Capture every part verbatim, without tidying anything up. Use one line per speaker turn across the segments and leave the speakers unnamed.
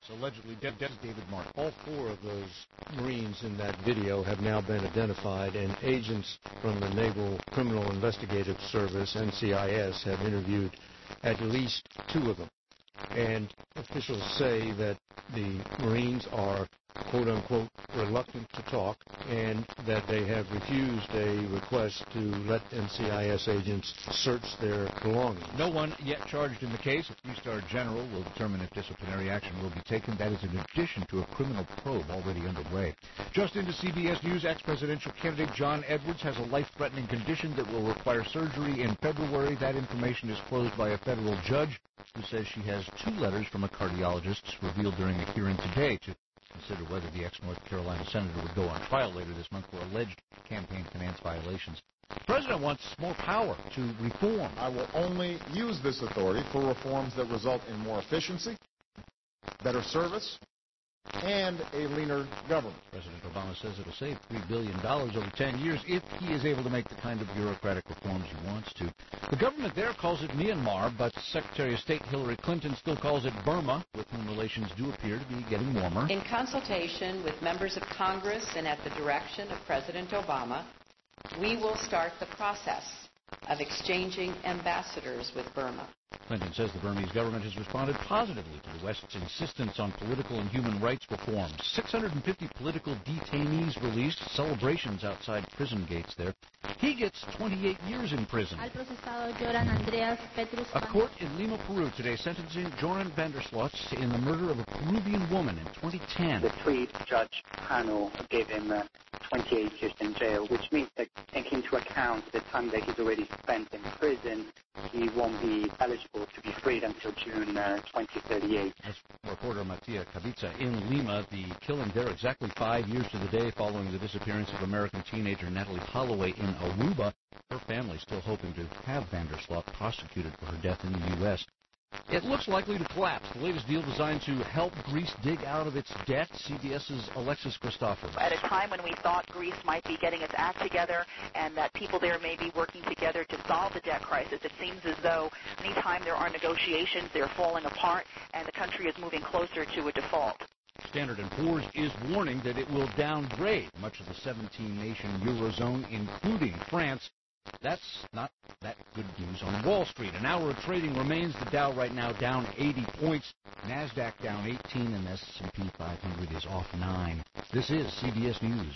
allegedly dead David Martin.
All four of those Marines in that video have now been identified, and agents from the Naval Criminal Investigative Service, N C I S, have interviewed at least two of them. And officials say that the Marines are, quote-unquote, reluctant to talk, and that they have refused a request to let N C I S agents search their belongings.
No one yet charged in the case. A three-star general will determine if disciplinary action will be taken. That is in addition to a criminal probe already underway. Just into C B S News, ex-presidential candidate John Edwards has a life-threatening condition that will require surgery in February. That information is closed by a federal judge who says she has two letters from a cardiologist revealed during a hearing today to consider whether the ex-North Carolina senator would go on trial later this month for alleged campaign finance violations. The president wants more power to reform.
I will only use this authority for reforms that result in more efficiency, better service, and a leaner government.
President Obama says it'll save three billion dollars over ten years if he is able to make the kind of bureaucratic reforms he wants to. The government there calls it Myanmar, but Secretary of State Hillary Clinton still calls it Burma, with whom relations do appear to be getting warmer.
In consultation with members of Congress and at the direction of President Obama, we will start the process of exchanging ambassadors with Burma.
Clinton says the Burmese government has responded positively to the West's insistence on political and human rights reforms. six hundred fifty political detainees released, celebrations outside prison gates there. He gets twenty-eight years in prison. A court in Lima, Peru today sentencing Joran Vandersloot in the murder of a Peruvian woman in twenty ten.
The three-judge panel gave him uh, twenty-eight years in jail, which means that taking into account the time that he's already spent in prison, he won't be eligible to be freed until June uh, twenty thirty-eight.
As reporter Matia Kavica in Lima, the killing there exactly five years to the day following the disappearance of American teenager Natalie Holloway in Aruba. Her family still hoping to have Vandersloot prosecuted for her death in the U S It looks likely to collapse. The latest deal designed to help Greece dig out of its debt. CBS's Alexis Christophorou.
At a time when we thought Greece might be getting its act together and that people there may be working together to solve the debt crisis, it seems as though anytime there are negotiations, they're falling apart and the country is moving closer to a default.
Standard and Poor's is warning that it will downgrade much of the seventeen-nation Eurozone, including France. That's not that good news on Wall Street. An hour of trading remains. The Dow right now down eighty points. NASDAQ down eighteen, and the S and P five hundred is off nine. This is C B S News.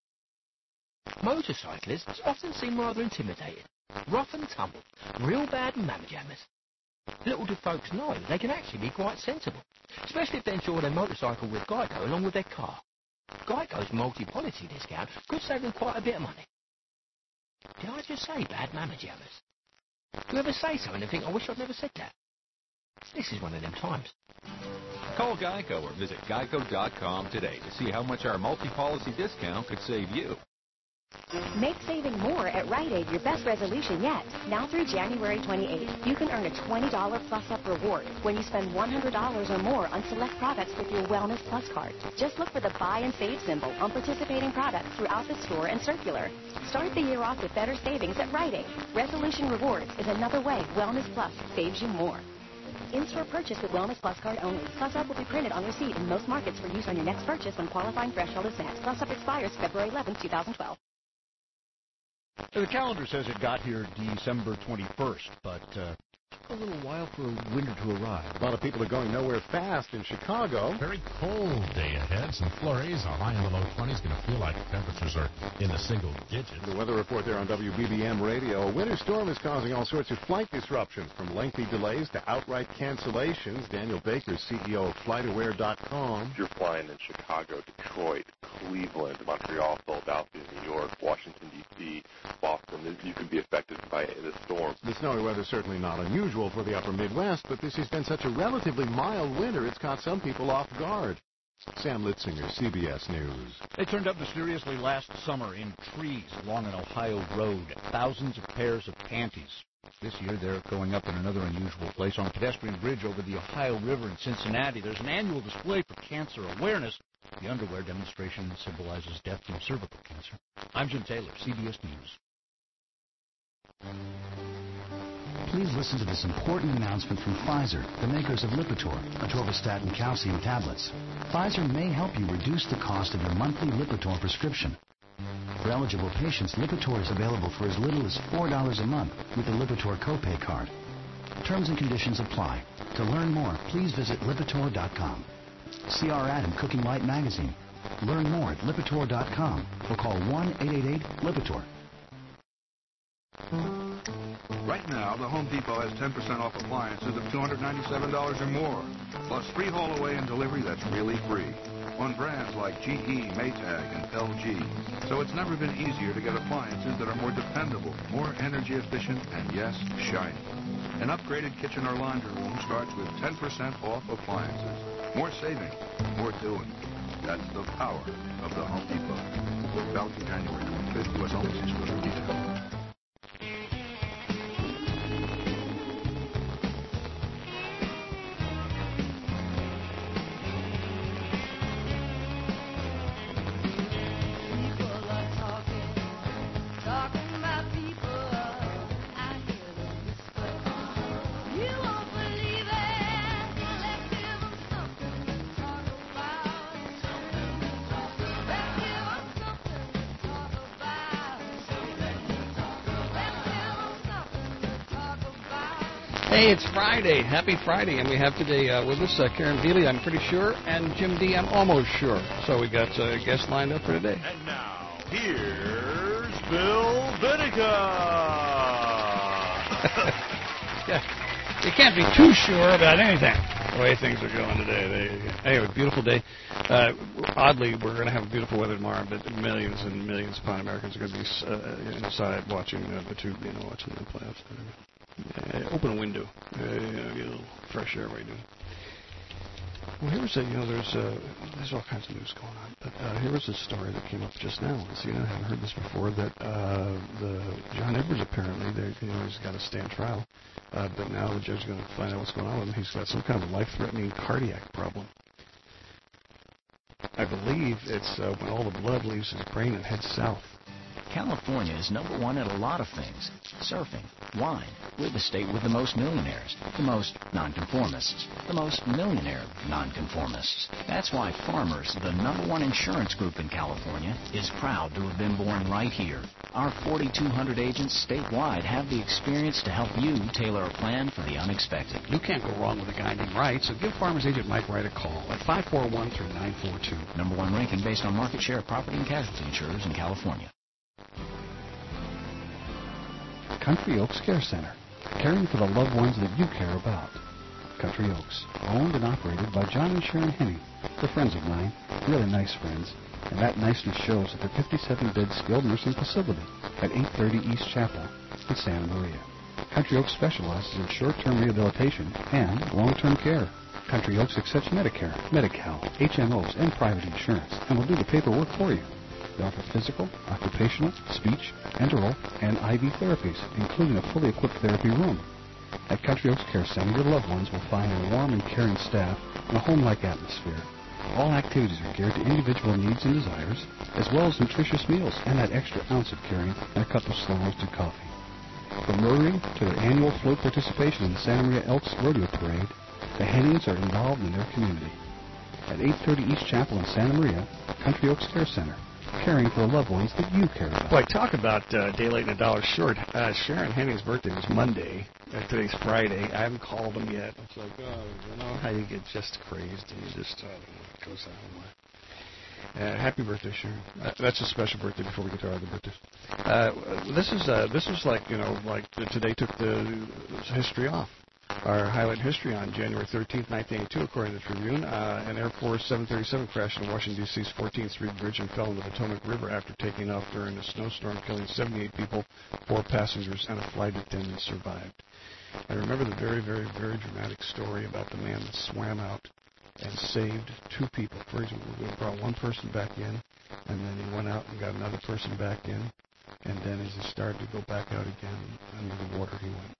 Motorcyclists often seem rather intimidating. Rough and tumble. Real bad mamma jammers. Little do folks know they can actually be quite sensible, especially if they insure their motorcycle with Geico along with their car. Geico's multi-policy discount could save them quite a bit of money. Did I just say bad mamma jammers? Do you ever say something and think, I wish I'd never said that? This is one of them times.
Call Geico or visit geico dot com today to see how much our multi-policy discount could save you.
Make saving more at Rite Aid your best resolution yet. Now through January twenty-eighth, you can earn a twenty dollars plus-up reward when you spend one hundred dollars or more on select products with your Wellness Plus card. Just look for the buy and save symbol on participating products throughout the store and circular. Start the year off with better savings at Rite Aid. Resolution Rewards is another way Wellness Plus saves you more. In-store purchase with Wellness Plus card only. Plus-up will be printed on receipt in most markets for use on your next purchase when qualifying threshold is met. Plus-up expires February eleventh, two thousand twelve.
The calendar says it got here December twenty-first, but uh, took a little while for winter to arrive.
A lot of people are going nowhere fast in Chicago.
Very cold day ahead. Some flurries, a high in the low twenties. Going to feel like temperatures are in the single digits.
The weather report there on W B B M Radio. A winter storm is causing all sorts of flight disruptions, from lengthy delays to outright cancellations. Daniel Baker, C E O of flight aware dot com.
If you're flying in Chicago, Detroit, Cleveland, Montreal, Philadelphia, New York, Washington, D C, Boston, you could be affected by this storm.
The snowy weather is certainly not unusual for the upper Midwest, but this has been such a relatively mild winter, it's caught some people off guard. Sam Litzinger, C B S News.
They turned up mysteriously last summer in trees along an Ohio road. Thousands of pairs of panties. This year, they're going up in another unusual place on a pedestrian bridge over the Ohio River in Cincinnati. There's an annual display for cancer awareness. The underwear demonstration symbolizes death from cervical cancer. I'm Jim Taylor, C B S News.
Please listen to this important announcement from Pfizer, the makers of Lipitor, atorvastatin calcium tablets. Pfizer may help you reduce the cost of your monthly Lipitor prescription. For eligible patients, Lipitor is available for as little as four dollars a month with the Lipitor copay card. Terms and conditions apply. To learn more, please visit Lipitor dot com. See our ad in Cooking Light magazine. Learn more at Lipitor dot com or call one eight eight eight Lipitor.
Right now, the Home Depot has ten percent off appliances of two hundred ninety-seven dollars or more, plus free haul away and delivery that's really free on brands like G E, Maytag, and L G. So it's never been easier to get appliances that are more dependable, more energy efficient, and yes, shiny. An upgraded kitchen or laundry room starts with ten percent off appliances. More saving, more doing. That's the power of the Home Depot. Valid through January twenty-fifth, U S only. See stores for details.
Hey, it's Friday. Happy Friday. And we have today uh, with us uh, Karen Veely, I'm pretty sure, and Jim D, I'm almost sure. So we got uh, guests lined up for today.
And now, here's Bill Vinica.
Yeah, you can't be too sure about anything, the way things are going today. They, anyway, beautiful day. Uh, oddly, we're going to have beautiful weather tomorrow, but millions and millions upon Americans are going to be uh, inside watching uh, the tube, you know, watching the playoffs. Uh, open a window, uh, you know, get a little fresh air while you do it. Well, here was a, you know, there's uh, there's all kinds of news going on, but uh, here was a story that came up just now. See, I haven't heard this before. That uh, the John Edwards apparently, they, you know, he's got to stand trial, uh, but now the judge is going to find out what's going on with him. He's got some kind of life-threatening cardiac problem. I believe it's uh, when all the blood leaves his brain and heads south.
California is number one at a lot of things. Surfing, wine. We're the state with the most millionaires, the most nonconformists, the most millionaire nonconformists. That's why Farmers, the number one insurance group in California, is proud to have been born right here. Our forty-two hundred agents statewide have the experience to help you tailor a plan for the unexpected.
You can't go wrong with a guy named Wright, so give Farmers agent Mike Wright a call at five four one through nine four two.
Number one ranking based on market share of property and casualty insurers in California.
Country Oaks Care Center, caring for the loved ones that you care about. Country Oaks, owned and operated by John and Sharon Henning. They're friends of mine, really nice friends, and that niceness shows at their fifty-seven bed skilled nursing facility at eight thirty East Chapel in Santa Maria. Country Oaks specializes in short-term rehabilitation and long-term care. Country Oaks accepts Medicare, Medi-Cal, H M Os, and private insurance, and will do the paperwork for you. They offer physical, occupational, speech, enteral, and I V therapies, including a fully equipped therapy room. At Country Oaks Care Center, your loved ones will find a warm and caring staff and a home-like atmosphere. All activities are geared to individual needs and desires, as well as nutritious meals and that extra ounce of caring and a cup of slow-roasted coffee. From rotary to their annual float participation in the Santa Maria Elks Rodeo Parade, the Hennings are involved in their community. At eight thirty East Chapel in Santa Maria, Country Oaks Care Center, caring for the loved ones that you care about.
Boy, talk about uh, day late and a dollar short. Uh, Sharon Henning's birthday was Monday. Uh, today's Friday. I haven't called him yet. It's like, oh, you know how you get just crazed and you just, I don't know what goes on. Uh, happy birthday, Sharon. Uh, that's a special birthday before we get to our other birthdays. Uh, this is uh, this is like, you know, like today took the history off. Our highlight history on January thirteenth, nineteen eighty-two, according to the Tribune, uh, an Air Force seven thirty-seven crashed in Washington, D C's fourteenth Street Bridge and fell in the Potomac River after taking off during a snowstorm, killing seventy-eight people, four passengers, and a flight attendant survived. I remember the very, very, very dramatic story about the man that swam out and saved two people. For example, we brought one person back in, and then he went out and got another person back in, and then as he started to go back out again under the water, he went.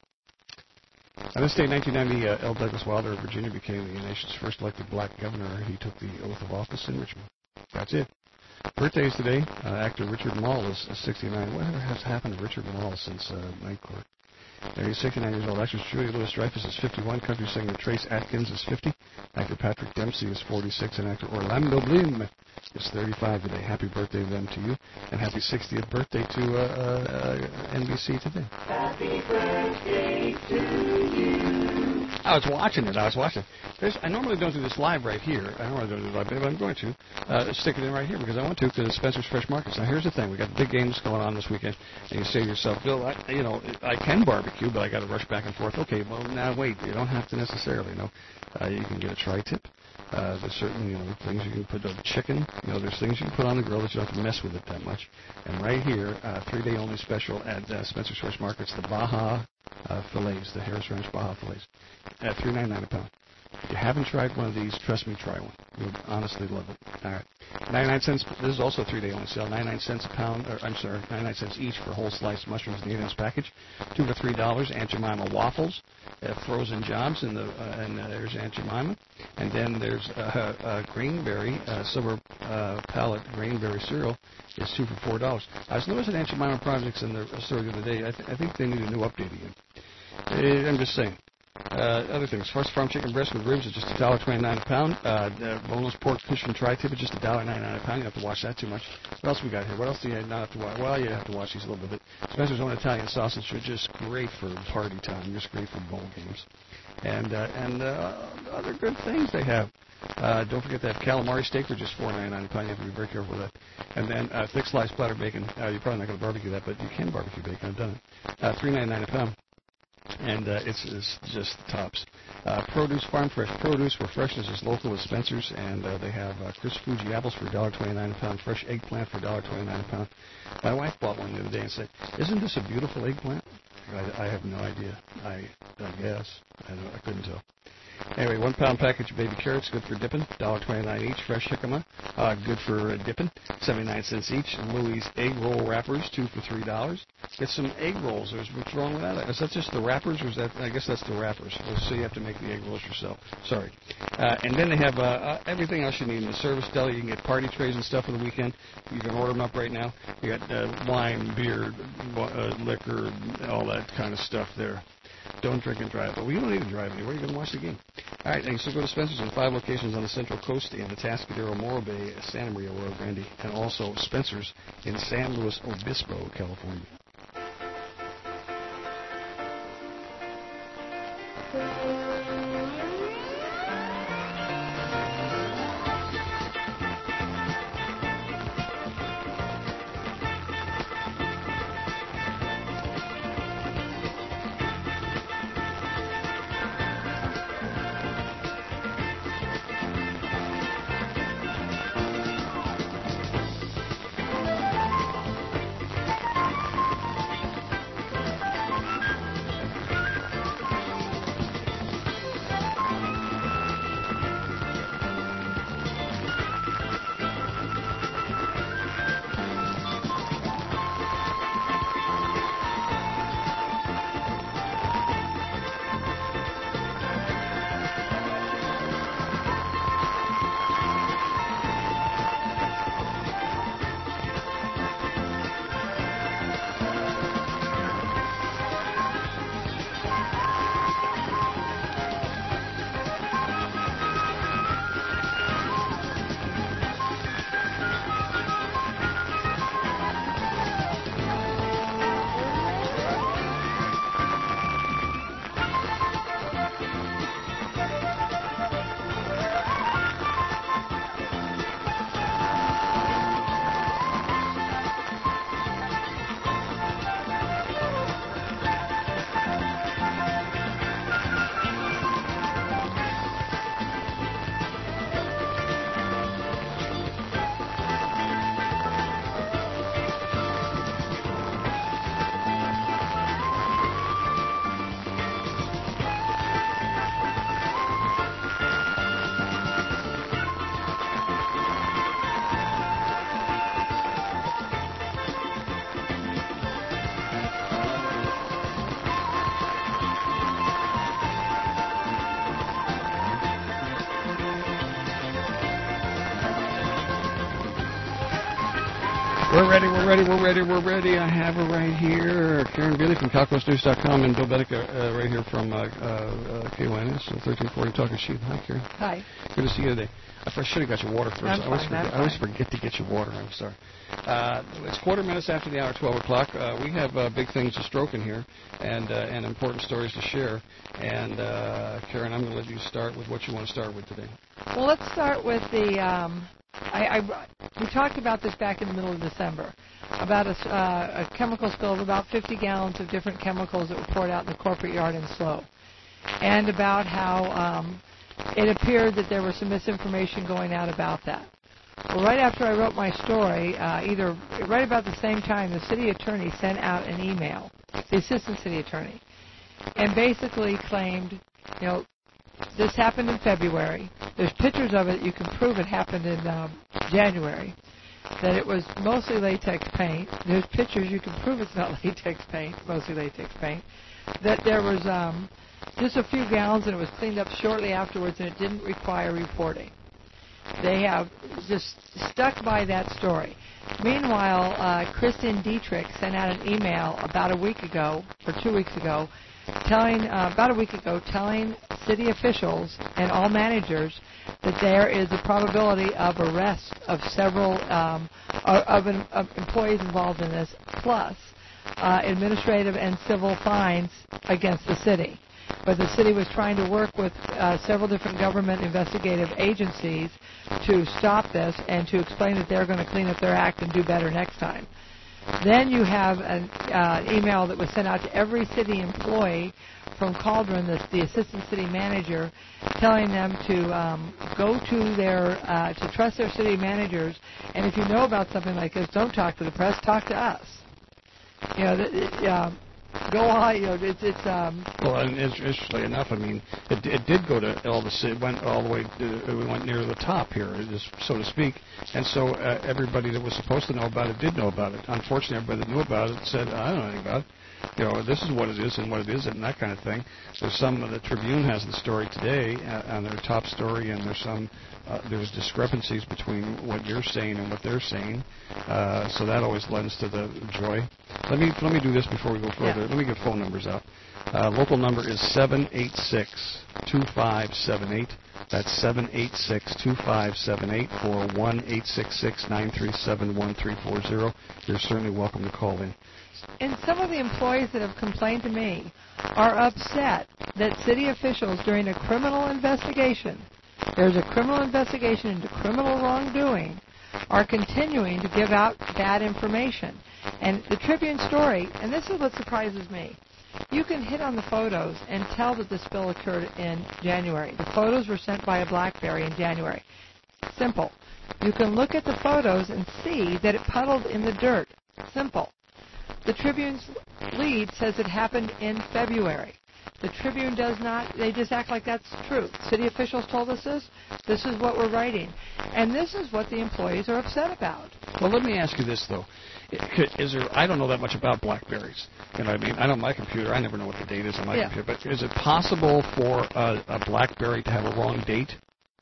On this day, in nineteen ninety, uh, L. Douglas Wilder of Virginia became the nation's first elected black governor. He took the oath of office in Richmond. That's it. Birthdays today, uh, actor Richard Mall is uh, sixty-nine. Whatever has happened to Richard Mall since uh, Night Court? He's sixty-nine years old. Actress Julia Louis-Dreyfus is fifty-one. Country singer Trace Atkins is fifty. Actor Patrick Dempsey is forty-six. And actor Orlando Bloom is thirty-five today. Happy birthday to them to you. And happy sixtieth birthday to uh, uh, N B C today.
Happy birthday to you.
I was watching it. I was watching. There's, I normally don't do this live right here. I normally don't do it live, but I'm going to uh, stick it in right here because I want to because it's Spencer's Fresh Markets. Now, here's the thing. We got big games going on this weekend, and you say to yourself, Bill, I, you know, I can barbecue, but I got to rush back and forth. Okay, well, now wait. You don't have to necessarily. You know, uh, you can get a tri-tip. Uh, there's certain, you know, things you can put on chicken. You know, there's things you can put on the grill that you don't have to mess with it that much. And right here, uh, three-day only special at uh, Spencer's Fresh Markets, the Baja uh, fillets, the Harris Ranch Baja fillets, at three ninety-nine a pound. If you haven't tried one of these, trust me, try one. You'll honestly love it. All right. ninety-nine cents. This is also a three-day only sale. ninety-nine cents a pound, or I'm sorry, ninety-nine cents each for whole sliced mushrooms in the eight-ounce package. Two for three dollars. Aunt Jemima waffles, uh, frozen jobs, and the uh, and uh, there's Aunt Jemima. And then there's uh, uh, Greenberry uh, silver uh, pallet Greenberry cereal is two for four dollars. I was noticing Aunt Jemima projects in the store the other day. I, th- I think they need a new update again. Uh, I'm just saying. Uh, other things. First farm chicken breast with ribs is just one dollar twenty-nine a pound. Uh, uh, boneless pork cushion tri-tip is just one dollar ninety-nine a pound. You don't have to watch that too much. What else we got here? What else do you not have to watch? Well, you have to watch these a little bit. Spencer's own Italian sausage are just great for party time. Just great for bowl games. And uh, and uh, other good things they have. Uh, don't forget that calamari steak for just four ninety-nine a pound. You have to be very careful with that. And then uh, thick sliced platter bacon. Uh, you're probably not going to barbecue that, but you can barbecue bacon. I've done it. Uh, three ninety-nine a pound. And uh, it's, it's just tops. Uh, produce, farm fresh produce, where freshness is local with Spencer's, and uh, they have uh, crisp Fuji apples for one dollar twenty-nine a pound, fresh eggplant for one dollar twenty-nine a pound. My wife bought one the other day and said, "Isn't this a beautiful eggplant?" I, I have no idea. I, I guess. I, don't, I couldn't tell. Anyway, one pound package of baby carrots, good for dipping, one dollar twenty-nine each. Fresh jicama, uh, good for uh, dipping, seventy-nine cents each. Louis egg roll wrappers, two for three dollars. Get some egg rolls. There's, what's wrong with that? Is that just the wrappers, or is that? I guess that's the wrappers. So you have to make the egg rolls yourself. Sorry. Uh, and then they have uh, uh, everything else you need in the service deli. You can get party trays and stuff for the weekend. You can order them up right now. You got uh, wine, beer, uh, liquor, all that kind of stuff there. Don't drink and drive. But well, you don't need to drive anywhere. You're going to watch the game. All right, and you still go to Spencer's in five locations on the Central Coast in the Atascadero, Morro Bay, Santa Maria, Rio Grande, and also Spencer's in San Luis Obispo, California. We're ready, we're ready, we're ready, we're ready. I have her right here. Karen Bailey from Cal Coast News dot com and Bill Bedecker uh, right here from uh, uh, K Y N S, thirteen forty Talking Sheep. Hi, Karen.
Hi.
Good to see you today. I should have got your water first.
I'm
I, always
fine,
forget,
I'm
I always
fine.
forget to get your water. I'm sorry. Uh, it's quarter minutes after the hour, twelve o'clock. Uh, we have uh, big things to stroke in here and, uh, and important stories to share. And, uh, Karen, I'm going to let you start with what you want to start with today.
Well, let's start with the, um, I, I, we talked about this back in the middle of December, about a, uh, a chemical spill of about fifty gallons of different chemicals that were poured out in the corporate yard in Slow, and about how um, it appeared that there was some misinformation going out about that. Well, right after I wrote my story, uh, either right about the same time, the city attorney sent out an email, the assistant city attorney, and basically claimed, you know, this happened in February. There's pictures of it. You can prove it happened in um, January. That it was mostly latex paint. There's pictures. You can prove it's not latex paint, mostly latex paint. That there was um, just a few gallons and it was cleaned up shortly afterwards and it didn't require reporting. They have just stuck by that story. Meanwhile, uh, Kristen Dietrich sent out an email about a week ago, or two weeks ago, telling uh, about a week ago, telling city officials and all managers that there is a probability of arrest of several um, of, of, of employees involved in this, plus uh, administrative and civil fines against the city. But the city was trying to work with uh, several different government investigative agencies to stop this and to explain that they're going to clean up their act and do better next time. Then you have an uh, email that was sent out to every city employee from Cauldron, the, the assistant city manager, telling them to um, go to their, uh, to trust their city managers, and if you know about something like this, don't talk to the press, talk to us. You know, th- th- uh, go on, you know, it's, it's um...
Well, and interestingly enough, I mean, it, it did go to all the, it went all the way, to, we went near the top here, just so to speak, and so uh, everybody that was supposed to know about it did know about it. Unfortunately, everybody that knew about it said, I don't know anything about it. You know, this is what it is and what it isn't and that kind of thing. There's some, the Tribune has the story today uh, on their top story, and there's some, uh, there's discrepancies between what you're saying and what they're saying. Uh, so that always lends to the joy. Let me let me do this before we go further. Yeah. Let me get phone numbers out. Uh, local number is seven eight six, two five seven eight. That's seven eight six, two five seven eight, or one eight six six, nine three seven, one three four zero. You're certainly welcome to call in.
And some of the employees that have complained to me are upset that city officials, during a criminal investigation, there's a criminal investigation into criminal wrongdoing, are continuing to give out bad information. And the Tribune story, and this is what surprises me, you can hit on the photos and tell that the spill occurred in January. The photos were sent by a BlackBerry in January. Simple. You can look at the photos and see that it puddled in the dirt. Simple. The Tribune's lead says it happened in February. The Tribune does not, they just act like that's true. City officials told us this. This is what we're writing. And this is what the employees are upset about.
Well, let me ask you this, though. Is there, I don't know that much about BlackBerries. You know what I mean? I know my computer. I never know what the date is on my
yeah.
computer. But is it possible for a, a BlackBerry to have a wrong date?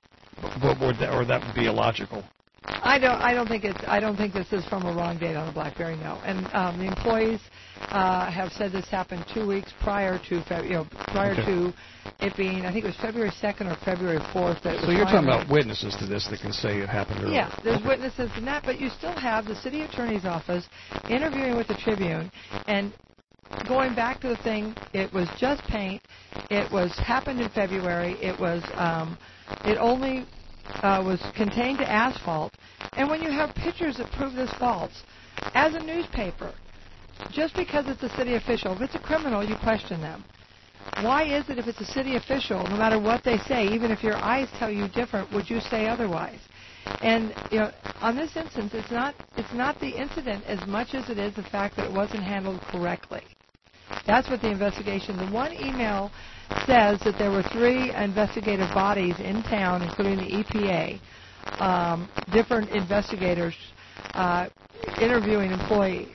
Or, or, that, or that would be illogical?
I don't. I don't think it's. I don't think this is from a wrong date on a BlackBerry. No. And um, the employees uh, have said this happened two weeks prior to, Feb- you know, prior
okay.
to it being. I think it was February second or February fourth. That it was
so you're
finally,
talking about witnesses to this that can say it happened earlier.
Yeah, there's witnesses to that, but you still have the city attorney's office interviewing with the Tribune and going back to the thing. It was just paint. It was happened in February. It was. Um, it only. Uh, was contained to asphalt, and when you have pictures that prove this false, as a newspaper, just because it's a city official, if it's a criminal, you question them. Why is it if it's a city official, no matter what they say, even if your eyes tell you different, would you say otherwise? And you know, on this instance, it's not it's not the incident as much as it is the fact that it wasn't handled correctly. That's what the investigation. The one email says that there were three investigative bodies in town, including the E P A, um, different investigators uh, interviewing employees.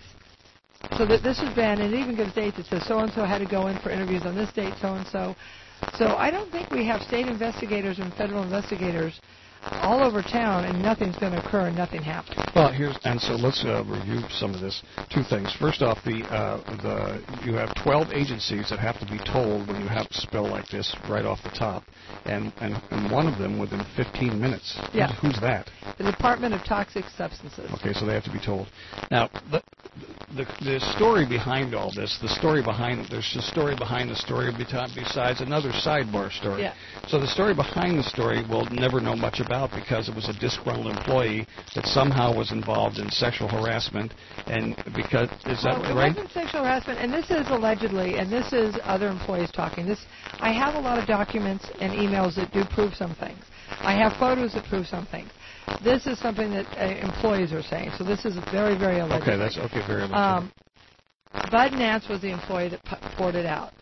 So that this has been, and it even gives dates. It says so-and-so had to go in for interviews on this date, so-and-so. So I don't think we have state investigators and federal investigators all over town, and nothing's going to occur and nothing happens.
Well, here's and so let's uh, review some of this. Two things. First off, the uh, the you have twelve agencies that have to be told when you have a spill like this right off the top, and and, and one of them within fifteen minutes.
Yeah.
Who's that?
The Department of Toxic Substances.
Okay, so they have to be told. Now, the, the the story behind all this, the story behind there's a story behind the story besides another sidebar story.
Yeah.
So the story behind the story we'll never know much about because it was a disgruntled employee that somehow was involved in sexual harassment, and because is that
well, it
right?
It wasn't sexual harassment, and this is allegedly, and this is other employees talking. This I have a lot of documents and emails that do prove some things. I have photos that prove some things. This is something that uh, employees are saying, so this is very, very alleged.
Okay, that's okay, very alleged.
Um, Bud Nance was the employee that p- poured it out.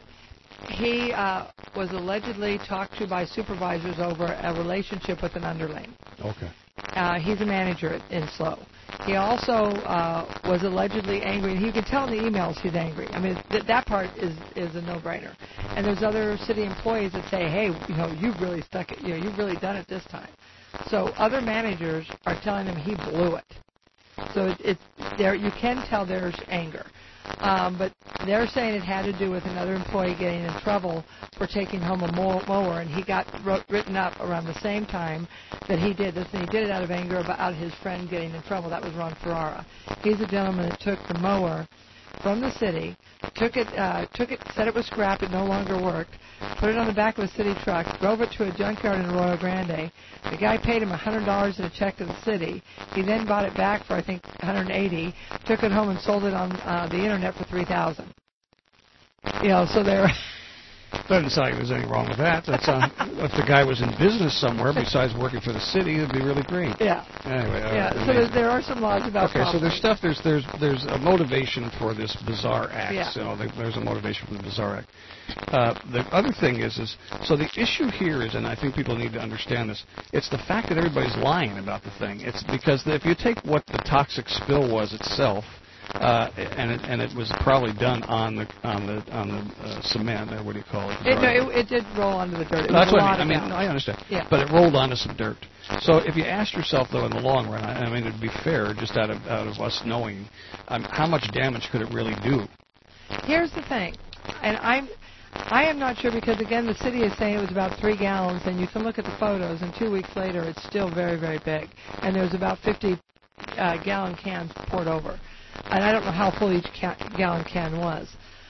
He uh, was allegedly talked to by supervisors over a relationship with an underling.
Okay.
Uh, he's a manager at, in S L O. He also uh, was allegedly angry, and you can tell in the emails he's angry. I mean, th- that part is, is a no-brainer. And there's other city employees that say, hey, you know, you've really stuck it, you know, you've really done it this time. So other managers are telling him he blew it. So it, it's there. You can tell there's anger. Um, but they're saying it had to do with another employee getting in trouble for taking home a mower, and he got wrote, written up around the same time that he did this, and he did it out of anger about his friend getting in trouble. That was Ron Ferrara. He's a gentleman that took the mower from the city, took it, uh, took it, said it was scrap, it no longer worked, put it on the back of a city truck, drove it to a junkyard in Arroyo Grande. The guy paid him one hundred dollars in a check to the city. He then bought it back for, I think, one hundred eighty dollars, took it home and sold it on uh, the internet for three thousand dollars. You know, so they're...
Doesn't sound like there's anything wrong with that. That's uh, if the guy was in business somewhere besides working for the city, it'd be really great.
Yeah.
Anyway. Uh,
yeah. So there, there are some laws about.
Okay. So there's stuff. There's there's there's a motivation for this bizarre act.
Yeah.
You know, there's a motivation for the bizarre act. Uh, the other thing is is so the issue here is, and I think people need to understand this. It's the fact that everybody's lying about the thing. It's because if you take what the toxic spill was itself. Uh, and it and it was probably done on the on the on the uh, cement. Or what do you call it?
It, no, it, it did roll onto the dirt. It
no, that's
what
I mean. I mean, no, I understand.
Yeah.
But it rolled onto some dirt. So if you asked yourself, though, in the long run, I, I mean, it'd be fair, just out of out of us knowing, um, how much damage could it really do?
Here's the thing, and I'm. I am not sure because, again, the city is saying it was about three gallons, and you can look at the photos, and two weeks later it's still very, very big. And there's about fifty uh, gallon cans poured over. And I don't know how full each ca- gallon can was.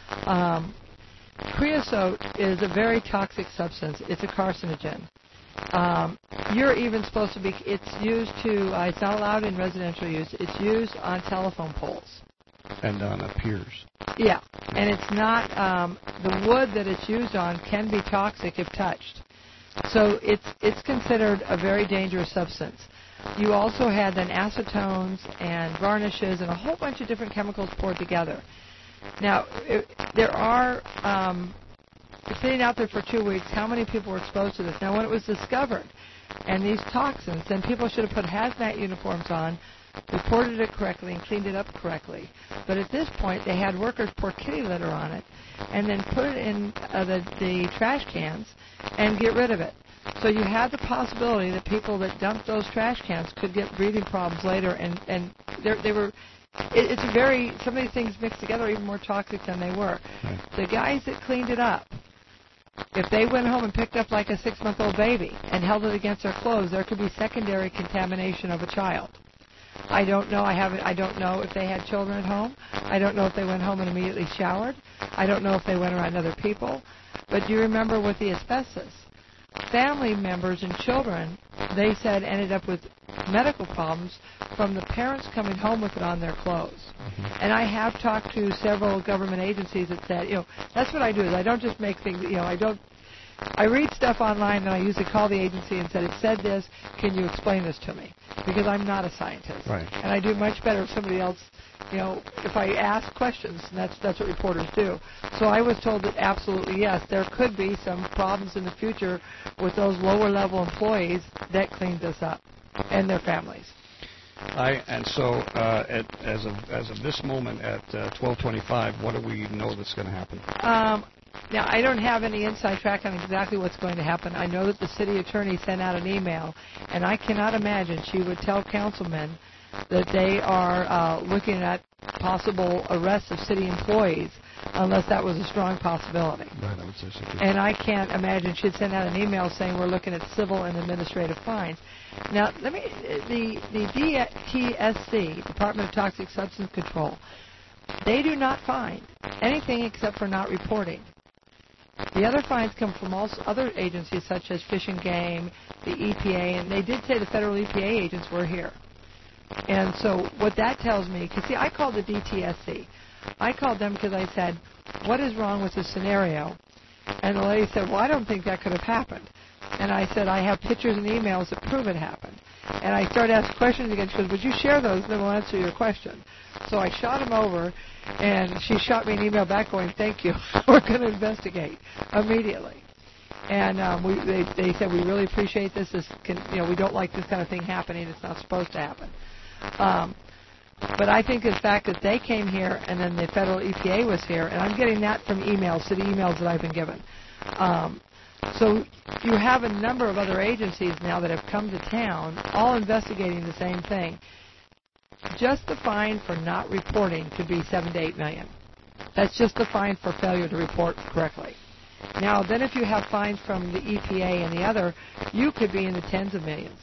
Um, creosote is a very toxic substance. It's a carcinogen. Um, you're even supposed to be, it's used to, uh, it's not allowed in residential use. It's used on telephone poles.
And on uh, piers.
Yeah, and it's not, um, the wood that it's used on can be toxic if touched. So it's it's considered a very dangerous substance. You also had then acetones and varnishes and a whole bunch of different chemicals poured together. Now, it, there are, um, sitting out there for two weeks, how many people were exposed to this? Now, when it was discovered, and these toxins, then people should have put hazmat uniforms on, reported it correctly, and cleaned it up correctly. But at this point, they had workers pour kitty litter on it, and then put it in uh, the, the trash cans and get rid of it. So you had the possibility that people that dumped those trash cans could get breathing problems later, and, and they were, it, it's very, some of these things mixed together are even more toxic than they were.
Right.
The guys that cleaned it up, if they went home and picked up like a six-month-old baby and held it against their clothes, there could be secondary contamination of a child. I don't know. I haven't. I don't know if they had children at home. I don't know if they went home and immediately showered. I don't know if they went around other people. But do you remember with the asbestos? Family members and children, they said, ended up with medical problems from the parents coming home with it on their clothes. Mm-hmm. And I have talked to several government agencies that said, you know, that's what I do is I don't just make things, you know, I don't, I read stuff online and I usually call the agency and said, it said this, can you explain this to me? Because I'm not a scientist.
Right.
And I do much better if somebody else, you know, if I ask questions, and that's that's what reporters do. So I was told that absolutely yes, there could be some problems in the future with those lower level employees that cleaned this up and their families.
I and so uh, at, as of as of this moment at uh, twelve twenty-five, what do we know that's going to happen?
Um, Now, I don't have any inside track on exactly what's going to happen. I know that the city attorney sent out an email, and I cannot imagine she would tell councilmen that they are uh, looking at possible arrests of city employees unless that was a strong possibility.
Right, I would say so.
And I can't imagine she'd send out an email saying we're looking at civil and administrative fines. Now, let me the the D T S C, Department of Toxic Substance Control, they do not fine anything except for not reporting. The other fines come from also other agencies such as Fish and Game, the E P A, and they did say the federal E P A agents were here. And so what that tells me, because see, I called the D T S C. I called them because I said, what is wrong with this scenario? And the lady said, well, I don't think that could have happened. And I said, I have pictures and emails that prove it happened. And I started asking questions again. She goes, would you share those? Then we'll answer your question. So I shot him over, and she shot me an email back going, thank you. We're going to investigate immediately. And um, we, they, they said, we really appreciate this. This can, you know, we don't like this kind of thing happening. It's not supposed to happen. Um, but I think the fact that they came here and then the federal E P A was here, and I'm getting that from emails, city emails that I've been given. Um, so you have a number of other agencies now that have come to town, all investigating the same thing. Just the fine for not reporting could be seven to eight million. That's just the fine for failure to report correctly. Now, then if you have fines from the E P A and the other, you could be in the tens of millions.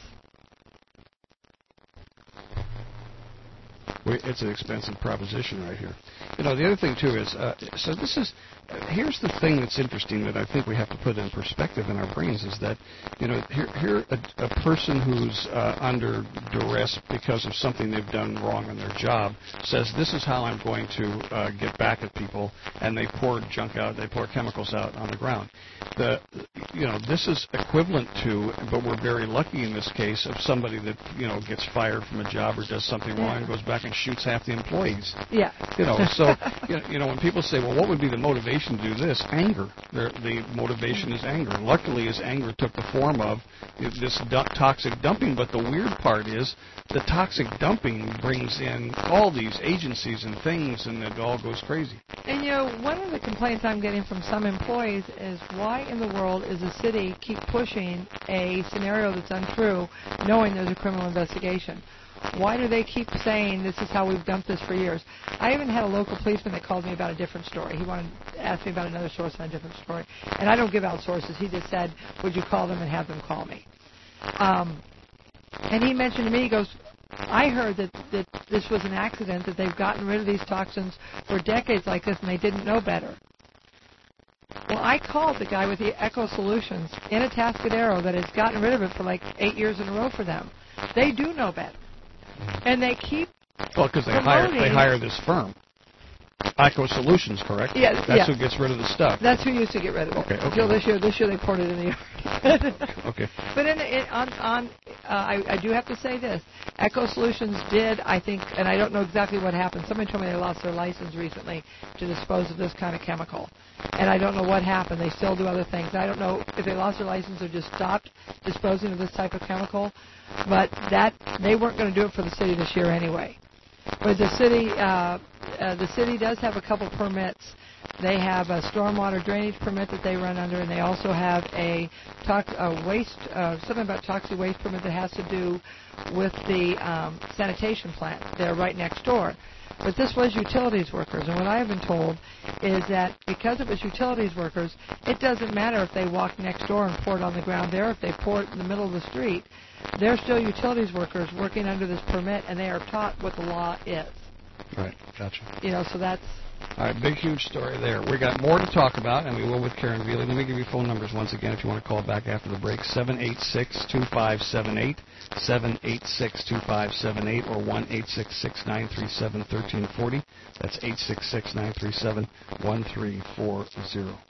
It's an expensive proposition right here. You know, the other thing, too, is, uh, so this is, uh, here's the thing that's interesting that I think we have to put in perspective in our brains is that, you know, here, here a, a person who's uh, under duress because of something they've done wrong in their job says, this is how I'm going to uh, get back at people, and they pour junk out, they pour chemicals out on the ground. The, you know, this is equivalent to, but we're very lucky in this case, of somebody that, you know, gets fired from a job or does something
Yeah.
wrong and goes back and shoots half the employees.
Yeah.
You know, so, you know, you know, when people say, well, what would be the motivation to do this? Anger. They're, the motivation is anger. Luckily, his anger took the form of this du- toxic dumping, but the weird part is the toxic dumping brings in all these agencies and things, and it all goes crazy.
And, you know, one of the complaints I'm getting from some employees is why in the world is the city keep pushing a scenario that's untrue knowing there's a criminal investigation? Why do they keep saying this is how we've dumped this for years? I even had a local policeman that called me about a different story. He wanted to ask me about another source on a different story. And I don't give out sources. He just said, would you call them and have them call me? Um, and he mentioned to me, he goes, I heard that, that this was an accident, that they've gotten rid of these toxins for decades like this and they didn't know better. Well, I called the guy with the Eco Solutions in Atascadero that has gotten rid of it for like eight years in a row for them. They do know better. And they keep
Well, because they hire they hire this firm, Eco Solutions, correct?
Yeah,
that's
yeah.
who gets rid of the stuff.
That's who used to get rid of it.
Okay, okay.
Until this year, this year they poured it in the yard.
Okay.
But in, in, on, on uh, I, I do have to say this: Eco Solutions did, I think, and I don't know exactly what happened. Somebody told me they lost their license recently to dispose of this kind of chemical, and I don't know what happened. They still do other things. I don't know if they lost their license or just stopped disposing of this type of chemical. But that they weren't going to do it for the city this year anyway. But the city, uh, uh, the city does have a couple permits. They have a stormwater drainage permit that they run under, and they also have a, tox- a waste, uh, something about toxic waste permit that has to do with the um, sanitation plant. They're right next door. But this was utilities workers, and what I have been told is that because it was utilities workers, it doesn't matter if they walk next door and pour it on the ground there, if they pour it in the middle of the street. They're still utilities workers working under this permit, and they are taught what the law is.
Right, gotcha.
You know, so that's...
All right, big, huge story there. We got more to talk about, and we will with Karen Veely. Let me give you phone numbers once again if you want to call back after the break. seven eight six, two five seven eight, seven eight six, two five seven eight, or one eight six six, nine three seven, one three four zero. That's eight six six, nine three seven, one three four zero.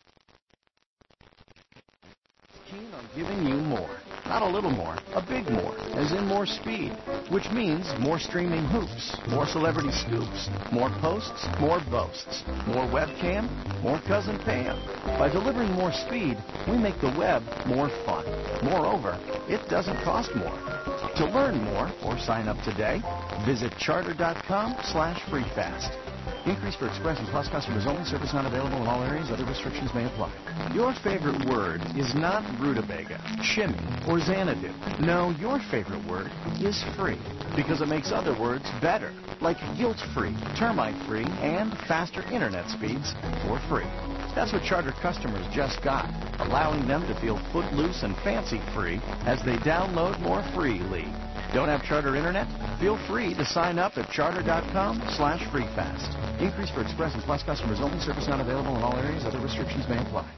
Keen on giving you more. Not a little more, a big more, as in more speed, which means more streaming hoops, more celebrity scoops, more posts, more boasts, more webcam, more Cousin Pam. By delivering more speed, we make the web more fun. Moreover, it doesn't cost more. To learn more or sign up today, visit charter dot com slash freefast. Increase for Express and Plus customers only. Service not available in all areas. Other restrictions may apply.
Your favorite word is not rutabaga, shimmy, or Xanadu. No, your favorite word is free, because it makes other words better, like guilt-free, termite-free, and faster internet speeds for free. That's what Charter customers just got, allowing them to feel footloose and fancy-free as they download more freely. Don't have Charter Internet? Feel free to sign up at charter.com slash freefast. Increase for Express and Plus customers only. Service not available in all areas. Other restrictions may apply.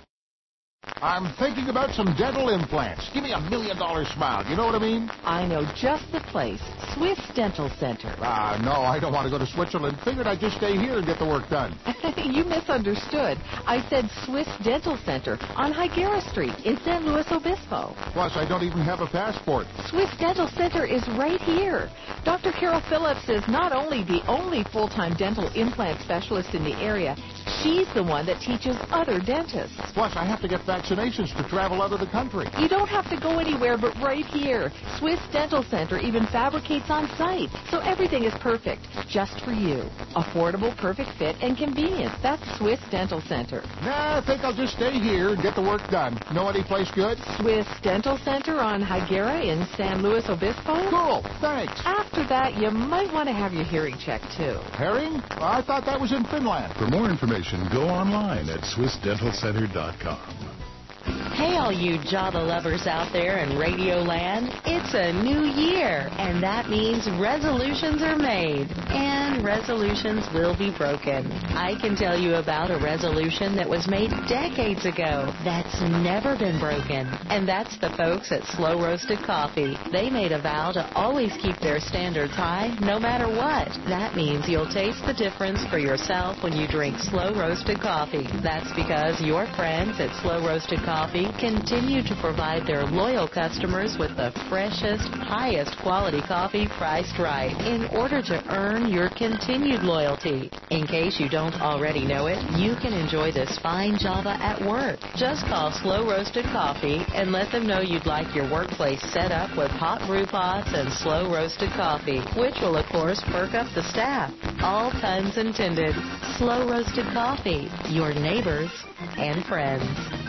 I'm thinking about some dental implants. Give me a million dollar smile. You know what I mean?
I know just the place. Swiss Dental Center.
Ah, no, I don't want to go to Switzerland. Figured I'd just stay here and get the work done.
You misunderstood. I said Swiss Dental Center on Higuera Street in San Luis Obispo.
Plus, I don't even have a passport.
Swiss Dental Center is right here. Doctor Carol Phillips is not only the only full-time dental implant specialist in the area, she's the one that teaches other dentists.
Plus, I have to get vaccinations to travel out of the country.
You don't have to go anywhere but right here. Swiss Dental Center even fabricates on site, so everything is perfect just for you. Affordable, perfect fit, and convenience. That's Swiss Dental Center.
Nah, I think I'll just stay here and get the work done. Know any place good?
Swiss Dental Center on Higuera in San Luis Obispo.
Cool, thanks.
After that, you might want to have your hearing checked, too.
Hearing? Well, I thought that was in Finland.
For more information, go online at swiss dental center dot com.
Hey, all you Java lovers out there in Radio Land, it's a new year, and that means resolutions are made, and resolutions will be broken. I can tell you about a resolution that was made decades ago that's never been broken, and that's the folks at Slow Roasted Coffee. They made a vow to always keep their standards high, no matter what. That means you'll taste the difference for yourself when you drink Slow Roasted Coffee. That's because your friends at Slow Roasted Coffee Coffee continue to provide their loyal customers with the freshest, highest quality coffee priced right in order to earn your continued loyalty. In case you don't already know it, you can enjoy this fine Java at work. Just call Slow Roasted Coffee and let them know you'd like your workplace set up with hot brew pots and slow roasted coffee, which will of course perk up the staff. All puns intended. Slow Roasted Coffee, your neighbors and friends.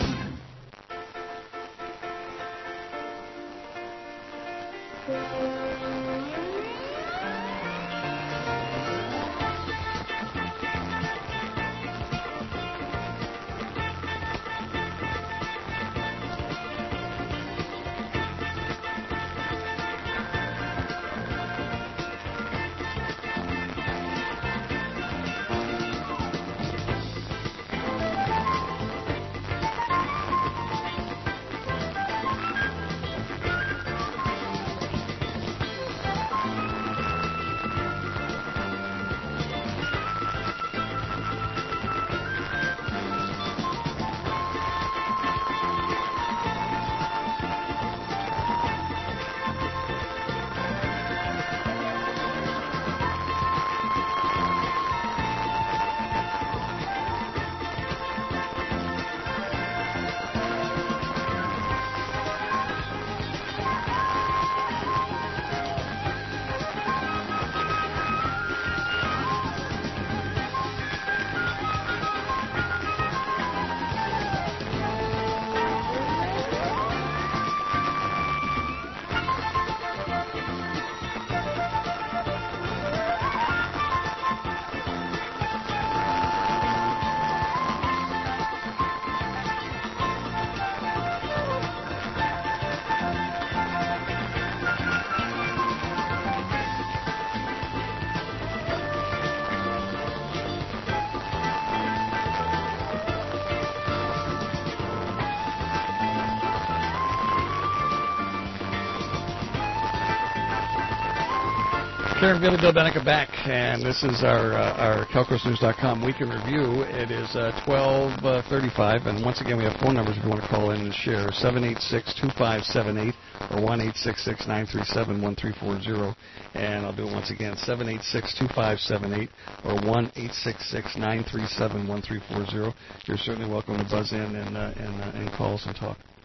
Karen Billy Bill Benica back, and this is our uh, our Calcos News dot com week in review. It is uh, twelve thirty-five, and once again we have phone numbers if you want to call in and share, seven eight six, two five seven eight or one eight six six, nine three seven, one three four zero, and I'll do it once again, seven eight six, two five seven eight or one eight six six, nine three seven, one three four zero. You're certainly welcome to buzz in and, uh, and, uh, and call us and talk.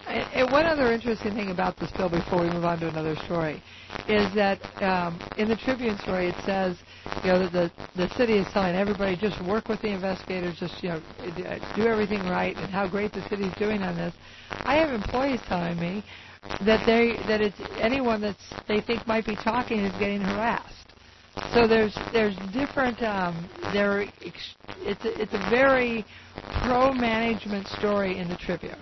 And, and one other interesting thing about this bill before we move on to another story is that um, in the Tribune story it says, you know, that the, the city is telling everybody just work with the investigators, just, you know, do everything right, and how great the city is doing on this. I have employees telling me that they that it's anyone that they think might be talking is getting harassed. So there's there's different um, there it's a, it's a very pro-management story in the Tribune.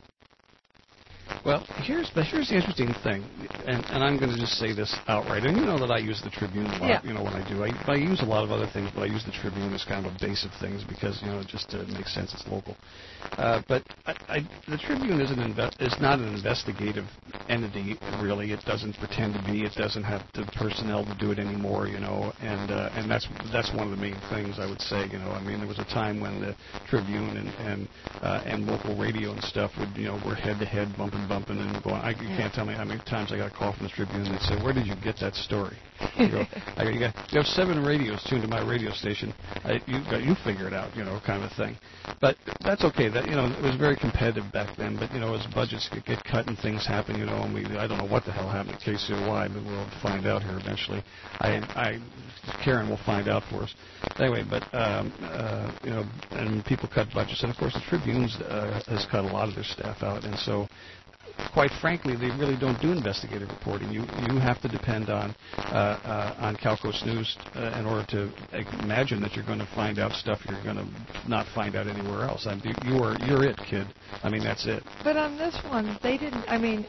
Well, here's the here's the interesting thing, and, and I'm going to just say this outright. And you know that I use the Tribune a lot,
yeah.
you know, when I do. I, I use a lot of other things, but I use the Tribune as kind of a base of things because, you know, it just uh, makes sense. It's local. Uh, but I, I, the Tribune is, an inve- is not an investigative entity, really. It doesn't pretend to be. It doesn't have the personnel to do it anymore, you know, and uh, and that's that's one of the main things I would say, you know. I mean, there was a time when the Tribune and and, uh, and local radio and stuff would, you know, were head-to-head, bumping bumping and going. I, you can't tell me how many times I got a call from the Tribune that said, "Where did you get that story?" You go, I go, you, got, you have seven radios tuned to my radio station. I, you you figure it out, you know, kind of thing. But that's okay. That, you know, it was very competitive back then. But, you know, as budgets get, get cut and things happen, you know, and we I don't know what the hell happened to K C O Y, but we'll find out here eventually. I I Karen will find out for us. Anyway, but um, uh, you know, and people cut budgets, and of course the Tribune's uh, has cut a lot of their staff out, and so. Quite frankly, they really don't do investigative reporting. You you have to depend on uh, uh, on Calcos News uh, in order to imagine that you're going to find out stuff you're going to not find out anywhere else. I mean, you are you're it, kid. I mean, that's it.
But on this one, they didn't. I mean,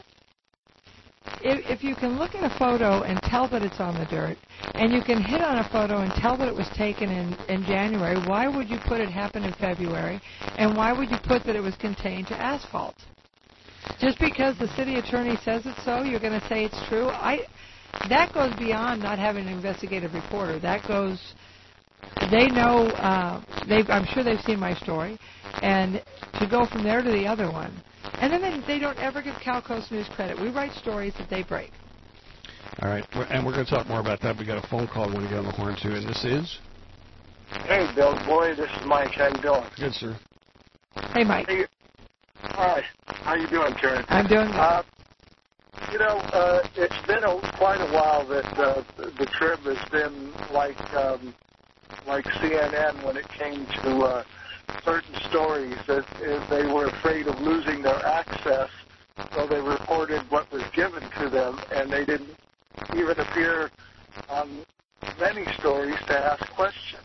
if, if you can look at a photo and tell that it's on the dirt, and you can hit on a photo and tell that it was taken in in January, why would you put it happened in February, and why would you put that it was contained to asphalt? Just because the city attorney says it so, you're going to say it's true? I, that goes beyond not having an investigative reporter. That goes, they know, uh, they've, I'm sure they've seen my story, and to go from there to the other one. And then they, they don't ever give Calcos News credit. We write stories that they break.
All right, and we're going to talk more about that. We got a phone call when we get on the horn, too, and this is?
Hey, Bill, boy, this is Mike. How you doing?
Good, sir.
Hey, Mike.
Hey, hi. How you doing, Karen?
I'm doing good.
Uh, you know, uh, it's been a, quite a while that uh, the Trib has been like um, like C N N when it came to uh, certain stories that uh, they were afraid of losing their access, so they reported what was given to them, and they didn't even appear on many stories to ask questions.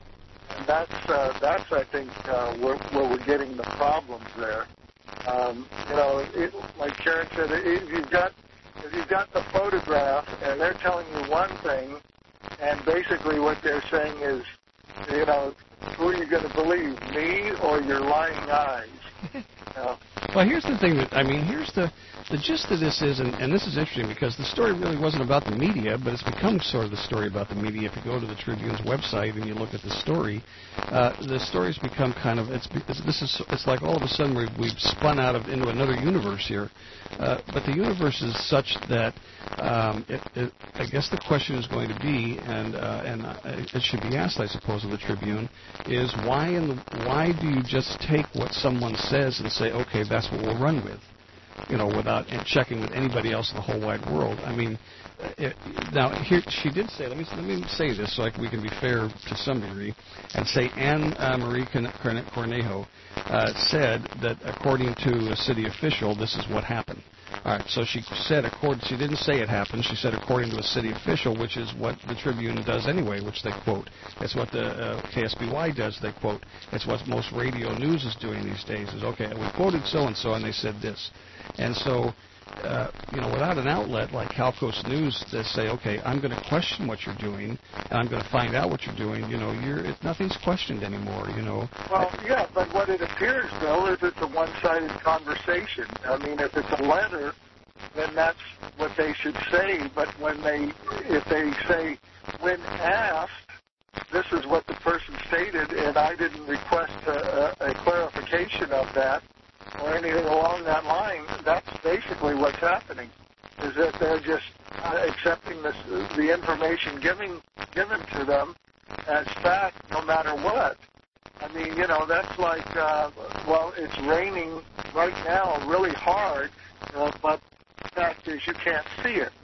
And that's uh, that's I think uh, where, where we're getting the problems there. Um, you know, it, like Karen said, if you've got if you've got the photograph and they're telling you one thing, and basically what they're saying is, you know, who are you going to believe, me or your lying eyes? You know?
Well, here's the thing that I mean. Here's the the gist of this is, and, and this is interesting because the story really wasn't about the media, but it's become sort of the story about the media. If you go to the Tribune's website and you look at the story, uh, the story's become kind of it's, it's this is it's like all of a sudden we've, we've spun out of into another universe here. Uh, but the universe is such that um, it, it, I guess the question is going to be, and uh, and it should be asked, I suppose, of the Tribune, is why in the why do you just take what someone says and say, okay, that's what we'll run with, you know, without checking with anybody else in the whole wide world? I mean, it, now here she did say. Let me let me say this so like we can be fair to some degree, and say Anne uh, Marie Cornejo uh, said that according to a city official, this is what happened. All right, so she said, according, she didn't say it happened. She said according to a city official, which is what the Tribune does anyway, which they quote. It's what the uh, K S B Y does, they quote. It's what most radio news is doing these days, is, okay, we quoted so-and-so, and they said this. And so, uh, you know, without an outlet like Calcos News, they say, okay, I'm going to question what you're doing, and I'm going to find out what you're doing. You know, you're it, nothing's questioned anymore, you know.
Well, yeah, but what it appears, Bill, is it's a one-sided conversation. I mean, if it's a letter, then that's what they should say. But when they, if they say, when asked, this is what the person stated, and I didn't request a, a, a clarification of that, or anything along that line, that's basically what's happening, is that they're just uh, accepting this, the information giving, given to them as fact no matter what. I mean, you know, that's like, uh, well, it's raining right now really hard, uh, but the fact is you can't see it.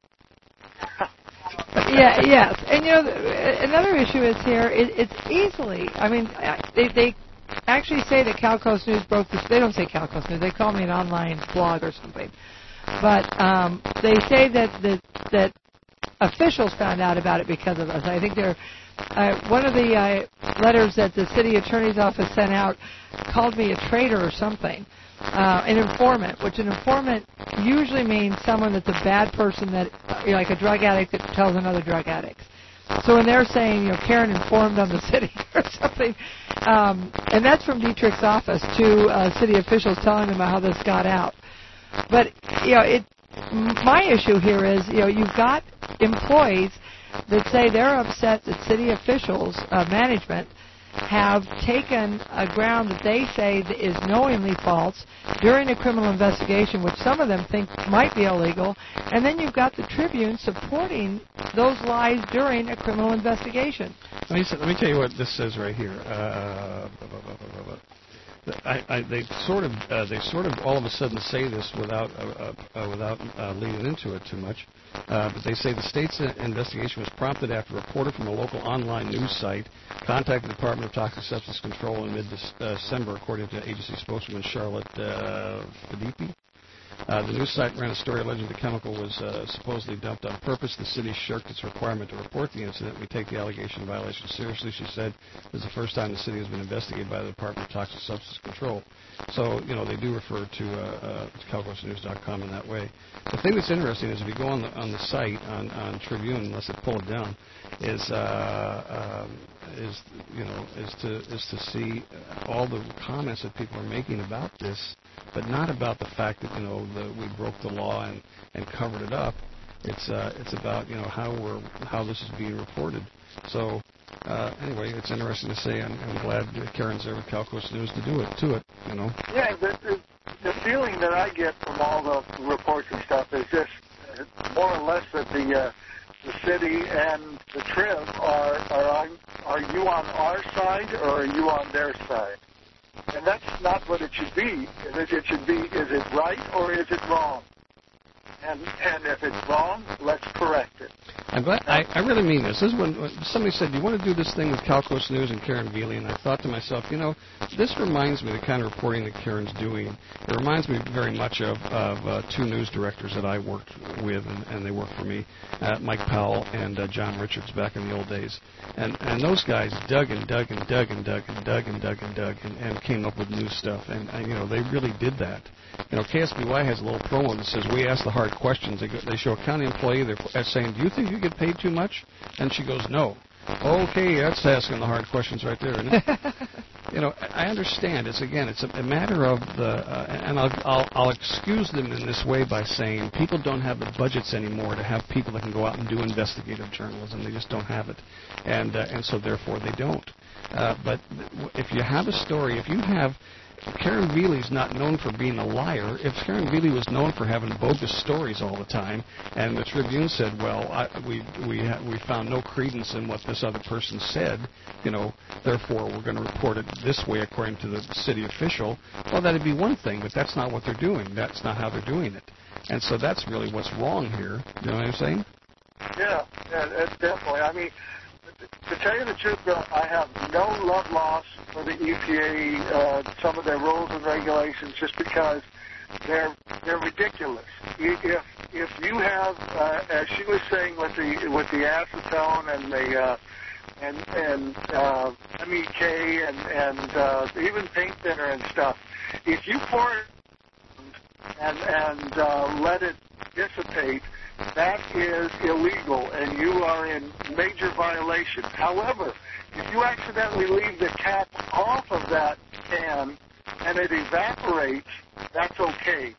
Yeah, yes. And, you know, another issue is here, it, it's easily, I mean, they, they actually say that Cal Coast News broke this. They don't say Cal Coast News. They call me an online blog or something. But um, they say that, that that officials found out about it because of us. I think they're uh, one of the uh, letters that the city attorney's office sent out called me a traitor or something. Uh, an informant, which an informant usually means someone that's a bad person, that you know, like a drug addict that tells another drug addict. So when they're saying, you know, Karen informed on the city or something, um, and that's from Dietrich's office to uh, city officials telling them how this got out. But you know, it. My issue here is, you know, you've got employees that say they're upset that city officials, uh, management, have taken a ground that they say is knowingly false during a criminal investigation, which some of them think might be illegal, and then you've got the Tribune supporting those lies during a criminal investigation.
Let me, let me tell you what this says right here. Uh, I, I, they sort of, uh, they sort of all of a sudden say this without, uh, uh, without uh, leading into it too much. Uh, but they say the state's investigation was prompted after a reporter from a local online news site contacted the Department of Toxic Substance Control in mid-December, according to agency spokeswoman Charlotte uh, Fedipi. Uh, the news site ran a story alleging the chemical was uh, supposedly dumped on purpose. The city shirked its requirement to report the incident. We take the allegation of violation seriously, she said. This is the first time the city has been investigated by the Department of Toxic Substance Control. So, you know, they do refer to, uh, uh, to cal coast news dot com in that way. The thing that's interesting is if you go on the, on the site, on, on Tribune, unless they pull it down, is, uh, um, is you know, is to, is to see all the comments that people are making about this, but not about the fact that, you know, the, we broke the law and, and covered it up. It's uh, it's about, you know, how we're how this is being reported. So uh, anyway, it's interesting to say. I'm, I'm glad that Karen's there with Cal Coast News to do it to it. You know.
Yeah, the, the, the feeling that I get from all the reports and stuff is just more or less that the uh, the city and the Trib are are on, are you on our side or are you on their side? And that's not what it should be. It should be, is it right or is it wrong? And and if it's wrong, let's correct it.
I'm glad. I, I really mean this. This is when, when somebody said, "Do you want to do this thing with Cal Coast News and Karen Veely?" And I thought to myself, you know, this reminds me of the kind of reporting that Karen's doing. It reminds me very much of, of uh, two news directors that I worked with, and, and they worked for me, uh, Mike Powell and uh, John Richards back in the old days. And and those guys dug and dug and dug and dug and dug and dug and dug and, and came up with new stuff. And, and you know, they really did that. You know, K S B Y has a little promo that says, "We ask the hard questions." They, go, they show a county employee. They're saying, "Do you think you get paid too much?" And she goes, "No." Okay, that's asking the hard questions right there, isn't it? You know, I understand. It's again, it's a, a matter of the, uh, and I'll, I'll I'll excuse them in this way by saying people don't have the budgets anymore to have people that can go out and do investigative journalism. They just don't have it, and uh, and so therefore they don't. Uh, but if you have a story, if you have Karen Veely's not known for being a liar. If Karen Veely was known for having bogus stories all the time, and the Tribune said, well, I, we we ha- we found no credence in what this other person said, you know, therefore we're going to report it this way according to the city official, well, that'd be one thing, but that's not what they're doing. That's not how they're doing it. And so that's really what's wrong here. You know what I'm saying?
Yeah, yeah, that's definitely. I mean, to tell you the truth, Bill, I have no love lost for the E P A, uh, some of their rules and regulations, just because they're they're ridiculous. If if you have, uh, as she was saying with the with the acetone and the uh, and and uh, M E K and and uh, even paint thinner and stuff, if you pour it and and uh, let it dissipate, that is illegal, and you are in major violation. However, if you accidentally leave the cap off of that can and it evaporates, that's okay.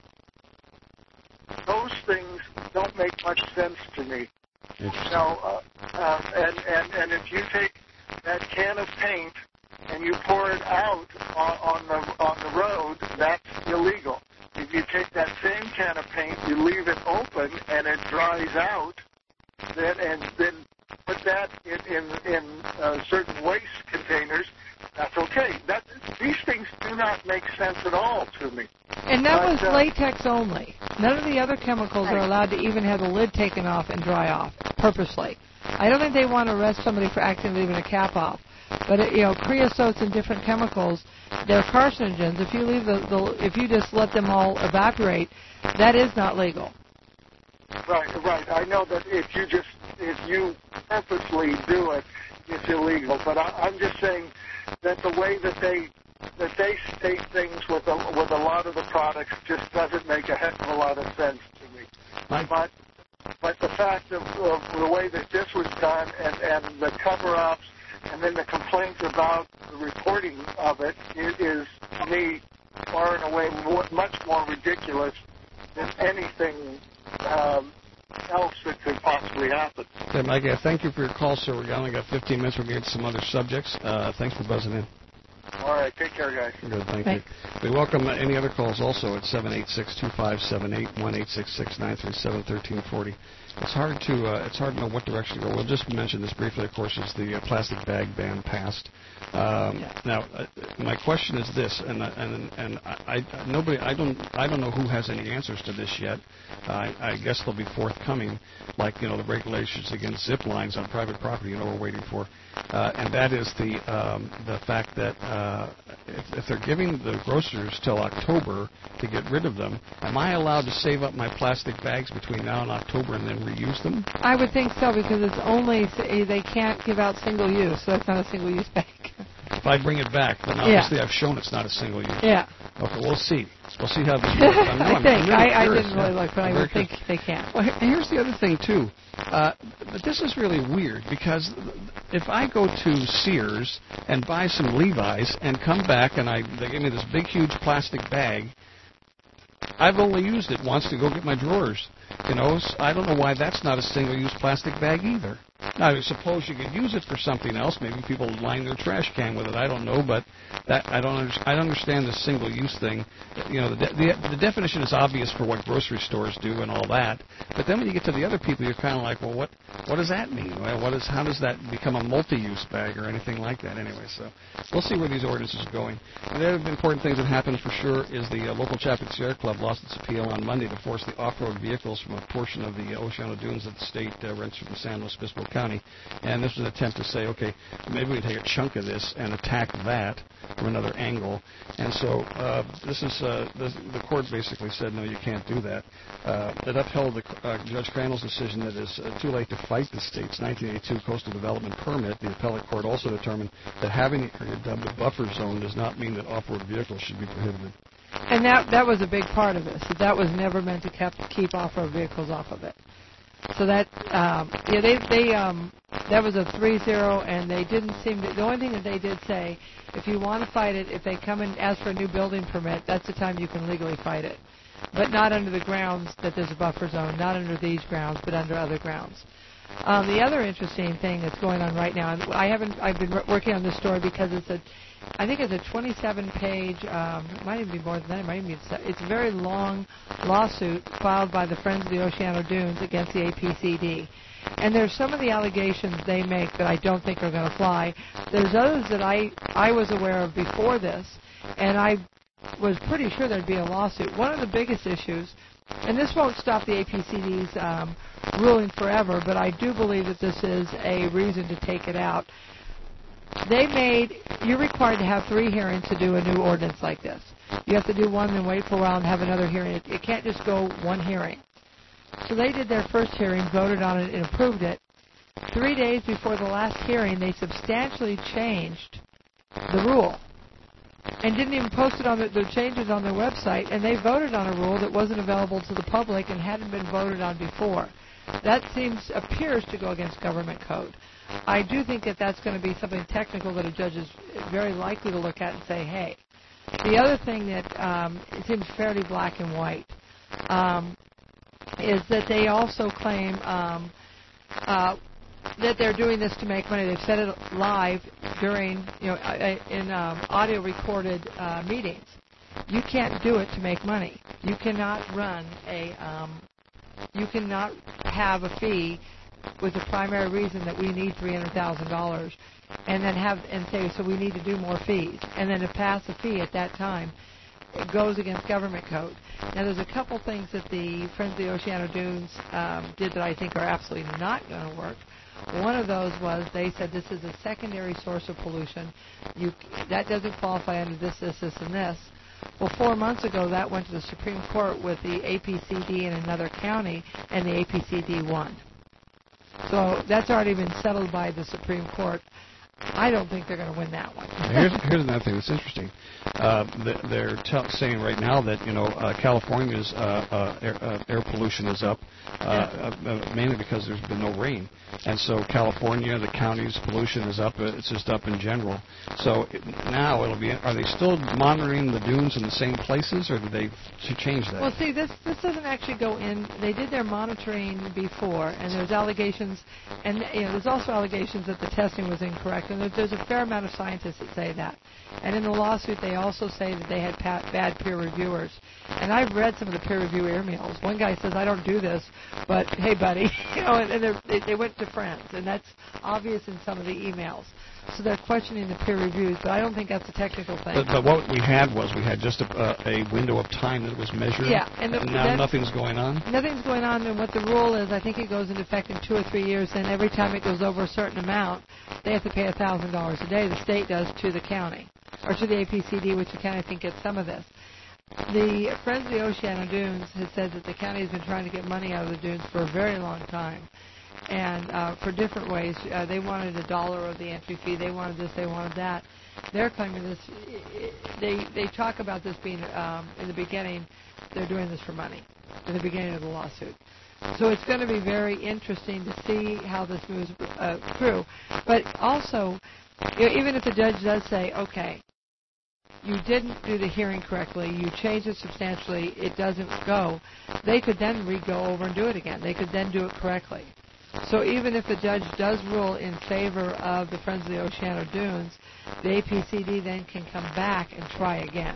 Those things don't make much sense to me. Now, uh, uh, and, and, and if you take that can of paint and you pour it out on, on the on the road, that's illegal. If you take that same can of paint, you leave it open and it dries out, then and then put that in in, in uh, certain waste containers, that's okay. That these things do not make sense at all to me.
And that
But,
was
uh,
latex only. None of the other chemicals are allowed to even have the lid taken off and dry off purposely. I don't think they want to arrest somebody for accidentally leaving a cap off. But it, you know, creosotes and different chemicals, they're carcinogens. If you leave the, the if you just let them all evaporate, that is not legal.
Right, right. I know that if you just if you purposely do it, it's illegal. But I, I'm just saying that the way that they that they state things with a, with a lot of the products just doesn't make a heck of a lot of sense to me.
Right.
But but the fact of, of the way that this was done and, and the cover-ups and then the complaints about the reporting of it is, is to me, far and away more, much more ridiculous than anything um, else that could possibly happen.
Okay, Mike, uh, thank you for your call, sir. We only got fifteen minutes. We'll get to some other subjects. Uh, thanks for buzzing in.
All right, take care, guys.
Good, thank
Thanks.
you. We welcome uh, any other calls also at seven eight six, two five seven eight, one eight six six, nine three seven, one three four zero. It's hard to uh, it's hard to know what direction to go. We'll just mention this briefly. Of course, is the uh, plastic bag ban passed. Um, yeah. Now, uh, my question is this, and uh, and and I, I nobody I don't I don't know who has any answers to this yet. Uh, I guess they'll be forthcoming, like you know the regulations against zip lines on private property. You know we're waiting for, uh, and that is the um, the fact that uh, if, if they're giving the grocers till October to get rid of them, am I allowed to save up my plastic bags between now and October and then reuse them?
I would think so because it's only they can't give out single use, so it's not a single use bag.
If I bring it back, then obviously yeah. I've shown it's not a single use.
Yeah.
Okay, we'll see. We'll see how this works. I, know,
I
I'm,
think.
I'm really
I, I
curious,
didn't really
yeah.
look, but
I'm
I would
curious.
think they can.
Well, here's the other thing, too. Uh, but this is really weird because if I go to Sears and buy some Levi's and come back and I they give me this big, huge plastic bag, I've only used it once to go get my drawers. You know, I don't know why that's not a single-use plastic bag either. Now, I suppose you could use it for something else. Maybe people line their trash can with it. I don't know, but that I don't. Under, I don't understand the single-use thing. You know, the, de- the the definition is obvious for what grocery stores do and all that. But then when you get to the other people, you're kind of like, well, what what does that mean? Well, what is how does that become a multi-use bag or anything like that? Anyway, so we'll see where these ordinances are going. And the other important things that happened for sure is the uh, local Chapel Sierra Club lost its appeal on Monday to force the off-road vehicles from a portion of the Oceano Dunes that the state uh, rents from San Luis Obispo County. And this was an attempt to say, okay, maybe we can take a chunk of this and attack that from another angle. And so uh, this is uh, the, the court basically said, no, you can't do that. Uh, it upheld the, uh, Judge Crandall's decision that it's uh, too late to fight the state's nineteen eighty-two coastal development permit. The appellate court also determined that having it dubbed a buffer zone does not mean that off-road vehicles should be prohibited.
And that that was a big part of this. That, that was never meant to kept, keep off-road vehicles off of it. So that um, yeah, they they um, that was a three zero, and they didn't seem to. The only thing that they did say, if you want to fight it, if they come and ask for a new building permit, that's the time you can legally fight it, but not under the grounds that there's a buffer zone, not under these grounds, but under other grounds. Um, the other interesting thing that's going on right now, and I haven't, I've been working on this story because it's a, I think it's a twenty-seven page, um, it might even be more than that, it might even be, it's a very long lawsuit filed by the Friends of the Oceano Dunes against the A P C D. And there's some of the allegations they make that I don't think are going to fly. There's others that I, I was aware of before this, and I was pretty sure there'd be a lawsuit. One of the biggest issues, and this won't stop the A P C D's um, ruling forever, but I do believe that this is a reason to take it out. They made, you're required to have three hearings to do a new ordinance like this. You have to do one, then wait for a while and have another hearing. It, it can't just go one hearing. So they did their first hearing, voted on it, and approved it. Three days before the last hearing, they substantially changed the rule and didn't even post it on the, the changes on their website, and they voted on a rule that wasn't available to the public and hadn't been voted on before. That seems, appears to go against government code. I do think that that's going to be something technical that a judge is very likely to look at and say, hey. The other thing that um, it seems fairly black and white um, is that they also claim um, uh, that they're doing this to make money. They've said it live during, you know, in um, audio recorded uh, meetings. You can't do it to make money. You cannot run a, um, you cannot have a fee with the primary reason that we need three hundred thousand dollars, and then have and say, so we need to do more fees, and then to pass a fee at that time. goes against government code. Now, there's a couple things that the Friends of the Oceano Dunes um, did that I think are absolutely not going to work. One of those was they said this is a secondary source of pollution. You, that doesn't qualify under this, this, this, and this. Well, four months ago, that went to the Supreme Court with the A P C D in another county, and the A P C D won. So that's already been settled by the Supreme Court. I don't think they're going to win that one.
here's, here's another thing that's interesting. Uh, they're t- saying right now that you know uh, California's uh, uh, air, uh, air pollution is up, uh, uh, mainly because there's been no rain, and so California, the county's pollution is up. It's just up in general. So it, now it'll be. Are they still monitoring the dunes in the same places, or did they change that?
Well, see, this this doesn't actually go in. They did their monitoring before, and there's allegations, and you know, there's also allegations that the testing was incorrect. And there's a fair amount of scientists that say that. And in the lawsuit, they also say that they had pa- bad peer reviewers. And I've read some of the peer review emails. One guy says, I don't do this, but hey, buddy, you know, and, and they, they went to friends. And that's obvious in some of the emails. So they're questioning the peer reviews, but I don't think that's a technical thing.
But, but what we had was we had just a, uh, a window of time that was measured.
Yeah, and, the,
and now nothing's going on.
Nothing's going on, and what the rule is, I think it goes into effect in two or three years. And every time it goes over a certain amount, they have to pay a thousand dollars a day. The state does to the county, or to the A P C D, which the county I think gets some of this. The Friends of the Oceano Dunes has said that the county has been trying to get money out of the dunes for a very long time. And uh, for different ways. Uh, they wanted a dollar of the entry fee. They wanted this. They wanted that. They're claiming this. They they talk about this being um, in the beginning. They're doing this for money in the beginning of the lawsuit. So it's going to be very interesting to see how this moves uh, through. But also, you know, even if the judge does say, okay, you didn't do the hearing correctly, you changed it substantially, it doesn't go, they could then re-go over and do it again. They could then do it correctly. So even if the judge does rule in favor of the Friends of the Oceano Dunes, the A P C D then can come back and try again.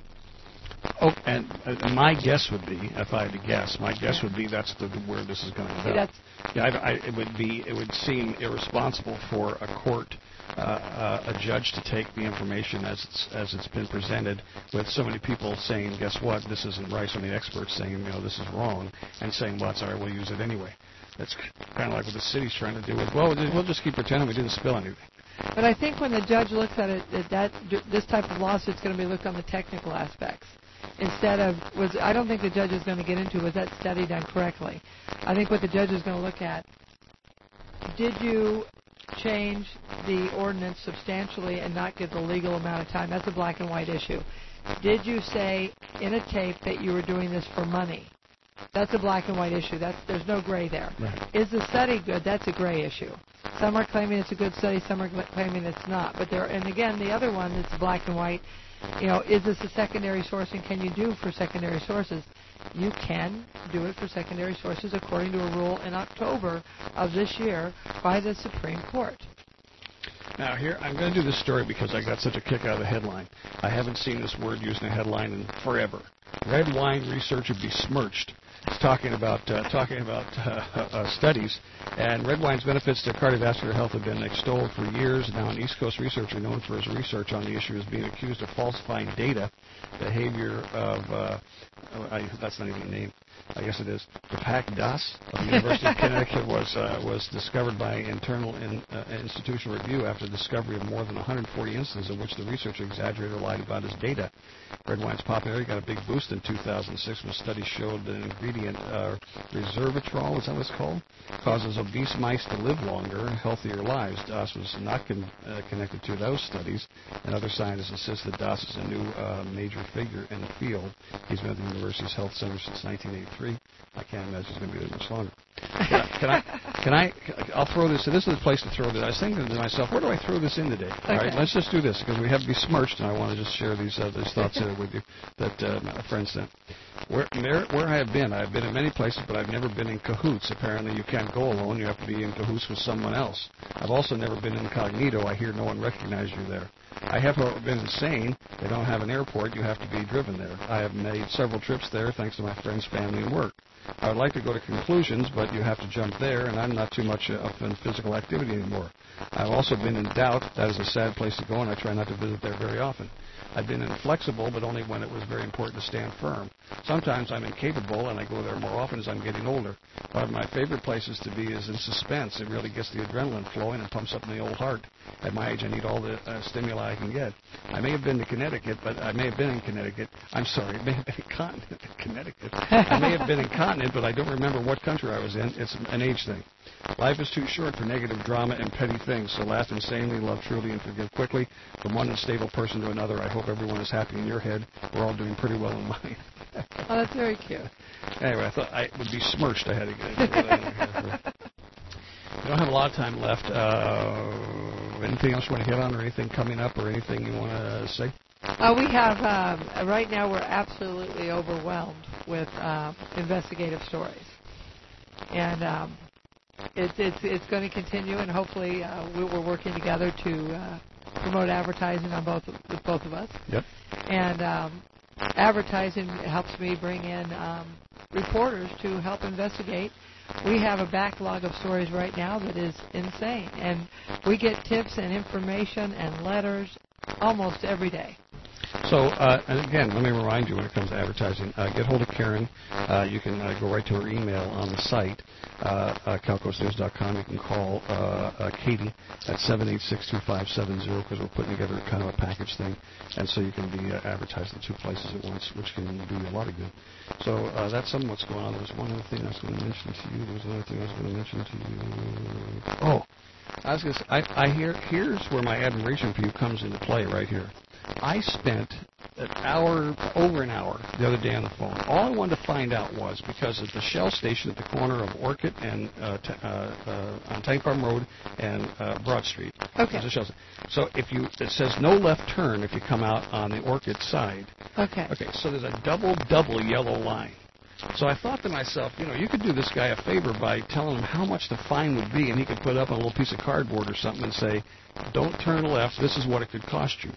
Oh, and uh, my guess would be, if I had to guess, my guess would be that's the, where this is going to go.
That's,
yeah, I, I, it would be, it would seem irresponsible for a court, uh, uh, a judge, to take the information as it's as it's been presented, with so many people saying, guess what, this isn't right. So many experts saying, you know, this is wrong, and saying, well, it's all right, we'll use it anyway. That's kind of like what the city's trying to do with, well, we'll just keep pretending we didn't spill anything.
But I think when the judge looks at it, that, that this type of lawsuit is going to be looked on the technical aspects. Instead of, was I don't think the judge is going to get into, was that study done correctly? I think what the judge is going to look at, did you change the ordinance substantially and not give the legal amount of time? That's a black and white issue. Did you say in a tape that you were doing this for money? That's a black and white issue. That's, there's no gray there.
Right.
Is the study good? That's a gray issue. Some are claiming it's a good study. Some are claiming it's not. But there, and again, the other one that's black and white, you know, is this a secondary source, and can you do for secondary sources? You can do it for secondary sources according to a rule in October of this year by the Supreme Court.
Now, here, I'm going to do this story because I got such a kick out of the headline. I haven't seen this word used in a headline in forever. Red wine researcher besmirched. It's talking about uh, talking about uh, uh, studies, and red wine's benefits to cardiovascular health have been extolled for years. Now, an East Coast researcher known for his research on the issue is being accused of falsifying data. Behavior of uh, I, that's not even a name. I guess it is. Deepak Das of the University of Connecticut was uh, was discovered by internal in, uh, institutional review after the discovery of more than one hundred forty instances in which the researcher exaggerated or lied about his data. Red wine's popularity got a big boost in two thousand six when a study showed that an ingredient, uh, resveratrol, is that what it's called, causes obese mice to live longer and healthier lives. Das was not con- uh, connected to those studies, and other scientists insist that Das is a new uh, major figure in the field. He's been at the university's health center since nineteen eighty-three. I can't imagine he's going to be there much longer. Can I, can I, can I, I'll throw this, this is the place to throw this. I was thinking to myself, where do I throw this in today?
Okay.
All right, let's just do this, because we have besmirched, and I want to just share these, uh, these thoughts uh, with you that uh, my friend sent. Where, where I have been, I've been in many places, but I've never been in cahoots. Apparently, you can't go alone. You have to be in cahoots with someone else. I've also never been incognito. I hear no one recognize you there. I have been insane. They don't have an airport. You have to be driven there. I have made several trips there thanks to my friends, family, and work. I would like to go to conclusions, but you have to jump there, and I'm not too much uh, up in physical activity anymore. I've also been in doubt. That is a sad place to go, and I try not to visit there very often. I've been inflexible, but only when it was very important to stand firm. Sometimes I'm incapable, and I go there more often as I'm getting older. One of my favorite places to be is in suspense. It really gets the adrenaline flowing and pumps up the old heart. At my age, I need all the uh, stimuli I can get. I may have been to Connecticut, but I may have been in Connecticut. I'm sorry, I may have been in continent, Connecticut. I may have been in continent, but I don't remember what country I was in. It's an age thing. Life is too short for negative drama and petty things, so laugh insanely, love truly, and forgive quickly. From one unstable person to another, I hope everyone is happy in your head. We're all doing pretty well in mine.
Oh, that's very cute.
Anyway, I thought I would be smirched. I had to get it. We don't have a lot of time left. Uh, anything else you want to hit on, or anything coming up, or anything you want to say?
Uh, we have, um, right now we're absolutely overwhelmed with uh, investigative stories. And um, it's, it's, it's going to continue, and hopefully uh, we, we're working together to uh, promote advertising on both with both of us.
Yep.
And um, advertising helps me bring in um, reporters to help investigate. We have a backlog of stories right now that is insane, and we get tips and information and letters almost every day.
So, uh, and again, let me remind you when it comes to advertising, uh, get hold of Karen. Uh, you can uh, go right to her email on the site, uh, uh, calcoast news dot com. You can call uh, uh, Katie at seven eight six, two five seven zero because we're putting together kind of a package thing. And so you can be uh, advertised in two places at once, which can do you a lot of good. So uh, that's some of what's going on. There's one other thing I was going to mention to you. There's another thing I was going to mention to you. Oh, I was going to say, I, I hear, here's where my admiration for you comes into play right here. I spent an hour, over an hour, the other day on the phone. All I wanted to find out was, because at the Shell station at the corner of Orchid and uh, t- uh, uh, on Tank Farm Road and uh, Broad Street.
Okay.
There's a Shell station. So if you, it says no left turn if you come out on the Orchid side.
Okay.
Okay, so there's a double, double yellow line. So I thought to myself, you know, you could do this guy a favor by telling him how much the fine would be, and he could put up a little piece of cardboard or something and say, don't turn left, this is what it could cost you.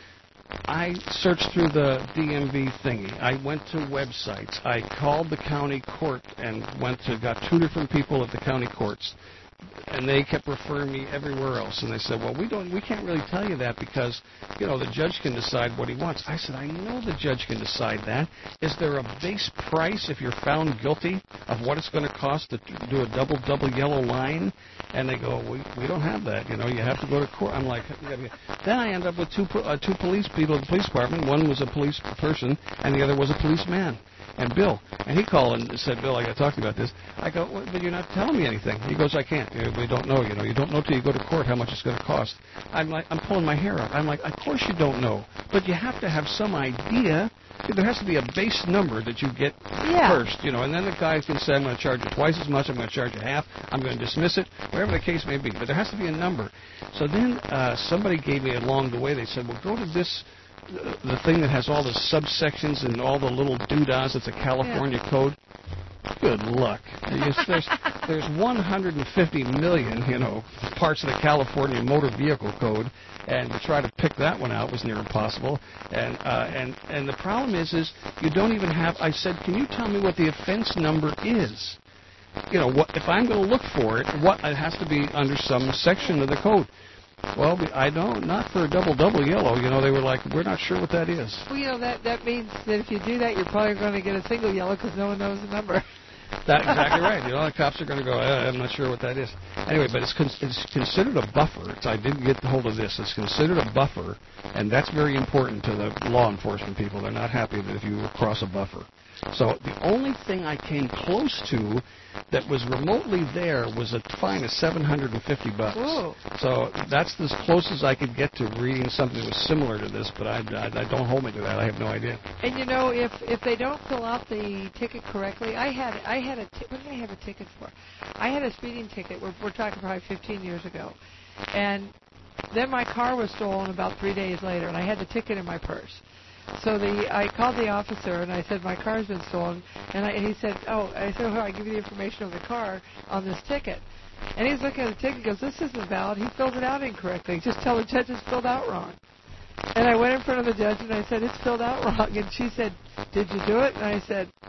I searched through the D M V thingy. I went to websites. I called the county court and went to, got two different people at the county courts. And they kept referring me everywhere else. And they said, well, we don't, we can't really tell you that because, you know, the judge can decide what he wants. I said, I know the judge can decide that. Is there a base price if you're found guilty of what it's going to cost to do a double, double yellow line? And they go, we, we don't have that. You know, you have to go to court. I'm like, then I end up with two, uh, two police people at the police department. One was a police person and the other was a policeman. And Bill, and he called and said, Bill, I got to talk to you about this. I go, well, but you're not telling me anything. He goes, I can't. We don't know, you know. You don't know till you go to court how much it's going to cost. I'm like, I'm pulling my hair out. I'm like, of course you don't know. But you have to have some idea. There has to be a base number that you get
yeah.
first, you know. And then the guy can say, I'm going to charge you twice as much. I'm going to charge you half. I'm going to dismiss it, whatever the case may be. But there has to be a number. So then uh, somebody gave me along the way. They said, well, go to this. The thing that has all the subsections and all the little doodahs, it's a California yeah. code. Good luck. There's, there's one hundred fifty million, you know, parts of the California Motor Vehicle Code, and to try to pick that one out was near impossible. And uh, and and the problem is, is you don't even have. I said, can you tell me what the offense number is? You know, what if I'm going to look for it? What it has to be under some section of the code. Well, I don't, not for a double-double yellow. You know, they were like, we're not sure what that is.
Well, you know, that, that means that if you do that, you're probably going to get a single yellow because no one knows the number.
That's exactly right. You know, the cops are going to go, eh, I'm not sure what that is. Anyway, but it's, con- it's considered a buffer. It's, I didn't get hold of this. It's considered a buffer, and that's very important to the law enforcement people. They're not happy that if you cross a buffer. So the only thing I came close to that was remotely there was a fine of seven hundred fifty bucks.
Whoa.
So that's as close as I could get to reading something that was similar to this, but I, I, I don't hold me to that. I have no idea.
And you know, if if they don't fill out the ticket correctly, I had I had a t- what did I have a ticket for? I had a speeding ticket. We're we're talking probably fifteen years ago, and then my car was stolen about three days later, and I had the ticket in my purse. So the I called the officer and I said my car's been stolen, and, I, and he said, oh, I said, oh, I give you the information of the car on this ticket, and he's looking at the ticket, and goes, this isn't valid. He filled it out incorrectly. Just tell the judge it's filled out wrong. And I went in front of the judge and I said, it's filled out wrong, and she said, did you do it? And I said,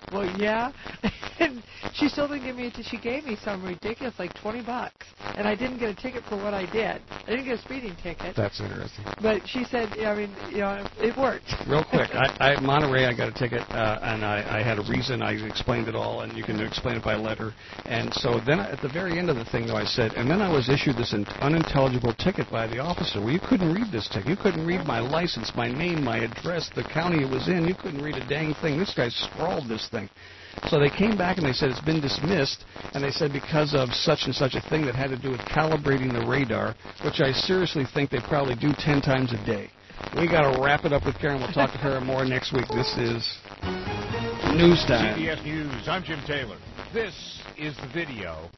Well, yeah. And she still didn't give me a She gave me some ridiculous, like twenty bucks. And I didn't get a ticket for what I did. I didn't get a speeding ticket.
That's interesting.
But she said, I mean, you know, it worked.
Real quick, I, I Monterey, I got a ticket, uh, and I, I had a reason. I explained it all, and you can explain it by letter. And so then at the very end of the thing, though, I said, and then I was issued this unintelligible ticket by the officer. Well, you couldn't read this ticket. You couldn't read my license, my name, my address, the county it was in. You couldn't read a dang thing. This guy scrawled this thing. So they came back and they said it's been dismissed, and they said because of such and such a thing that had to do with calibrating the radar, which I seriously think they probably do ten times a day. We got to wrap it up with Karen. We'll talk to her more next week. This is News Time.
C B S News. I'm Jim Taylor. This is the video.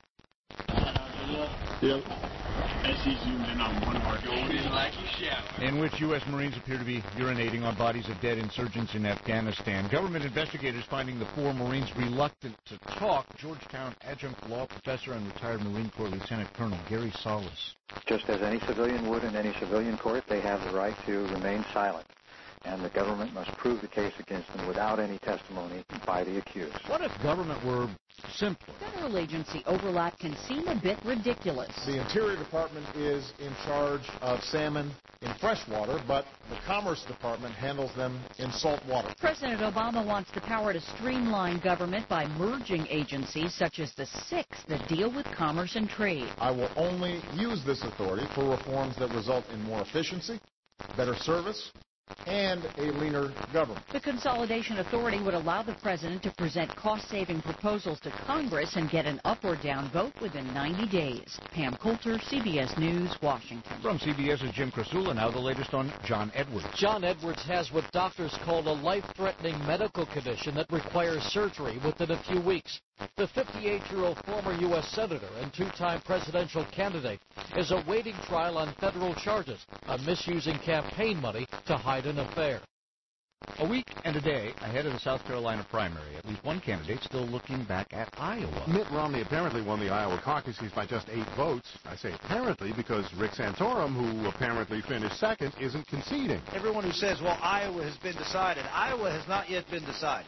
Yep. As he zoomed in on one mark, going in like you shout.
In which U S Marines appear to be urinating on bodies of dead insurgents in Afghanistan. Government investigators finding the four Marines reluctant to talk. Georgetown adjunct law professor and retired Marine Corps Lieutenant Colonel Gary Solis.
Just as any civilian would in any civilian court, they have the right to remain silent. And the government must prove the case against them without any testimony by the accused.
What if government were simpler?
Federal agency overlap can seem a bit ridiculous.
The Interior Department is in charge of salmon in freshwater, but the Commerce Department handles them in salt water.
President Obama wants the power to streamline government by merging agencies such as the six that deal with commerce and trade.
I will only use this authority for reforms that result in more efficiency, better service, and a leaner government.
The Consolidation Authority would allow the president to present cost-saving proposals to Congress and get an up or down vote within ninety days. Pam Coulter, C B S News, Washington.
From CBS's Jim Krasula, now the latest on John Edwards.
John Edwards has what doctors call a life-threatening medical condition that requires surgery within a few weeks. The fifty-eight-year-old former U S Senator and two-time presidential candidate is awaiting trial on federal charges of misusing campaign money to hide an affair.
A week and a day ahead of the South Carolina primary, at least one candidate still looking back at Iowa.
Mitt Romney apparently won the Iowa caucuses by just eight votes. I say apparently because Rick Santorum, who apparently finished second, isn't conceding.
Everyone who says, well, Iowa has been decided, Iowa has not yet been decided.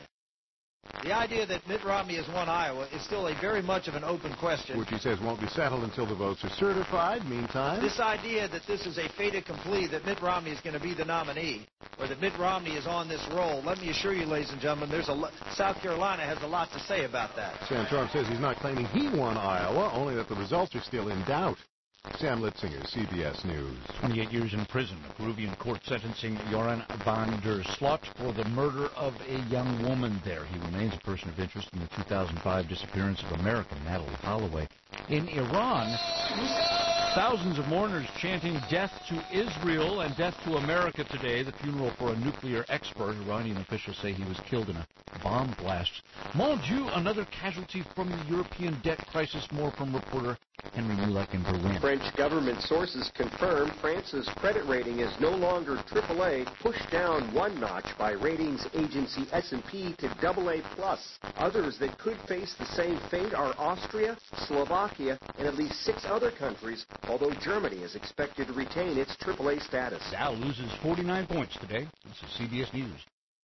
The idea that Mitt Romney has won Iowa is still a very much of an open question.
Which he says won't be settled until the votes are certified. Meantime,
this idea that this is a fait accompli, that Mitt Romney is going to be the nominee, or that Mitt Romney is on this roll, let me assure you, ladies and gentlemen, there's a lo- South Carolina has a lot to say about that.
Santorum says he's not claiming he won Iowa, only that the results are still in doubt. Sam Litzinger, C B S News.
twenty-eight years in prison. A Peruvian court sentencing Joran van der Slot for the murder of a young woman there. He remains a person of interest in the two thousand five disappearance of American Natalie Holloway. In Iran, thousands of mourners chanting death to Israel and death to America today. The funeral for a nuclear expert. Iranian officials say he was killed in a bomb blast. Mon Dieu, another casualty from the European debt crisis. More from reporter Henry Mulek in Berlin.
French government sources confirm France's credit rating is no longer triple A, pushed down one notch by ratings agency S and P to double A plus. Others that could face the same fate are Austria, Slovakia, and at least six other countries, although Germany is expected to retain its triple A status.
Dow loses forty-nine points today. This is C B S News.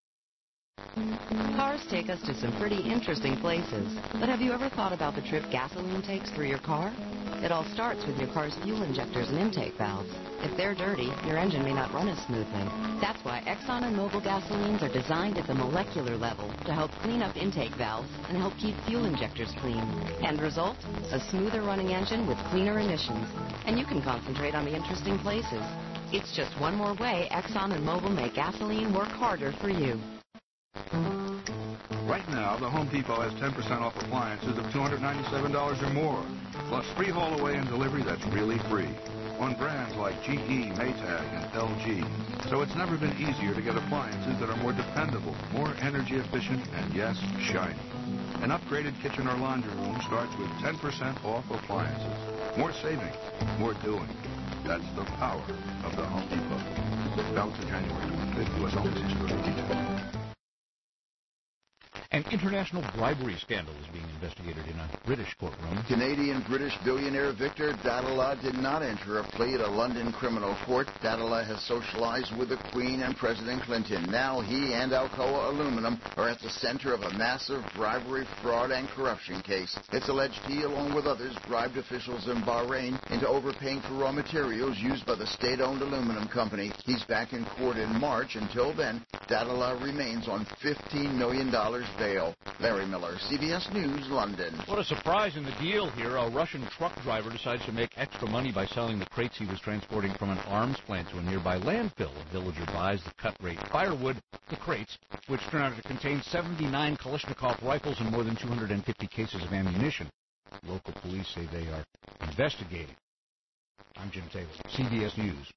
Cars take us to some pretty interesting places. But have you ever thought about the trip gasoline takes through your car? It all starts with your car's fuel injectors and intake valves. If they're dirty, your engine may not run as smoothly. That's why Exxon and Mobil gasolines are designed at the molecular level to help clean up intake valves and help keep fuel injectors clean. End result? A smoother running engine with cleaner emissions. And you can concentrate on the interesting places. It's just one more way Exxon and Mobil make gasoline work harder for you.
Right now, the Home Depot has ten percent off appliances of two hundred ninety-seven dollars or more, plus free haul away and delivery that's really free, on brands like G E, Maytag, and L G. So it's never been easier to get appliances that are more dependable, more energy efficient, and yes, shiny. An upgraded kitchen or laundry room starts with ten percent off appliances. More saving, more doing. That's the power of the Home Depot. Valid to January twenty-fifth, U S only, six thirty detail.
An international bribery scandal is being investigated in a British courtroom.
Canadian-British billionaire Victor Dattala did not enter a plea at a London criminal court. Dattala has socialized with the Queen and President Clinton. Now he and Alcoa Aluminum are at the center of a massive bribery, fraud, and corruption case. It's alleged he, along with others, bribed officials in Bahrain into overpaying for raw materials used by the state-owned aluminum company. He's back in court in March. Until then, Dattala remains on fifteen million dollars bail. Larry Miller, C B S News, London.
What a surprise in the deal here. A Russian truck driver decides to make extra money by selling the crates he was transporting from an arms plant to a nearby landfill. A villager buys the cut-rate firewood, the crates, which turn out to contain seventy-nine Kalashnikov rifles and more than two hundred fifty cases of ammunition. Local police say they are investigating. I'm Jim Taylor, C B S News.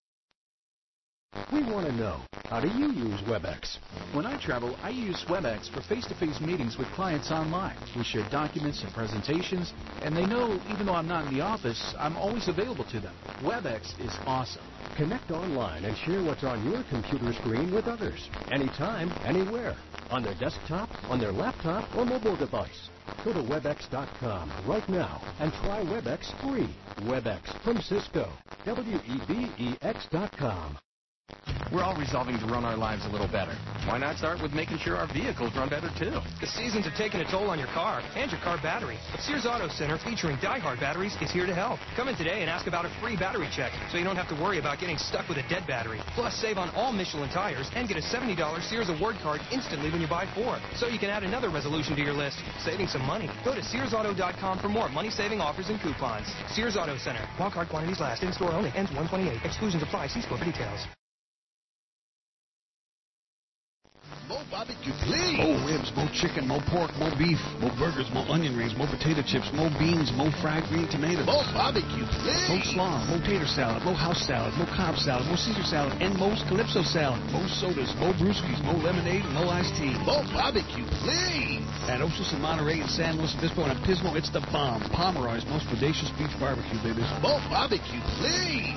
We want to know, how do you use WebEx? When I travel, I use WebEx for face-to-face meetings with clients online. We share documents and presentations, and they know even though I'm not in the office, I'm always available to them. WebEx is awesome.
Connect online and share what's on your computer screen with others. Anytime, anywhere. On their desktop, on their laptop, or mobile device. Go to webex dot com right now and try WebEx free. WebEx from Cisco. W E B E X dot com.
We're all resolving to run our lives a little better. Why not start with making sure our vehicles run better, too?
The seasons are taking a toll on your car and your car battery. But Sears Auto Center, featuring Die-Hard batteries, is here to help. Come in today and ask about a free battery check, so you don't have to worry about getting stuck with a dead battery. Plus, save on all Michelin tires and get a seventy dollars Sears Award card instantly when you buy four. So you can add another resolution to your list, saving some money. Go to Sears Auto dot com for more money-saving offers and coupons. Sears Auto Center. While card quantities last. In-store only. Ends one twenty-eight. Exclusions apply. See store for details.
More barbecue, please. More ribs, more chicken, more pork, more beef, more burgers, more onion rings, more potato chips, more beans, more fried green tomatoes. More barbecue, please. More slaw, more tater salad, more house salad, more Cobb salad, more Caesar salad, and most Calypso salad. More sodas, more brewskis, more lemonade, and more iced tea. More barbecue, please. At Osis and Monterey and San Luis Obispo and Pismo, it's the bomb. Pomeroy's most bodacious beef barbecue, baby. More barbecue, please.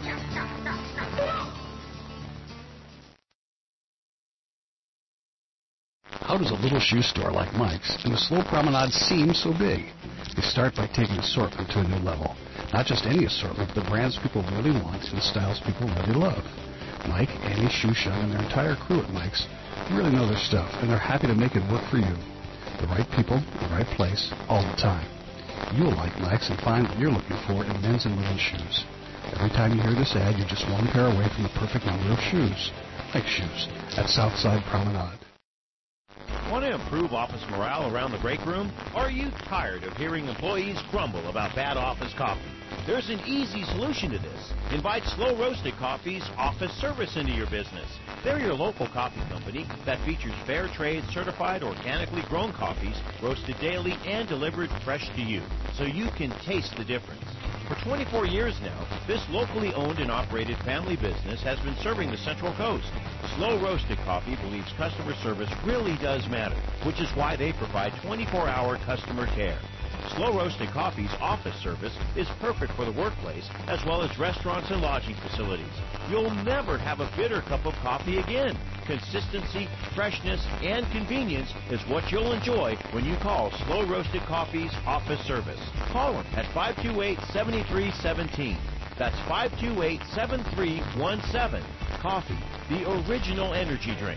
How does a little shoe store like Mike's and the Slow Promenade seem so big? They start by taking assortment to a new level. Not just any assortment, but the brands people really want and the styles people really love. Mike, Annie, Shoe Shine, and their entire crew at Mike's really know their stuff, and they're happy to make it work for you. The right people, the right place, all the time. You'll like Mike's and find what you're looking for in men's and women's shoes. Every time you hear this ad, you're just one pair away from the perfect number of shoes. Mike's Shoes at Southside Promenade.
Want to improve office morale around the break room? Are you tired of hearing employees grumble about bad office coffee? There's an easy solution to this. Invite Slow Roasted Coffee's office service into your business. They're your local coffee company that features fair trade certified organically grown coffees roasted daily and delivered fresh to you, so you can taste the difference. For twenty-four years now, this locally owned and operated family business has been serving the Central Coast. Slow Roasted Coffee believes customer service really does matter, which is why they provide twenty-four hour customer care. Slow Roasted Coffee's office service is perfect for the workplace as well as restaurants and lodging facilities. You'll never have a bitter cup of coffee again. Consistency, freshness, and convenience is what you'll enjoy when you call Slow Roasted Coffee's office service. Call them at five two eight, seven three one seven. That's five two eight, seven three one seven. Coffee, the original energy drink.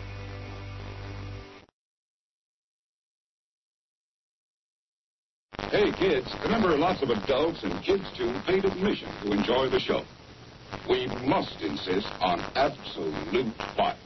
Hey, kids, remember lots of adults and kids, too, paid admission to enjoy the show. We must insist on absolute fun.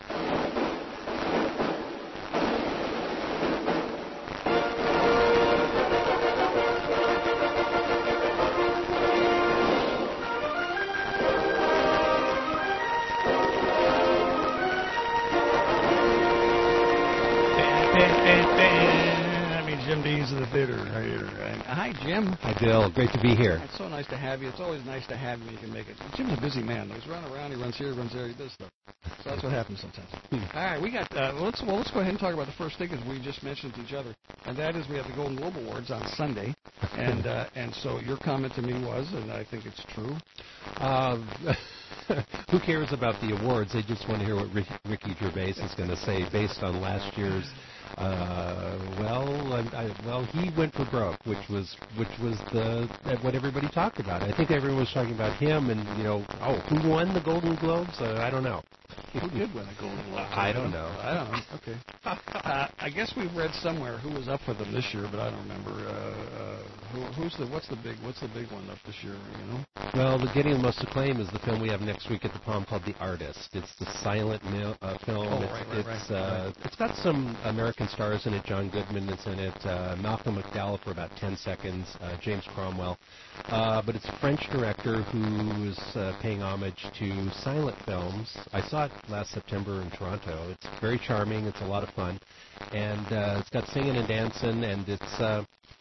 Jim Dean's of the theater. Hi, Jim.
Hi, Bill. Great to be here.
It's so nice to have you. It's always nice to have you. You can make it. Jim's a busy man. He's running around. He runs here, runs there. He does stuff. So that's what happens sometimes. All right, we got. Uh, let's well, let's go ahead and talk about the first thing, as we just mentioned to each other, and that is we have the Golden Globe Awards on Sunday, and uh, and so your comment to me was, and I think it's true.
Uh,
who cares about the awards? They just want to hear what Rick, Ricky Gervais is going to say based on last year's. Uh, well, I, I, well, he went for broke, which was which was the what everybody talked about. I think everyone was talking about him, and you know, oh, who won the Golden Globes? Uh, I don't know.
Who did win the Golden Globes?
I don't know.
I don't know. Okay. Uh, I guess we've read somewhere who was up for them this year, but I don't remember. Uh, uh, who, who's the what's the big what's the big one up this year? You know.
Well, the getting the most acclaim is the film we have next week at the Palm called The Artist. It's the silent mil, uh, film.
Oh,
it's
right, right,
it's,
right,
uh,
right.
it's got some American stars in it. John Goodman is in it. Uh, Malcolm McDowell for about ten seconds. Uh, James Cromwell. Uh, but it's a French director who is uh, paying homage to silent films. I saw it last September in Toronto. It's very charming. It's a lot of fun. And uh, it's got singing and dancing, and it's uh,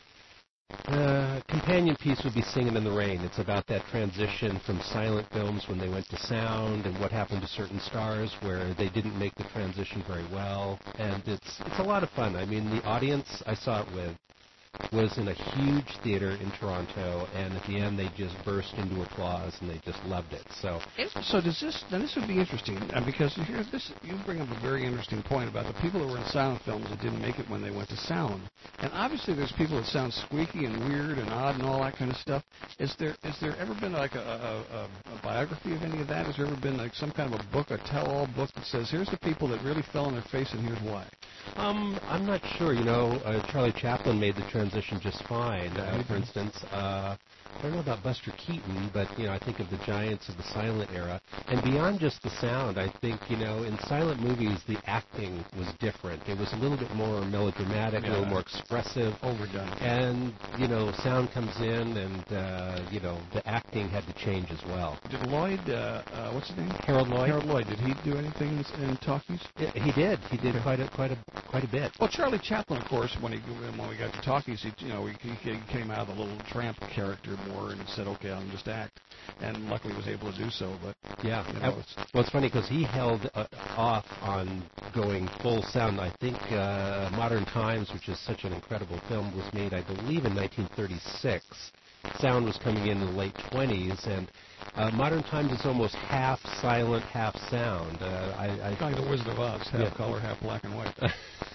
uh, companion piece would be Singing in the Rain. It's about that transition from silent films when they went to sound and what happened to certain stars where they didn't make the transition very well. And it's it's a lot of fun. I mean, the audience I saw it with was in a huge theater in Toronto, and at the end they just burst into applause and they just loved it. So,
so does this? Now this would be interesting uh, because here, this you bring up a very interesting point about the people who were in silent films that didn't make it when they went to sound. And obviously, there's people that sound squeaky and weird and odd and all that kind of stuff. Is there is there ever been like a, a, a, a biography of any of that? Has there ever been like some kind of a book, a tell-all book that says here's the people that really fell on their face and here's why?
Um, I'm not sure. You know, uh, Charlie Chaplin made the transition just fine. Uh, for instance, uh, I don't know about Buster Keaton, but you know, I think of the giants of the silent era. And beyond just the sound, I think you know, in silent movies, the acting was different. It was a little bit more melodramatic,
Yeah.
a little more expressive,
overdone.
And you know, sound comes in, and uh, you know, the acting had to change as well.
Did Lloyd, uh, uh, what's his name?
Harold Lloyd.
Harold Lloyd. Did he do anything in, in talkies?
Yeah, he did. He did quite a quite a quite a bit.
Well, Charlie Chaplin, of course, when he when we got to talkies, he you know he, he came out of the little tramp character more and said, okay, I'll just act, and luckily was able to do so. But
yeah,
you know, it's,
well, it's funny because he held uh, off on going full sound. I think uh, Modern Times, which is such an incredible film, was made, I believe, in nineteen thirty-six. Sound was coming in the late twenties, and uh, Modern Times is almost half silent, half sound. Uh, I, I,
like the Wizard of Oz, half
yeah.
color, half black and white.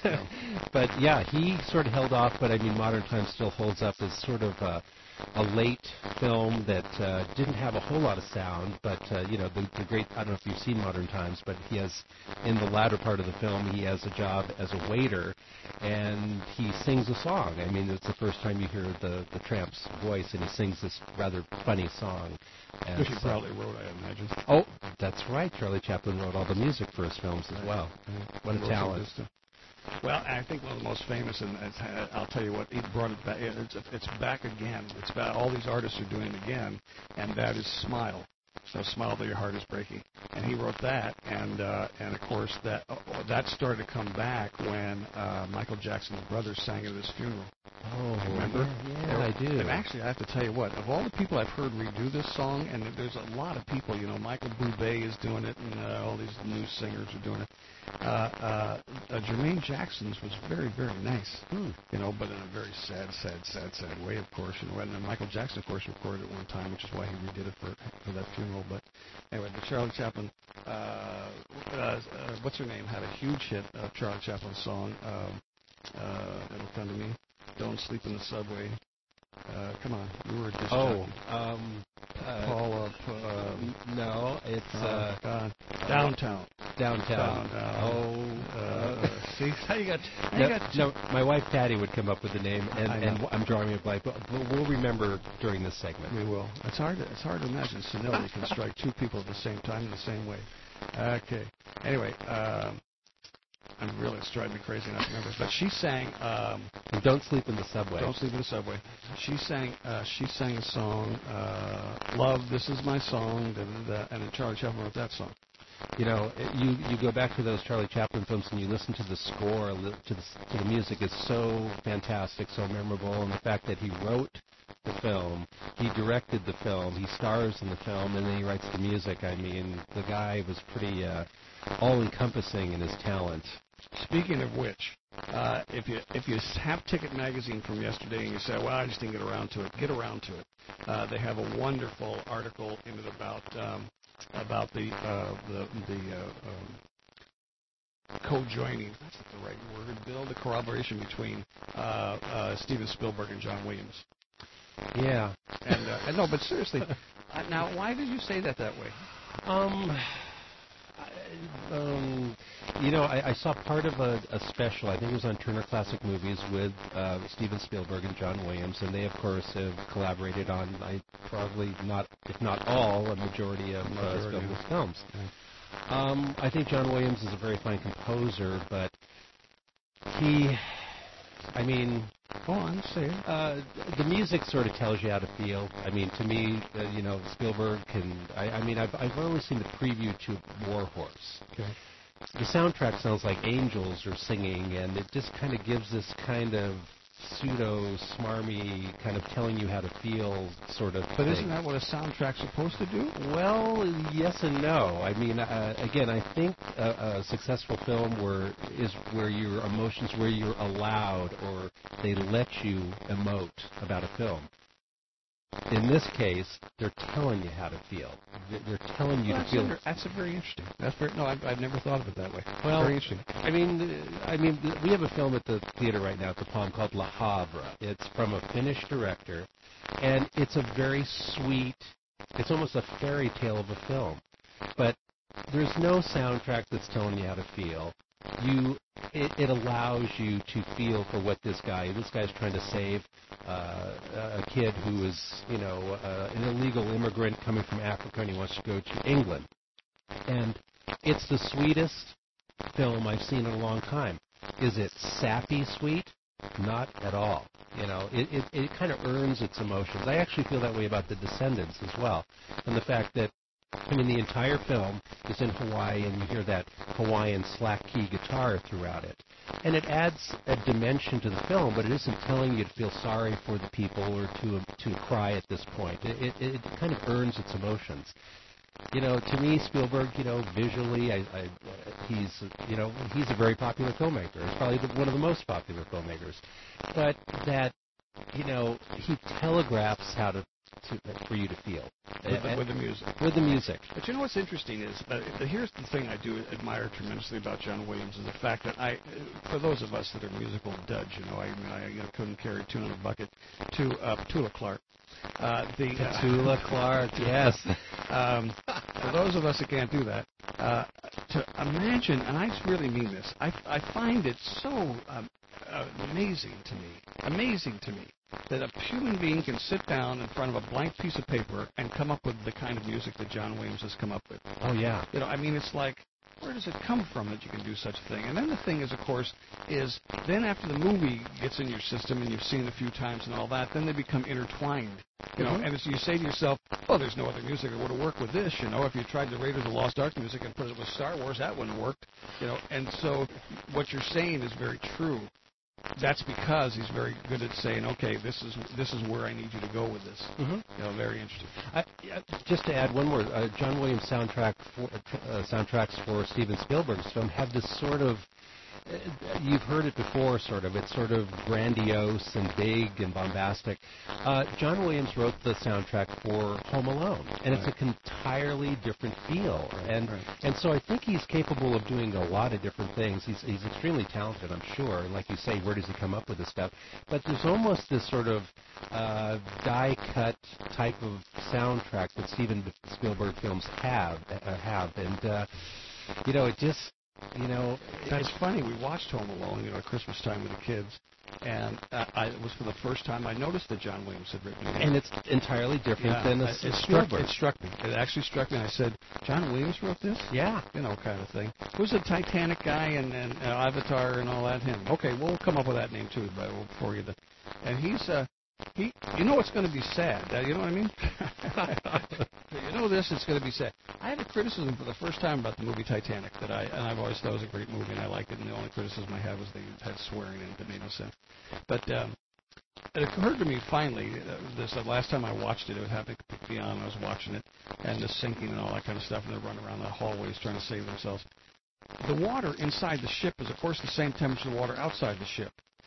But yeah, he sort of held off, but I mean, Modern Times still holds up as sort of a, a late film that uh, didn't have a whole lot of sound, but uh, you know, the, the great, I don't know if you've seen Modern Times, but he has, in the latter part of the film, he has a job as a waiter, and he sings a song. I mean, it's the first time you hear the, the tramp's voice, and he sings this rather funny song. And
Which he
so,
probably wrote, I imagine.
Oh, that's right. Charlie Chaplin wrote all the music for his films as well. What a talent.
Well, I think one of the most famous, and it's, I'll tell you what, he brought it back. It's, it's back again. It's back. All these artists are doing it again, and that is Smile. So Smile Though Your Heart Is Breaking. And he wrote that, and uh, and of course that oh, that started to come back when uh, Michael Jackson's brother sang at his funeral.
Oh,
remember?
Yeah, yeah I do.
And actually, I have to tell you what, of all the people I've heard redo this song, and there's a lot of people, you know, Michael Bublé is doing it, and uh, all these new singers are doing it. Uh, uh, uh, Jermaine Jackson's was very, very nice,
hmm.
you know, but in a very sad, sad, sad, sad way, of course. And when Michael Jackson, of course, recorded it one time, which is why he redid it for for that funeral. But anyway, the Charlie Chaplin, uh, uh, uh, what's her name, had a huge hit, uh, Charlie Chaplin song. Um, uh, it'll come to me. Don't Sleep in the Subway. Uh, come on, you were a disc
Oh,
jockey.
um, uh,
Paul, uh, uh,
no, it's
oh,
uh,
God. Downtown.
Downtown.
Downtown.
Oh,
uh, see, how you got? How
no,
you got
no, my wife Patty would come up with the name, and,
I know.
and I'm drawing a blank, but we'll remember during this segment.
We will. It's hard. To, it's hard to imagine senility can strike two people at the same time in the same way. Okay. Anyway, um, I'm really it's driving me crazy not to remember. But she sang. Um,
Don't Sleep in the Subway.
Don't Sleep in the Subway. She sang. Uh, she sang a song. Uh, Love, This Is My Song. Da, da, da, and then Charlie Chaplin wrote that song.
You know, you you go back to those Charlie Chaplin films and you listen to the score, to the to the music is so fantastic, so memorable, and the fact that he wrote the film, he directed the film, he stars in the film, and then he writes the music. I mean, the guy was pretty uh, all-encompassing in his talent.
Speaking of which, uh, if you if you have Ticket Magazine from yesterday and you say, well, I just didn't get around to it, get around to it. Uh, they have a wonderful article in it about um, about the uh, the the uh, um, co-joining. That's not the right word, Bill. The corroboration between uh, uh, Steven Spielberg and John Williams.
Yeah.
And uh, no, but seriously, uh, now why did you say that that way?
Um. Um, you know, I, I saw part of a, a special, I think it was on Turner Classic Movies, with uh, Steven Spielberg and John Williams, and they, of course, have collaborated on I, probably not, if not all, a majority of uh, Spielberg's films. Yeah. Um, I think John Williams is a very fine composer, but he, I mean...
Go on, say it.
Uh, the music sort of tells you how to feel. I mean, to me, uh, you know, Spielberg can... I, I mean, I've, I've only seen the preview to War Horse.
Okay.
The soundtrack sounds like angels are singing, and it just kind of gives this kind of pseudo-smarmy, kind of telling you how to feel sort of
But
thing.
isn't that what a soundtrack's supposed to do?
Well, yes and no. I mean, uh, again, I think a, a successful film where is where your emotions, where you're allowed or they let you emote about a film. In this case, they're telling you how to feel. They're telling you
well,
to
that's
feel.
A, that's a very interesting. That's very. No, I've, I've never thought of it that way.
Well,
very interesting.
I mean, I mean, we have a film at the theater right now at the Palm called Le Havre. It's from a Finnish director, and it's a very sweet. It's almost a fairy tale of a film, but there's no soundtrack that's telling you how to feel. You, it, it allows you to feel for what this guy. This guy's trying to save uh, a kid who is, you know, uh, an illegal immigrant coming from Africa, and he wants to go to England. And it's the sweetest film I've seen in a long time. Is it sappy sweet? Not at all. You know, it, it, it kind of earns its emotions. I actually feel that way about The Descendants as well, and the fact that, I mean, the entire film is in Hawaii, and you hear that Hawaiian slack key guitar throughout it. And it adds a dimension to the film, but it isn't telling you to feel sorry for the people or to to cry at this point. It, it, it kind of earns its emotions. You know, to me, Spielberg, you know, visually, I, I, he's, you know, he's a very popular filmmaker. He's probably the, one of the most popular filmmakers. But that, you know, he telegraphs how to, to for you to feel.
With the, with the music.
With the music.
But you know what's interesting is, uh, here's the thing I do admire tremendously about John Williams is the fact that I, for those of us that are musical duds, you know, I, I you know, couldn't carry a tune in a bucket, to uh, Petula Clark. Uh, the uh,
Petula Clark, yes.
Um, for those of us that can't do that, uh, to imagine, and I really mean this, I, I find it so um, uh, amazing to me, amazing to me, that a human being can sit down in front of a blank piece of paper and come up with the kind of music that John Williams has come up with.
Oh, yeah.
You know, I mean, it's like, where does it come from that you can do such a thing? And then the thing is, of course, is then after the movie gets in your system and you've seen it a few times and all that, then they become intertwined. You know,
Mm-hmm.
and so you say to yourself, oh, there's no other music that would have worked with this. You know, if you tried the Raiders of the Lost Ark music and put it with Star Wars, that wouldn't have worked. You know, and so what you're saying is very true. That's because he's very good at saying, okay, this is this is where I need you to go with this.
Mm-hmm.
You know, very interesting.
I, just to add one more, uh, John Williams soundtrack for, uh, soundtracks for Steven Spielberg's film have this sort of, uh, you've heard it before, sort of. It's sort of grandiose and big and bombastic. Uh, John Williams wrote the soundtrack for Home Alone, and it's an entirely different feel. And
Right.
and so I think he's capable of doing a lot of different things. He's he's extremely talented, I'm sure. And like you say, where does he come up with this stuff? But there's almost this sort of uh, die-cut type of soundtrack that Steven Spielberg films have uh, have, and uh, you know, it just. You know,
That's funny. We watched Home Alone, you know, at Christmas time with the kids, and uh, I, it was for the first time I noticed that John Williams had written it.
And it's entirely different
yeah,
than a
it
Spielberg.
struck, it struck me. It actually struck me. I said, John Williams wrote this?
Yeah.
You know, kind of thing. Who's the Titanic guy and, and uh, Avatar and all that? Him. Okay, well, we'll come up with that name, too, but for you. And he's, uh, he, you know it's going to be sad. Uh, you know what I mean? You know this, it's going to be sad. I had a criticism for the first time about the movie Titanic that I, and I've always thought it was a great movie and I liked it, and the only criticism I had was they had swearing in it that made no sense. But um, it occurred to me finally, uh, this uh, last time I watched it, it was having to be on, I was watching it, and the sinking and all that kind of stuff, and they're running around the hallways trying to save themselves. The water inside the ship is, of course, the same temperature the water outside the ship.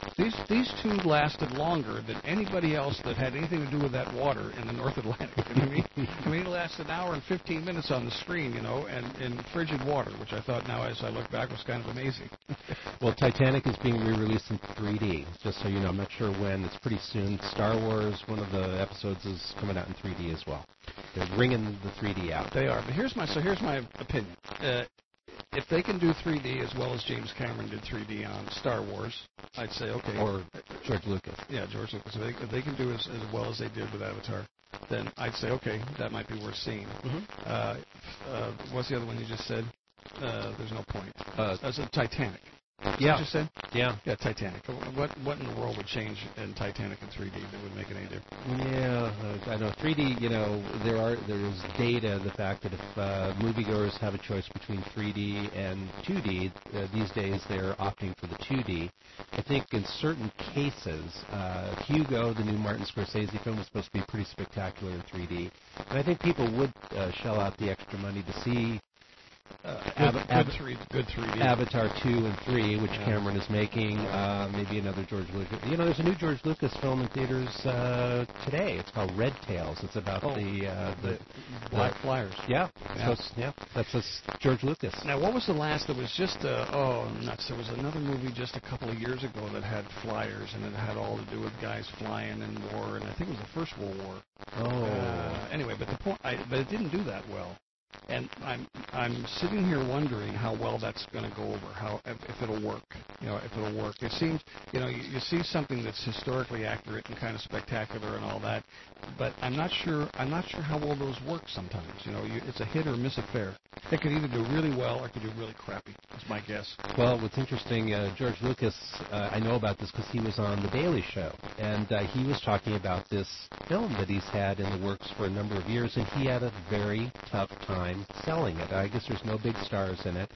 These these two lasted longer than anybody else that had anything to do with that water in the North Atlantic. You know what I mean? I mean, it lasted an hour and fifteen minutes on the screen, you know, and in frigid water, which I thought now, as I look back, was kind of amazing.
Well, Titanic is being re-released in three D, just so you know. I'm not sure when. It's pretty soon. Star Wars, one of the episodes is coming out in three D as well. They're bringing the three D out.
They are. But here's my so here's my opinion. Uh, If they can do three D as well as James Cameron did three D on Star Wars, I'd say okay.
Or George Lucas.
Yeah, George Lucas. If they, if they can do as, as well as they did with Avatar, then I'd say okay, that might be worth seeing.
Mm-hmm.
Uh, uh, what's the other one you just said? Uh, there's no point.
Uh,
That's a Titanic. Is
yeah.
That what you said?
Yeah.
Yeah, Titanic. What what in the world would change in Titanic in three D that would make it any different?
Yeah, uh, I know. three D, you know, there are there is data, the fact that if uh, moviegoers have a choice between three D and two D, uh, these days they're opting for the two D. I think in certain cases, uh, Hugo, the new Martin Scorsese film, was supposed to be pretty spectacular in three D. And I think people would uh, shell out the extra money to see Uh,
good,
Av-
good,
Av-
three, good three D.
Avatar two and three, which
Yeah.
Cameron is making, uh, maybe another George Lucas. You know, there's a new George Lucas film in theaters uh, today. It's called Red Tails. It's about
Oh,
the, uh, the
Black
the,
Flyers.
Yeah,
Yeah.
so it's- yeah, that's a George Lucas.
Now, what was the last that was just, uh, oh, nuts. There was another movie just a couple of years ago that had flyers, and it had all to do with guys flying in war, and I think it was the First World War.
Oh.
Uh, anyway, but the point, I, but it didn't do that well. And I'm I'm sitting here wondering how well that's going to go over, how if, if it'll work, you know, if it'll work. It seems, you know, you, you see something that's historically accurate and kind of spectacular and all that, but I'm not sure I'm not sure how well those work sometimes. You know, you, it's a hit or miss affair. It could either do really well or it could do really crappy. That's my guess.
Well, what's interesting, uh, George Lucas, uh, I know about this because he was on The Daily Show, and uh, he was talking about this film that he's had in the works for a number of years, and he had a very tough time selling it. I guess there's no big stars in it.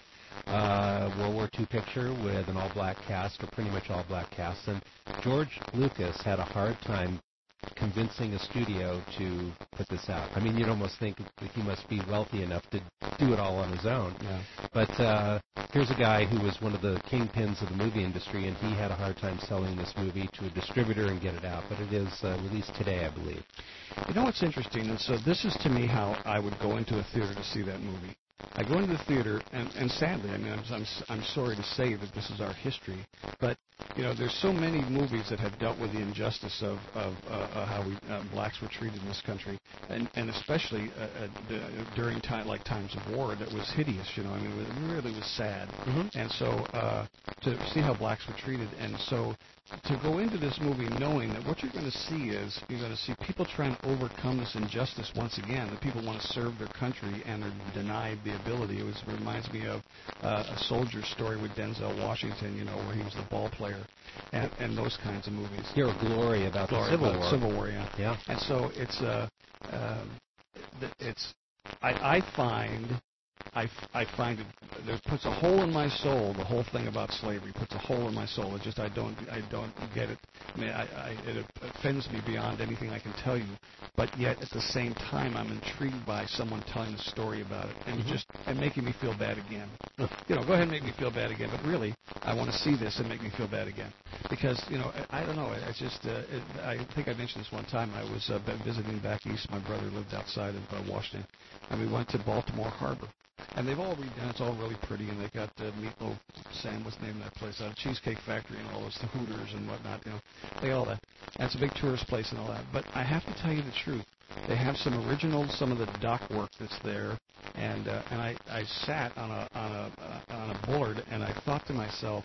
Uh, World War Two picture with an all-black cast, or pretty much all-black cast, and George Lucas had a hard time convincing a studio to put this out. I mean, you'd almost think that he must be wealthy enough to do it all on his own.
Yeah.
But uh, here's a guy who was one of the kingpins of the movie industry, and he had a hard time selling this movie to a distributor and get it out. But it is uh, released today, I believe.
You know what's interesting? And so this is to me how I would go into a theater to see that movie. I go into the theater, and, and sadly, I mean, I'm, I'm, I'm sorry to say that this is our history, but, you know, there's so many movies that have dealt with the injustice of, of uh, uh, how we uh, blacks were treated in this country, and, and especially uh, uh, the, during time, like times of war, that was hideous, you know, I mean, it, was, it really was sad.
Mm-hmm.
And so uh, to see how blacks were treated, and so to go into this movie knowing that what you're going to see is you're going to see people trying to overcome this injustice once again, that people want to serve their country and they're denied the ability. It was, reminds me of uh, a soldier's story with Denzel Washington, you know, where he was the ball player, and, and those kinds of movies.
Hero Glory about
Glory
the Civil
about
War.
Civil War, yeah.
Yeah.
And so it's, uh, um, it's, I, I find... I, I find it, it puts a hole in my soul. The whole thing about slavery puts a hole in my soul. It just I don't I don't get it. I mean, I, I, it offends me beyond anything I can tell you. But yet at the same time, I'm intrigued by someone telling the story about it and
Mm-hmm.
just and making me feel bad again. You know, go ahead and make me feel bad again. But really, I want to see this and make me feel bad again because you know I, I don't know. It's just uh, it, I think I mentioned this one time. I was uh, visiting back east. My brother lived outside of uh, Washington, and we went to Baltimore Harbor. And they've all redone. It's all really pretty, and they've got uh, Meatloaf, Sam, what's the name of that place? Uh, Cheesecake Factory and all those, the Hooters and whatnot. You know, they all that. And it's a big tourist place and all that. But I have to tell you the truth. They have some original, some of the dock work that's there, and uh, and I, I sat on a on a uh, on a board, and I thought to myself,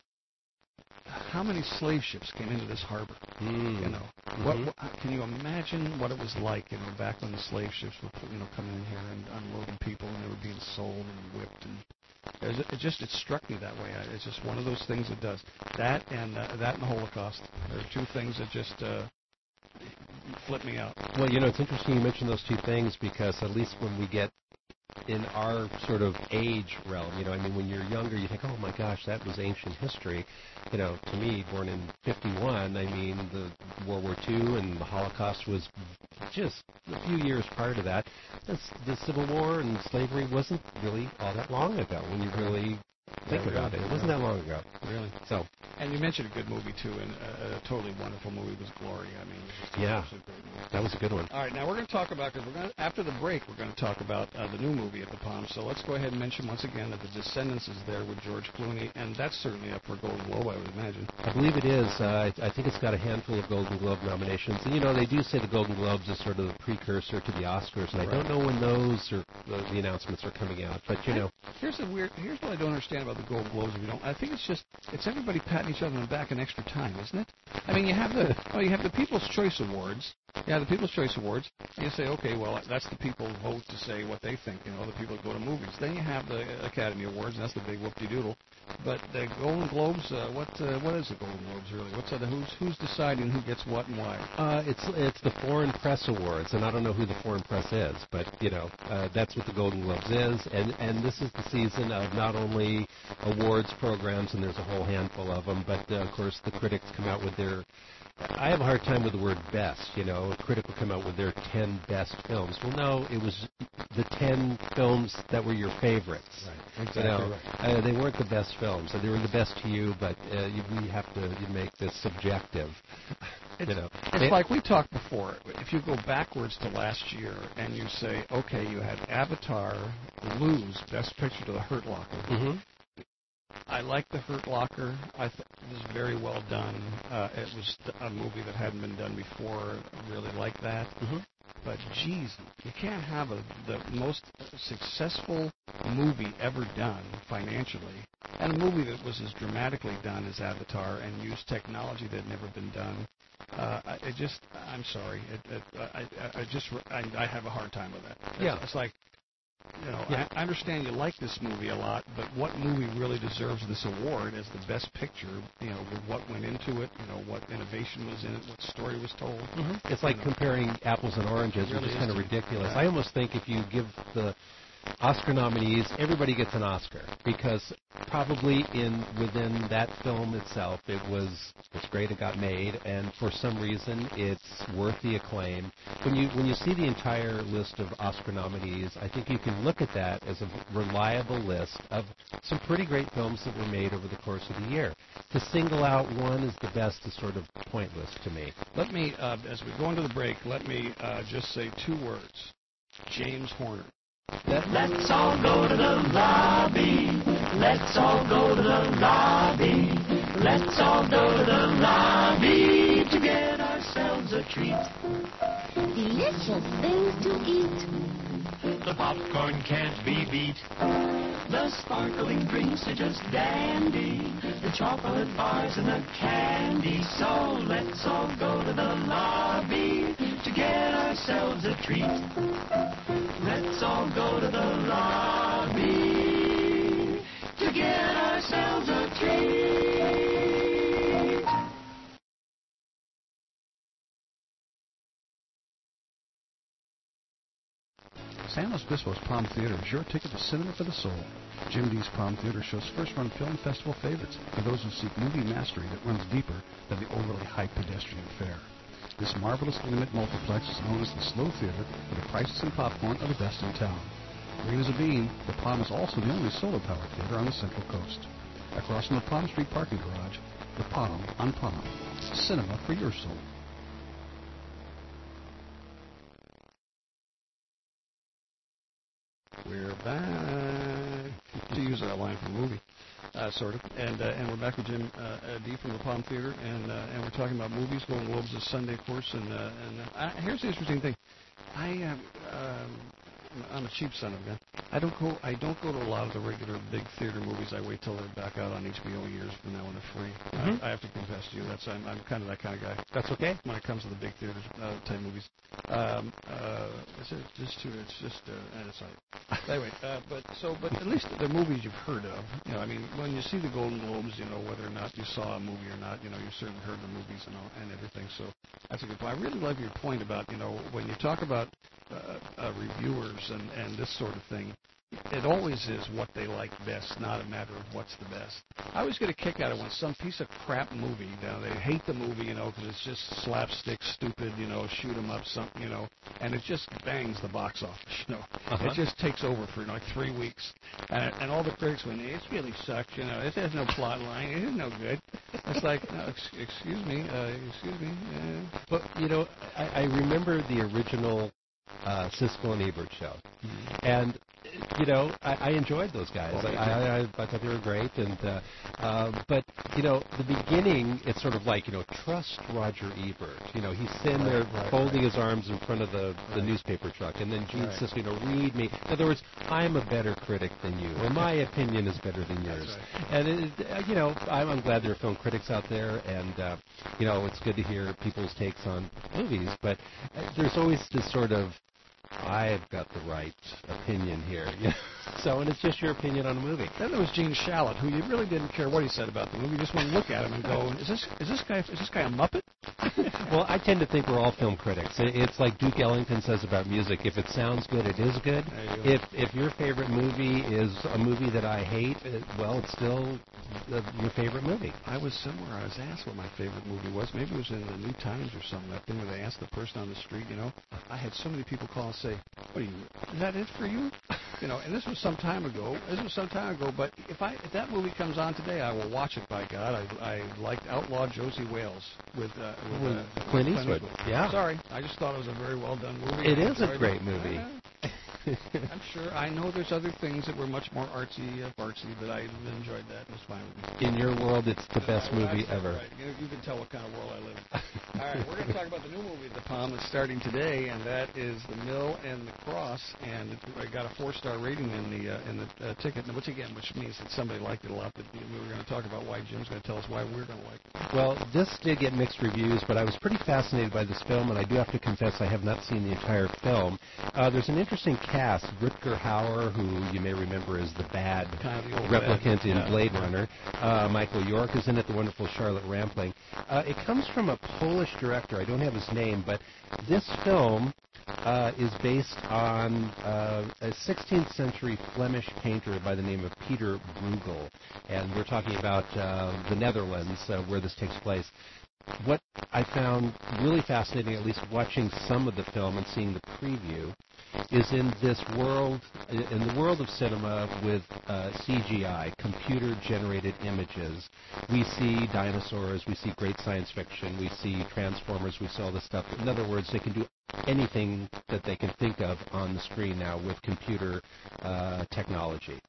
how many slave ships came into this harbor?
Mm.
You know,
Mm-hmm.
what, what can you imagine what it was like? You know, back when the slave ships were, you know, coming in here and unloading people, and they were being sold and whipped, and it, was, it just it struck me that way. It's just one of those things that does that, and uh, that and the Holocaust. There are two things that just uh, flip me out.
Well, you know, it's interesting you mention those two things because at least when we get in our sort of age realm, you know, I mean, when you're younger, you think, oh my gosh, that was ancient history. You know, to me, born in fifty-one, I mean, the World War Two and the Holocaust was just a few years prior to that. The, the Civil War and slavery wasn't really all that long ago when you really Think
Yeah,
about
really.
it. It wasn't that long ago.
Really.
So.
And you mentioned a good movie too, and a, a totally wonderful movie was Glory. I mean, it was just
Yeah,
a great movie.
that was a good one.
All right, now we're going to talk about because we're going to, after the break we're going to talk about uh, the new movie at the Palm. So let's go ahead and mention once again that The Descendants is there with George Clooney, and that's certainly up for a Golden Globe, I would imagine.
I believe it is. Uh, I, I think it's got a handful of Golden Globe nominations, and you know they do say the Golden Globes is sort of the precursor to the Oscars, and I don't know when those are the, the announcements are coming out. But you know,
here's the weird. Here's what I don't understand about the Golden Globes. If you don't, I think it's just it's everybody patting each other on the back an extra time, isn't it? I mean, you have the oh, you have the People's Choice Awards. Yeah, the People's Choice Awards. And you say, okay, well, that's the people vote to say what they think. You know, the people that go to movies. Then you have the Academy Awards, and that's the big whoop-de-doodle. But the Golden Globes, uh, what uh, what is the Golden Globes really? What's uh, who's who's deciding who gets what and why?
uh, it's it's the Foreign Press Awards, and I don't know who the Foreign Press is, but you know uh, that's what the Golden Globes is, and and this is the season of not only awards programs, and there's a whole handful of them, but uh, of course the critics come out with their. I have a hard time with the word best. You know, a critic will come out with their ten best films. Well, no, it was the ten films that were your favorites.
Right, exactly
you know,
right.
Uh, they weren't the best films. They were the best to you, but uh, you, we have to you make this subjective.
It's,
you know,
it's
it,
like we talked before. If you go backwards to last year and you say, okay, you had Avatar lose Best Picture to The Hurt Locker.
Mm-hmm.
I like The Hurt Locker. I thought it was very well done. Uh, it was a movie that hadn't been done before. I really like that.
Mm-hmm.
But, geez, you can't have a, the most successful movie ever done financially, and a movie that was as dramatically done as Avatar and used technology that had never been done. Uh, I it just, I'm sorry. It, it, I, I, I just, I, I have a hard time with that. It's,
Yeah.
it's like, you know,
Yeah.
I, I understand you like this movie a lot, but what movie really deserves this award as the best picture? You know, with what went into it, you know, what innovation was in it, what story was told.
Mm-hmm. It's like
You know.
comparing apples and oranges,
It really
which is
is
kind of
to-
ridiculous.
yeah.
I almost think if you give the Oscar nominees, everybody gets an Oscar because probably in within that film itself, it was it's great, it got made, and for some reason, it's worth the acclaim. When you when you see the entire list of Oscar nominees, I think you can look at that as a reliable list of some pretty great films that were made over the course of the year. To single out one as the best is sort of pointless to me.
Let me, uh, as we go into the break, let me uh, just say two words. James Horner.
Let's all go to the lobby. Let's all go to the lobby. Let's all go to the lobby to get ourselves a treat.
Delicious things to eat.
The popcorn can't be beat. The sparkling drinks are just dandy. The chocolate bars and the candy. So let's all go to the lobby to get ourselves a treat. Let's all go to the lobby to get ourselves a treat.
San Luis Obispo's Palm Theater is your ticket to cinema for the soul. Jim D's Palm Theater shows first-run film festival favorites for those who seek movie mastery that runs deeper than the overly hyped pedestrian fare. This marvelous intimate multiplex is known as the Slow Theater, where the prices and popcorn are the best in town. Green as a bean, the Palm is also the only solar-powered theater on the Central Coast. Across from the Palm Street parking garage, the Palm on Palm. Cinema for your soul.
We're back, to use that line from the movie, uh, sort of. And uh, and we're back with Jim uh, uh, D from the Palm Theater, and uh, and we're talking about movies. Golden Globes this Sunday, of course. And uh, and uh, here's the interesting thing. I um, um, I'm a cheap son of a gun. I don't go. I don't go to a lot of the regular big theater movies. I wait till they're back out on H B O years from now when they're free.
Mhm.
I, I have to confess to you, that's I'm, I'm kind of that kind of guy.
That's okay.
When it comes to the big theater uh, type movies, um, uh, it's just too. It's just uh, and it's like anyway. Uh, but so, but at least the movies you've heard of. You know, I mean, when you see the Golden Globes, you know whether or not you saw a movie or not. You know, you've certainly heard the movies and all and everything. So that's a good point. I really love your point about you know when you talk about uh, uh, reviewers and and this sort of thing.
it always is what they like best, not a matter of what's the best. I always get a kick out of when some piece of crap movie, you know, they hate the movie, you know, because it's just slapstick, stupid, you know, shoot 'em up, something, you know, and it just bangs the box office, you know.
Uh-huh.
It just takes over for like three weeks, and, and all the critics went, it really sucks, you know, it has no plot line, it is no good. It's like, no, ex- excuse me, uh, excuse me. Uh.
But, you know, I, I remember the original uh, Siskel and Ebert show,
Mm-hmm.
and you know, I, I enjoyed those guys.
Well,
I, I, I, I thought they were great, and uh, uh, but you know, the beginning, it's sort of like, you know, trust Roger Ebert. You know, he's sitting there
Right, right,
folding
right.
his arms in front of the, the
Right.
newspaper truck, and then Gene
Right.
Siskel, you know, read me. In other words, I'm a better critic than you, or my opinion is better than yours.
That's
And it, uh, you know, I'm, I'm glad there are film critics out there, and uh, you know, it's good to hear people's takes on movies. But uh, there's always this sort of, I've got the right opinion here. You know? So, and it's just your opinion on a movie.
Then there was Gene Shalit, who you really didn't care what he said about the movie. You just want to look at him and go, is this is this guy is this guy a Muppet?
Well, I tend to think we're all film critics. It- It's like Duke Ellington says about music. If it sounds good, it is good.
There you go.
If if your favorite movie is a movie that I hate, it, well, it's still the, your favorite movie.
I was somewhere. I was asked what my favorite movie was. Maybe it was in the New Times or something. That thing where they asked the person on the street. You know, I had so many people call and say, "What are you? Is that it for you?" You know, and this was some time ago. This was some time ago. But if I if that movie comes on today, I will watch it. By God, I I liked Outlaw Josie Wales with uh, with
With
uh,
Clint Eastwood. Yeah.
Sorry, I just thought it was a very well done movie.
It
I
is a
enjoyed
great
it.
movie.
Yeah. I'm sure. I know there's other things that were much more artsy, uh, fartsy, but I enjoyed that. It was fine with me.
In your world, it's the best movie
That's
ever.
Right. You, you can tell what kind of world I live in. All right, we're going to talk about the new movie at the Palm that's starting today, and that is The Mill and the Cross. And I got a four-star rating in the uh, in the uh, ticket, which again, which means that somebody liked it a lot. But we were going to talk about why Jim's going to tell us why we're going to like it.
Well, this did get mixed reviews, but I was pretty fascinated by this film, and I do have to confess I have not seen the entire film. Uh, there's an interesting cast. Rutger Hauer, who you may remember as the bad
Kind of the old
replicant
bad.
in
Yeah.
Blade Runner. Uh, Michael York is in it, the wonderful Charlotte Rampling. Uh, it comes from a Polish director. I don't have his name, but this film uh, is based on uh, a sixteenth century Flemish painter by the name of Peter Bruegel. And we're talking about uh, the Netherlands, uh, where this takes place. What I found really fascinating, at least watching some of the film and seeing the preview, is in this world, in the world of cinema with uh, C G I, computer-generated images. We see dinosaurs, we see great science fiction, we see Transformers, we see all this stuff. In other words, they can do anything that they can think of on the screen now with computer uh, technology.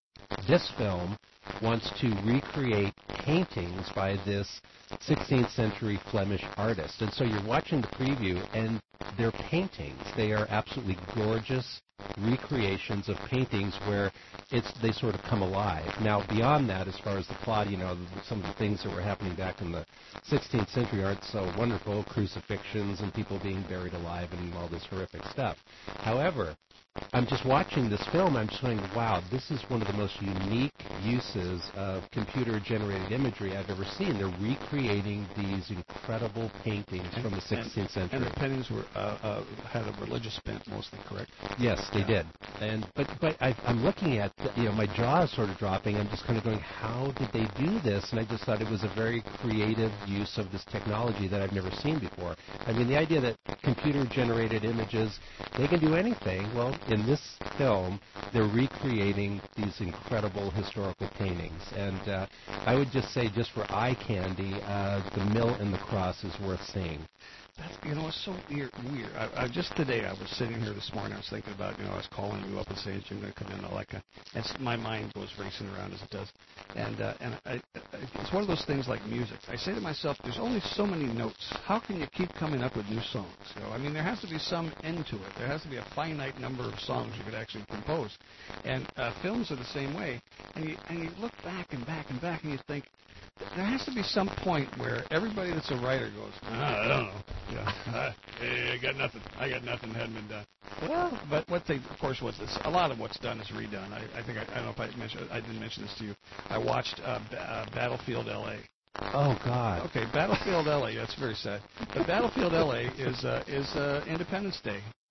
This film wants to recreate paintings by this sixteenth century Flemish artist. And so you're watching the preview, and they're paintings. They are absolutely gorgeous recreations of paintings where it's they sort of come alive. Now, beyond that, as far as the plot, you know, the, some of the things that were happening back in the sixteenth century aren't so wonderful, crucifixions and people being buried alive and all this horrific stuff. However, I'm just watching this film, I'm just going, wow, this is one of the most unique uses of computer-generated imagery I've ever seen. They're recreating these incredible paintings from the sixteenth century.
And the paintings were uh, uh, had a religious bent, mostly, correct?
Yes, they
Yeah.
did. And but but I, I'm looking at you know my jaw is sort of dropping. I'm just kind of going, how did they do this? And I just thought it was a very creative use of this technology that I've never seen before. I mean, the idea that computer-generated images, they can do anything. Well, in this film, they're recreating these incredible historical paintings. And uh, I would just say, just for eye candy, uh, The Mill and the Cross is worth seeing.
That's, you know, it's so weird. weird. I, I, just today, I was sitting here this morning, I was thinking about, you know, I was calling you up and saying, Jim, going to come in, all that kind of, and s- my mind goes racing around as it does. And uh, and I, I, it's one of those things like music. I say to myself, there's only so many notes. How can you keep coming up with new songs? You know, I mean, there has to be some end to it. There has to be a finite number of songs you could actually compose. And uh, films are the same way. And you, and you look back and back and back, and you think, there has to be some point where everybody that's a writer goes, ah, I don't know. Yeah, uh, hey, I got nothing. I got nothing. Hadn't been done. Well, but what they, of course, was this. A lot of what's done is redone. I, I think I, I don't know if I mentioned. I didn't mention this to you. I watched uh, B- uh, Battlefield L A.
Oh God.
Okay, Battlefield L A. That's very sad. But Battlefield L A is uh, is uh, Independence Day.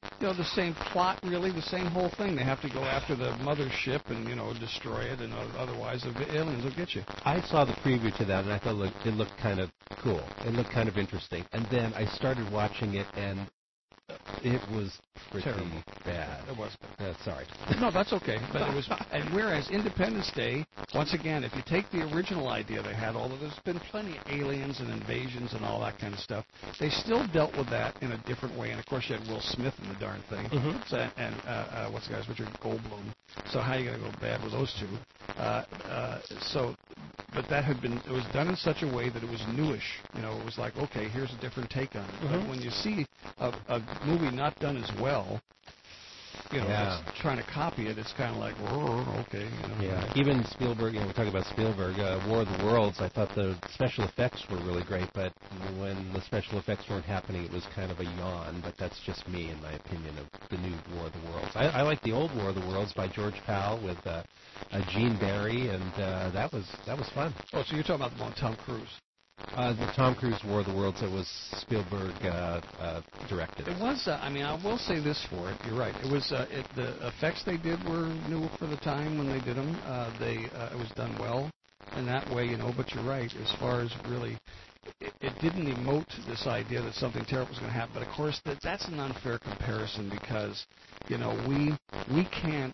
you know, the same plot, really, the same whole thing. They have to go after the mothership and, you know, destroy it, and otherwise the aliens will get you.
I saw the preview to that, and I thought it looked, it looked kind of cool. It looked kind of interesting. And then I started watching it, and it was pretty
Terrible.
bad.
It was bad.
Uh, sorry.
No, that's okay. But it was, and whereas Independence Day, once again, if you take the original idea they had, although there's been plenty of aliens and invasions and all that kind of stuff, they still dealt with that in a different way. And of course, you had Will Smith in the darn thing,
mm-hmm.
so, and uh, uh, what's the guy's Richard Goldblum. So how are you going to go bad with those two? Uh, uh, so, but that had been, it was done in such a way that it was newish. You know, it was like, okay, here's a different take on it.
Mm-hmm.
But when you see a, a movie not done as well, you know,
yeah.
it's trying to copy it, it's kind of like, okay. You know,
yeah. Even Spielberg, you know, we're talking about Spielberg, uh, War of the Worlds, I thought the special effects were really great, but when the special effects weren't happening, it was kind of a yawn, but that's just me, in my opinion, of the new War of the Worlds. I, I like the old War of the Worlds by George Powell with uh, uh, Gene Barry, and uh, that was that was fun.
Oh, so you're talking about the one with Tom Cruise?
Uh, the Tom Cruise War of the Worlds that was Spielberg uh, uh, directed.
It was, uh, I mean, I will say this for it. You're right. It was, uh, it, the effects they did were new for the time when they did them. Uh, they, uh, it was done well in that way, you know, but you're right. As far as really, it, it didn't emote this idea that something terrible was going to happen. But, of course, that, that's an unfair comparison because, you know, we we can't,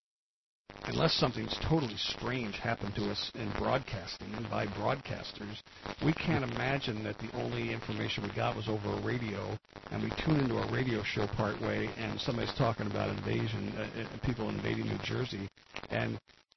unless something's totally strange happened to us in broadcasting and by broadcasters, we can't imagine that the only information we got was over a radio, and we tune into a radio show part way, and somebody's talking about invasion, uh, people invading New Jersey, and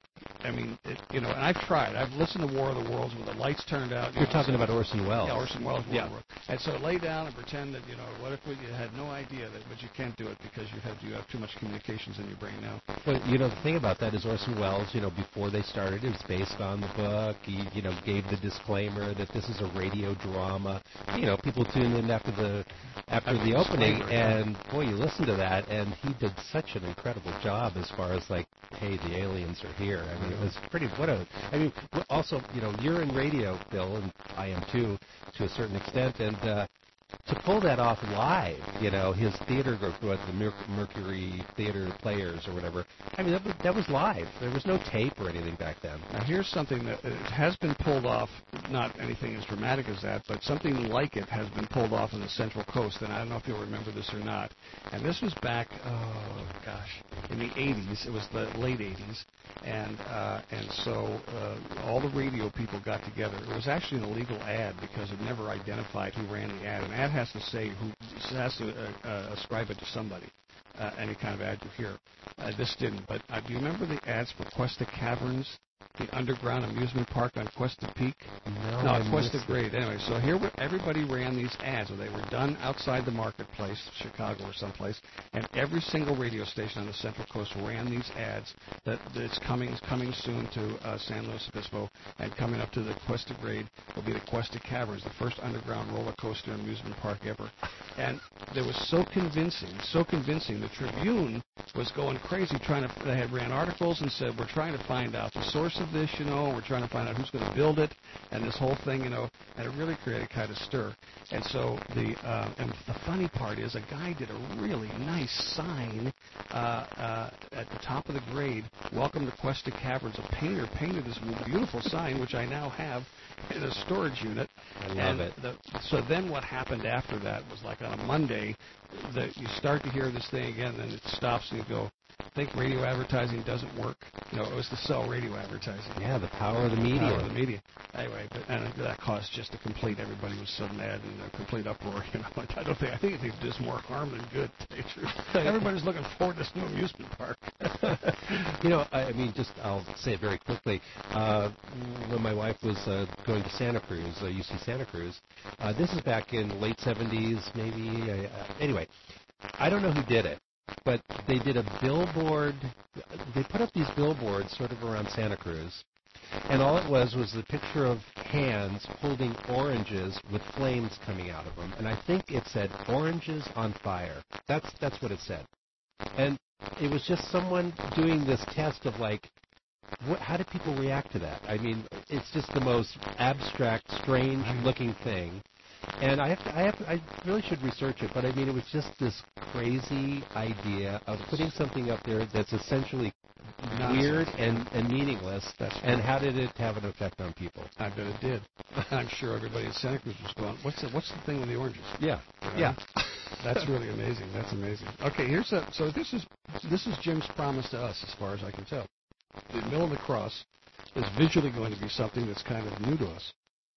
I mean, it, you know, and I've tried. I've listened to War of the Worlds when the lights turned out. You
You're
know,
talking
so,
about Orson Welles.
Yeah, Orson Welles. War
yeah.
of the Worlds. And so lay down and pretend that, you know, what if we you had no idea that, but you can't do it because you have you have too much communications in your brain now.
Well, you know, the thing about that is Orson Welles, you know, before they started, it was based on the book. He, you know, gave the disclaimer that this is a radio drama. You know, people tuned in after the after the opening, and boy, you listen to that, and he did such an incredible job as far as like, hey, the aliens are here. I mean, it was pretty. What a. I mean, also, you know, you're in radio, Bill, and I am too, to a certain extent, and uh, to pull that off live, you know, his theater group, what, the Mercury Theater Players or whatever. I mean, that was, that was live. There was no tape or anything back then.
Now, here's something that it has been pulled off, not anything as dramatic as that, but something like it has been pulled off on the Central Coast, and I don't know if you'll remember this or not. And this was back, oh, gosh, in the eighties. It was the late eighties. And uh, and so uh, all the radio people got together. It was actually an illegal ad because it never identified who ran the ad. An ad has to say who has to uh, uh, ascribe it to somebody. Uh, any kind of ad you hear. Uh, this didn't. But uh, do you remember the ads for Cuesta Caverns, the underground amusement park on Cuesta Peak?
No,
no
I
Cuesta Grade. Anyway, so here we, everybody ran these ads. They were done outside the marketplace, Chicago or someplace, and every single radio station on the Central Coast ran these ads that, that it's coming coming soon to uh, San Luis Obispo, and coming up to the Cuesta Grade will be the Cuesta Caverns, the first underground roller coaster amusement park ever. And they was so convincing, so convincing. The Tribune was going crazy trying to, they had ran articles and said, we're trying to find out the source of this, you know, we're trying to find out who's going to build it, and this whole thing, you know, and it really created kind of stir. And so the, uh, and the funny part is a guy did a really nice sign uh, uh, at the top of the grade, welcome to Cuesta Caverns. A painter painted this beautiful sign, which I now have in a storage unit.
I love
and
it.
The, so then what happened after that was like on a Monday, the, you start to hear this thing again, then it stops and you go, think radio advertising doesn't work. You know, it was to sell radio advertising.
Yeah, the power of the media.
The power of the media. Anyway, but, and that caused just a complete, everybody was so mad and a complete uproar. You know, I don't think, I think it did more harm than good, to tell you the truth. Everybody's looking forward to this new amusement park.
You know, I mean, just, I'll say it very quickly. Uh, when my wife was uh, going to Santa Cruz, uh, U C Santa Cruz, uh, this is back in the late seventies, maybe. Uh, anyway, I don't know who did it, but they did a billboard. They put up these billboards sort of around Santa Cruz, and all it was was a picture of hands holding oranges with flames coming out of them. And I think it said, "Oranges on fire." That's that's what it said. And it was just someone doing this test of like, what, how do people react to that? I mean, it's just the most abstract, strange-looking thing. And I have to, I have to, I really should research it, but I mean, it was just this crazy idea of putting something up there that's essentially
Nonsense.
weird and, and meaningless.
That's
and
true.
how did it have an effect on people?
I bet it did. I'm sure everybody in Santa Cruz was going, what's the, what's the thing with the oranges?
Yeah.
You know?
Yeah.
That's really amazing. That's amazing. Okay, here's a, so this is this is Jim's promise to us, as far as I can tell. The Mill of the Cross is visually going to be something that's kind of new to us.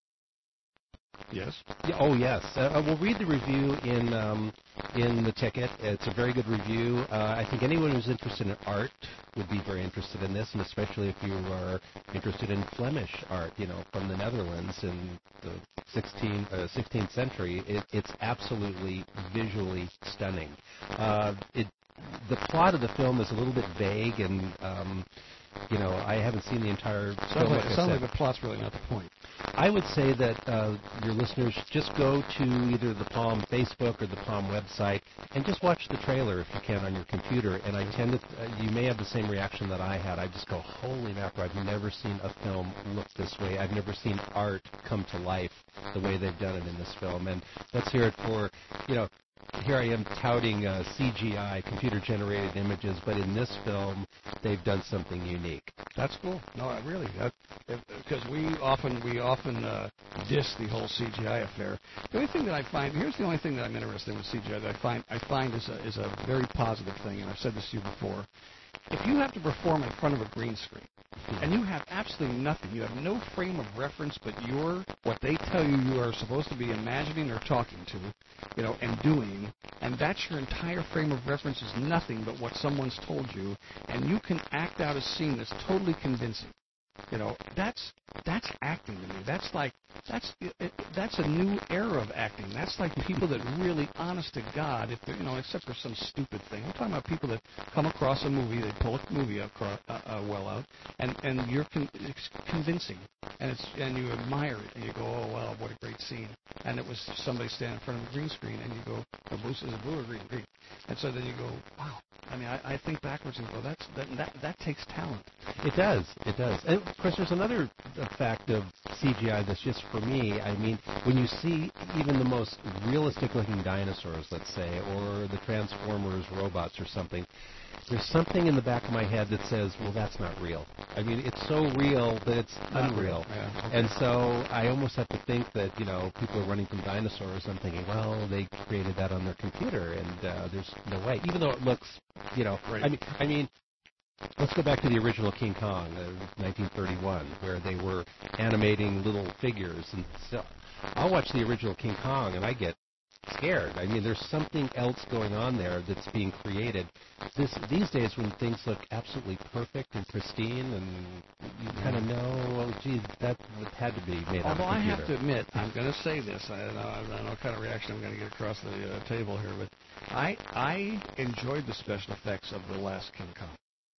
Yes.
Yeah, oh yes. Uh, we'll read the review in um, in the ticket. It's a very good review. Uh, I think anyone who's interested in art would be very interested in this, and especially if you are interested in Flemish art, you know, from the Netherlands in the sixteenth, uh, sixteenth century. It, it's absolutely visually stunning. Uh, it, the plot of the film is a little bit vague, and um, you know, I haven't seen the entire
Sounds
film.
like,
Like I
sounds
said.
like the plot's really not the point.
I would say that uh, your listeners just go to either the Palm Facebook or the Palm website and just watch the trailer if you can on your computer. And I tend to, uh, you may have the same reaction that I had. I just go, holy mackerel, I've never seen a film look this way. I've never seen art come to life the way they've done it in this film. And let's hear it for, you know, here I am touting uh, C G I, computer-generated images, but in this film, they've done something unique.
That's cool. No, I really, because we often we often uh, diss the whole C G I affair. The only thing that I find, here's the only thing that I'm interested in with C G I that I find I find is a is a very positive thing, and I've said this to you before. If you have to perform in front of a green screen, and you have absolutely nothing, you have no frame of reference but your, what they tell you you are supposed to be imagining or talking to, you know, and doing, and that's your entire frame of reference is nothing but what someone's told you, and you can act out a scene that's totally convincing. You know, that's that's acting to me. That's like that's that's a new era of acting. That's like people that really, honest to God, if they're, you know, except for some stupid thing. I'm talking about people that come across a movie, they pull a movie up, uh, uh, well out, and and you're con- it's convincing, and it's and you admire it, and you go, oh wow, what a great scene. And it was somebody standing in front of a green screen, and you go, the blue is blue or green, green, and so then you go, wow. I mean, I, I think backwards and go, that's that that that takes talent.
It does. It does. And of course, there's another fact of C G I that's just for me. I mean, when you see even the most realistic-looking dinosaurs, let's say, or the Transformers robots or something, there's something in the back of my head that says, well, that's not real. I mean, it's so real that it's
Not
unreal.
real, yeah, okay.
And so I almost have to think that, you know, people are running from dinosaurs. I'm thinking, well, they created that on their computer, and uh, there's no way. Even though it looks, you know,
Right.
I mean, I mean, let's go back to the original King Kong, uh, nineteen thirty-one, where they were animating little figures. And so I'll watch the original King Kong, and I get scared. I mean, there's something else going on there that's being created. This these days, when things look absolutely perfect and pristine, and you kind of know, well, gee, that had to be made
Although
on a
I
computer.
have to admit, I'm going to say this. I don't know, I don't know what kind of reaction I'm going to get across the uh, table here, but I I enjoyed the special effects of the last King Kong.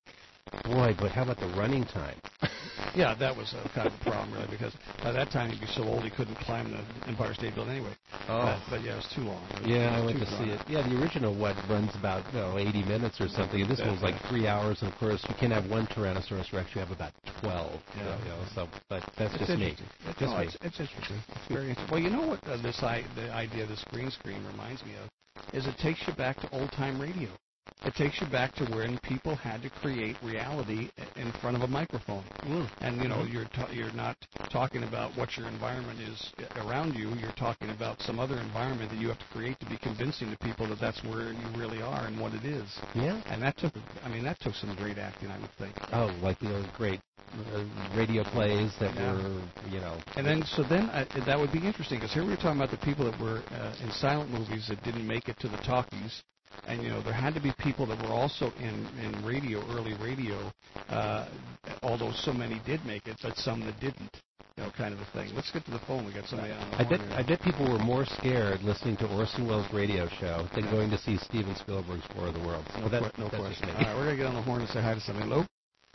Boy, but how about the running time?
Yeah, that was uh, kind of a problem, really, because by that time he'd be so old he couldn't climb the Empire State Building anyway.
Oh.
Uh, but yeah, it was too long. It was,
Yeah, I
it was
went
too
to
drawn
see
out.
it. Yeah, the original what runs about you know eighty minutes or something, and this one was like three hours. And of course, you can have one Tyrannosaurus Rex. You have about twelve.
Yeah.
So, you know, so but that's
It's
just me.
interesting. It's,
Just
no,
me.
it's, it's interesting. It's very interesting. Well, you know what uh, this I, the idea of this green screen reminds me of is it takes you back to old time radio. It takes you back to when people had to create reality in front of a microphone.
Mm.
And you know, you're ta- you're not talking about what your environment is around you. You're talking about some other environment that you have to create to be convincing to people that that's where you really are and what it is.
Yeah.
And that took, I mean, that took some great acting, I would think.
Oh, like the great uh, radio plays that
Yeah.
were, you know.
And then, so then uh, that would be interesting because here we were talking about the people that were uh, in silent movies that didn't make it to the talkies. And, you know, there had to be people that were also in, in radio, early radio, uh, although so many did make it, but some that didn't, you know, kind of a thing. Let's get to the phone. We got somebody on the
I bet
horn here.
I bet people were more scared listening to Orson Welles' radio show than going to see Steven Spielberg's War of the Worlds.
No,
Well, that,
que- no
that's just
question.
me.
All right, we're going to get on the horn and say hi to somebody. Hello?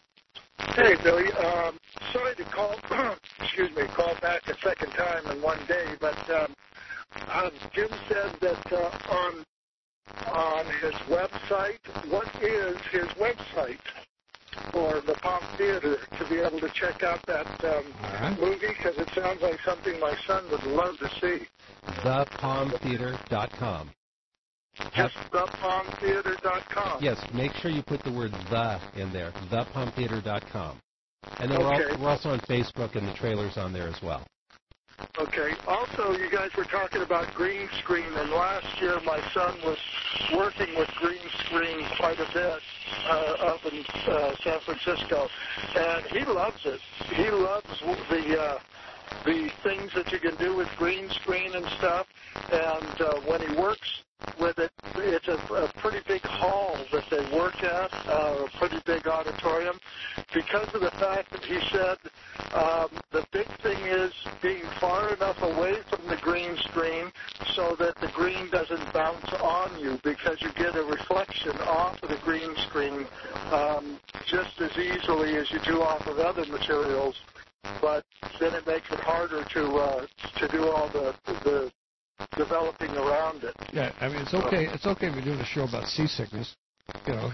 Hey, Billy. Um, sorry to call, excuse me, call back a second time in one day, but um, uh, Jim said that uh, on on his website, what is his website? or the Palm Theater to be able to check out that um,
right.
movie? Because it sounds like something my son would love to see.
the palm theater dot com.
Just the palm theater dot com.
Yes, make sure you put the word the in there, the palm theater dot com. And then we're,
Okay.
all, we're also on Facebook, and the trailer's on there as well.
Okay. Also, you guys were talking about green screen, and last year my son was working with green screen quite a bit uh, up in uh, San Francisco, and he loves it. He loves the uh, the things that you can do with green screen and stuff. And uh, when he works with it, it's a, a pretty big hall that they work at, uh, a pretty big auditorium, because of the fact that he said um, the big thing is being far enough away from the green screen so that the green doesn't bounce on you, because you get a reflection off of the green screen um, just as easily as you do off of other materials. But then it makes it harder to uh, to do all the the developing around it.
Yeah, I mean, it's okay. It's okay if you're doing a show about seasickness. You know,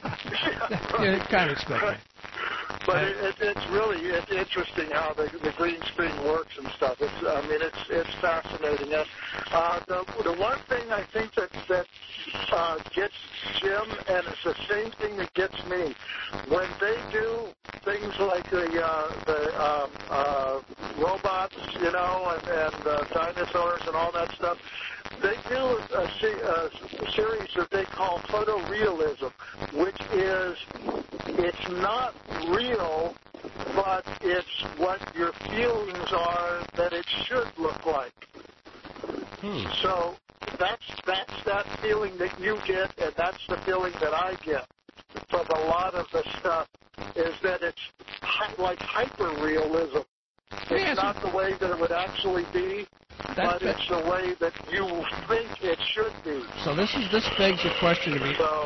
yeah,
you kind of expect
right.
it.
But it, it, it's really it's interesting how the, the green screen works and stuff. It's I mean it's it's fascinating. And, uh, the the one thing I think that that uh, gets Jim, and it's the same thing that gets me, when they do things like the uh, the um, uh, robots, you know, and, and uh, dinosaurs and all that stuff. They do a, a, a series that they call photorealism, which is it's not real, but it's what your feelings are that it should look like.
Hmm.
So that's that's that feeling that you get, and that's the feeling that I get from a lot of the stuff, is that it's hy- like hyper-realism. It's
Yes.
not the way that it would actually be,
That's
but it's the way that you think it should be.
So this is this begs the question to me.
So,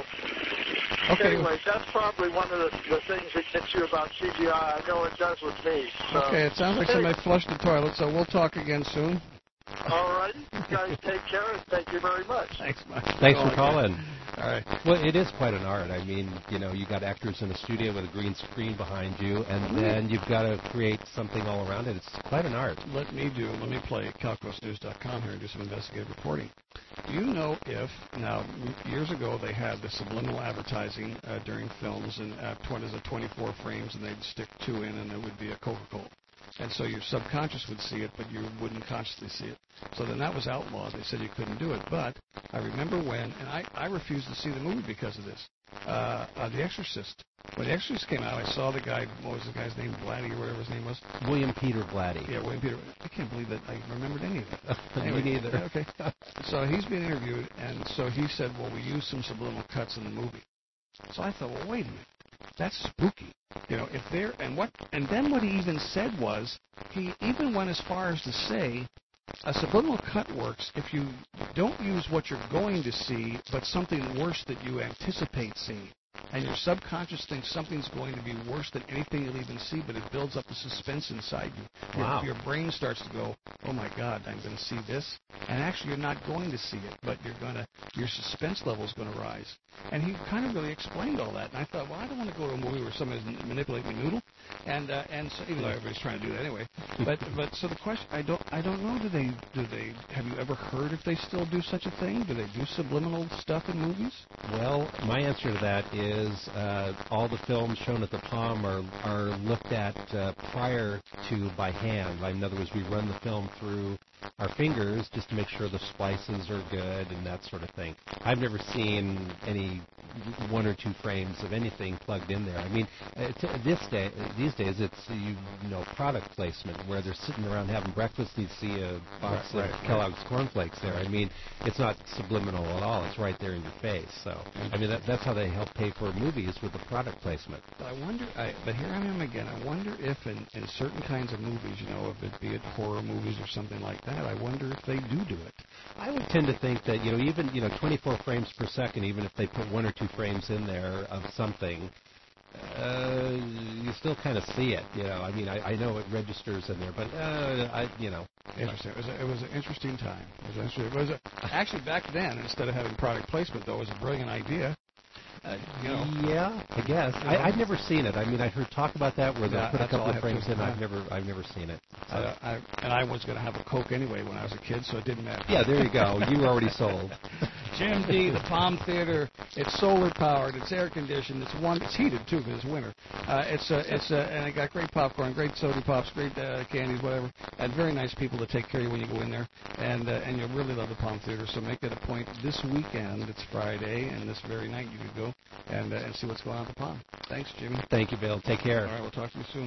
Okay.
anyway, that's probably one of the, the things that gets you about C G I. I know it does with me. So.
Okay, it sounds like
Hey,
somebody flushed the toilet, so we'll talk again soon.
all right, you guys take care, and thank you very much.
Thanks, Mike.
Thanks for calling.
All right.
Well, it is quite an art. I mean, you know, you got actors in a studio with a green screen behind you, and then you've got to create something all around it. It's quite an art.
Let me do, let me play calcos news dot com here and do some investigative reporting. Do you know if, now, years ago they had the subliminal advertising uh, during films, and uh, twenty, the twenty-four frames, and they'd stick two in, and it would be a Coca-Cola. And so your subconscious would see it, but you wouldn't consciously see it. So then that was outlawed. They said you couldn't do it. But I remember when, and I, I refused to see the movie because of this, uh, uh, The Exorcist. When The Exorcist came out, I saw the guy, what was the guy's name, Blatty or whatever his name was?
William Peter Blatty.
Yeah, William Peter. I can't believe that I remembered any of it.
Me neither.
Okay. So he's being interviewed, and so he said, well, we used some subliminal cuts in the movie. So I thought, well, wait a minute. That's spooky. You know, if they're, and what, and then what he even said was, he even went as far as to say, a subliminal cut works if you don't use what you're going to see, but something worse that you anticipate seeing. And your subconscious thinks something's going to be worse than anything you'll even see, but it builds up the suspense inside you.
Wow.
Your, your brain starts to go, oh my God, I'm going to see this. And actually you're not going to see it, but you're going to, your suspense level is going to rise. And he kind of really explained all that. And I thought, well, I don't want to go to a movie where somebody's manipulating me noodle. And uh, and so, even though everybody's trying to do that anyway. But but so the question, I don't I don't know. Do they do they have you ever heard if they still do such a thing? Do they do subliminal stuff in movies?
Well, my answer to that is uh, all the films shown at the Palm are are looked at uh, prior to by hand. In other words, we run the film through our fingers just to make sure the splices are good and that sort of thing. I've never seen any one or two frames of anything plugged in there. I mean, uh, t- this day, these days, it's you know product placement where they're sitting around having breakfast. And you see a box
Right,
of
right,
Kellogg's cornflakes there. I mean, it's not subliminal at all. It's right there in your face. So, I mean, that, that's how they help pay for movies with the product placement.
But I wonder, I, but here I am again. I wonder if in, in certain kinds of movies, you know, if it be it horror movies or something like that, I wonder if they do do it.
I would tend to think that, you know, even, you know, twenty-four frames per second, even if they put one or two frames in there of something, uh, you still kind of see it, you know. I mean, I, I know it registers in there, but, uh, I, you know.
Interesting. It was, a, it was an interesting time. It was, interesting. It was a, actually, back then, instead of having product placement, though, it was a brilliant idea. Uh, you know.
Yeah, I guess.
You know?
I, I've never seen it. I mean, I heard talk about that where
Yeah,
they put a
that's all
couple
I
of
have
frames
to-
in.
yeah.
I've never, I've never seen it. So.
Uh, I, and I was going to have a Coke anyway when I was a kid, so it didn't matter.
Yeah, there you go. You were already sold.
Jim D, the Palm Theater. It's solar powered. It's air conditioned. It's one. It's heated too because it's winter. Uh, it's uh, it's uh, and it got great popcorn, great soda pops, great uh, candies, whatever, and very nice people to take care of you when you go in there. And uh, and you'll really love the Palm Theater. So make it a point this weekend. It's Friday, and this very night you could go and uh, and see what's going on at the Palm. Thanks, Jimmy.
Thank you, Bill. Take care.
All right, we'll talk to you soon.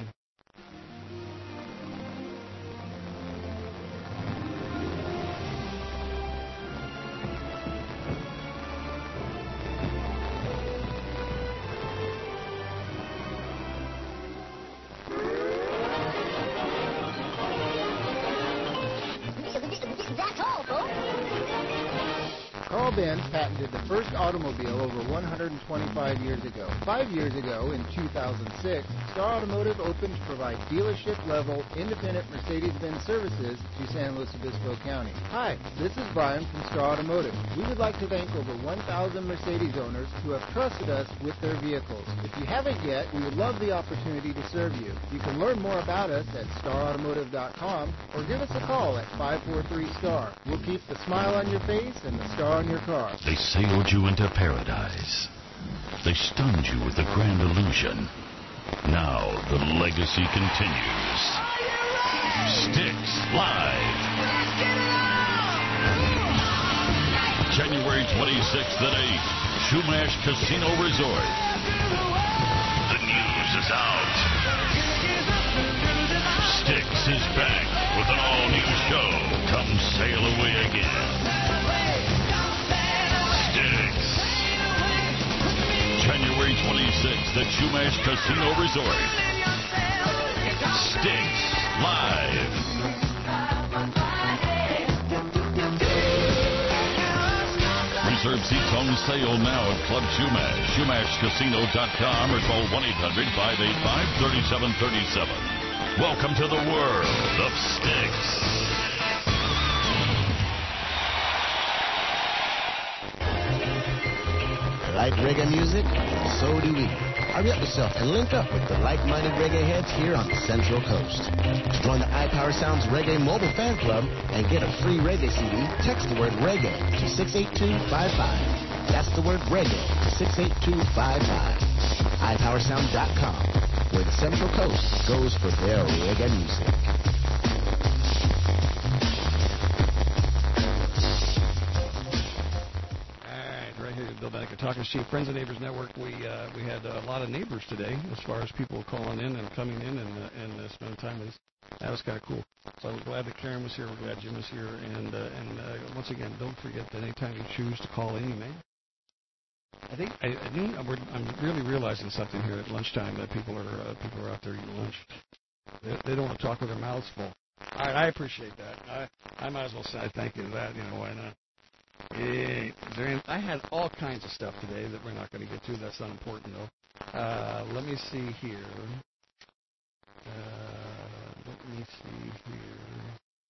That's all, folks.
Carl Benz patented the first automobile over one hundred twenty-five years ago. Five years ago, in two thousand six, Star Automotive opened to provide dealership-level, independent Mercedes-Benz services to San Luis Obispo County. Hi, this is Brian from Star Automotive. We would like to thank over one thousand Mercedes owners who have trusted us with their vehicles. If you haven't yet, we would love the opportunity to serve you. You can learn more about us at star automotive dot com or give us a call at five four three STAR. We'll keep the smile on your face and the star on your car.
They sailed you into paradise. They stunned you with the grand illusion. Now the legacy continues. Styx Live. January twenty-sixth at eight, Chumash Casino Resort. The news is out. Styx is back with an all-new show. Come sail away again. January twenty-sixth at Chumash Casino Resort. Styx Live. Reserve seats on sale now at Club Chumash, chumash casino dot com, or call one eight hundred, five eight five, three seven three seven. Welcome to the world of Styx.
Like reggae music? So do we. Hurry up yourself and link up with the like-minded reggae heads here on the Central Coast. To join the iPower Sounds Reggae Mobile Fan Club and get a free reggae C D, text the word reggae to six eight two five five. That's the word reggae to six eight two five five. i power sound dot com, where the Central Coast goes for their reggae music.
Bill Banneker, Talking Chief, Friends and Neighbors Network. We uh, we had a lot of neighbors today as far as people calling in and coming in and uh, and uh, spending time with us. That was kind of cool. So we're glad that Karen was here. We're glad Jim was here. And uh, and uh, once again, don't forget that anytime you choose to call in, you may. I think I, I think we're, I'm really realizing something here at lunchtime that people are uh, people are out there eating lunch. They, they don't want to talk with their mouths full. All right, I appreciate that. I I might as well say thank you to that. You know why not? Is there any, I had all kinds of stuff today that we're not going to get to. That's not important, though. Uh, let me see here. Uh, let me see here.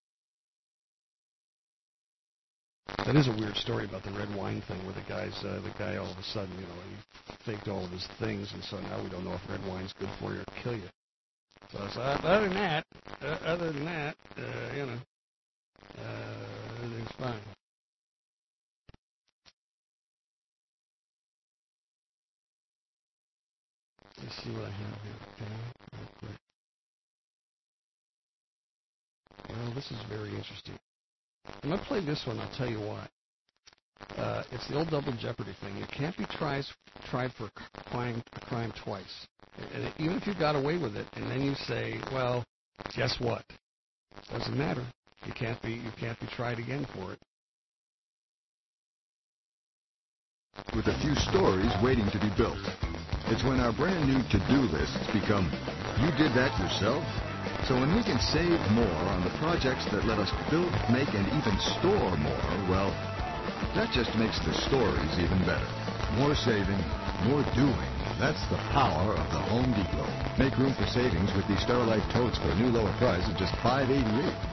That is a weird story about the red wine thing, where the guy's uh, the guy all of a sudden, you know, he faked all of his things, and so now we don't know if red wine's good for you or kill you. So, so other than that, uh, other than that, uh, you know, uh, everything's fine. Let's see what I have here. Okay, real quick. Well, this is very interesting. I'm going to play this one. I'll tell you why. Uh, it's the old double jeopardy thing. You can't be tried tried for a crime, a crime twice. And even if you got away with it, and then you say, well, guess what? Doesn't matter. You can't be you can't be tried again for it.
With a few stories waiting to be built. It's when our brand new to-do lists become, you did that yourself? So when we can save more on the projects that let us build, make, and even store more, well, that just makes the stories even better. More saving, more doing. That's the power of the Home Depot. Make room for savings with these Sterilite totes for a new lower price of just five dollars and eighty-eight cents.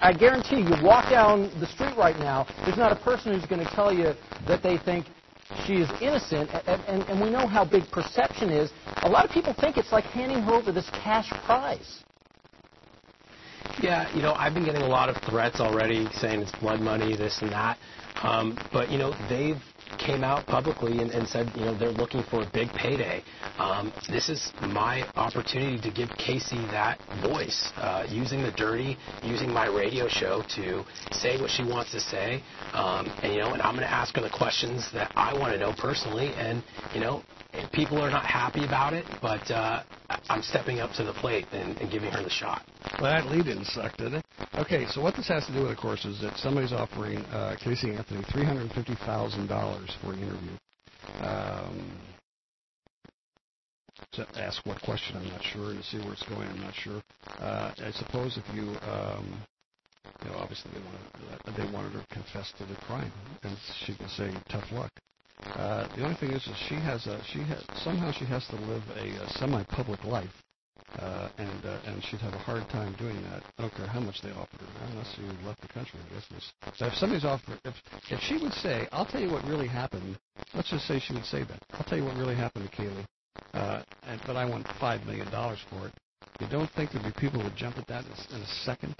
I guarantee you walk down the street right now, there's not a person who's going to tell you that they think she is innocent, and, and, and we know how big perception is. A lot of people think it's like handing her over this cash prize.
Yeah, you know, I've been getting a lot of threats already saying it's blood money, this and that. Um, but, you know, they've came out publicly and, and said, you know, they're looking for a big payday. Um, this is my opportunity to give Casey that voice, uh, using the dirty, using my radio show to say what she wants to say. Um, and, you know, and I'm going to ask her the questions that I want to know personally. And, you know, people are not happy about it, but uh, I'm stepping up to the plate and, and giving her the shot.
Well, that lead-in sucked, didn't it? Okay, so what this has to do with, of course, is that somebody's offering uh, Casey Anthony three hundred fifty thousand dollars for an interview. Um, to ask what question, I'm not sure, and to see where it's going, I'm not sure. Uh, I suppose if you, um, you know, obviously they wanted, they wanted her to confess to the crime, and she can say, tough luck. Uh, the only thing is, is she has a, she has, somehow she has to live a, a semi-public life. Uh, and uh, and she'd have a hard time doing that. I don't care how much they offered her, unless she left the country, I guess. So if somebody's offered, if if she would say, I'll tell you what really happened, let's just say she would say that. I'll tell you what really happened to Kaylee, uh, and, but I want five million dollars for it. You don't think there'd be people who would jump at that in a second?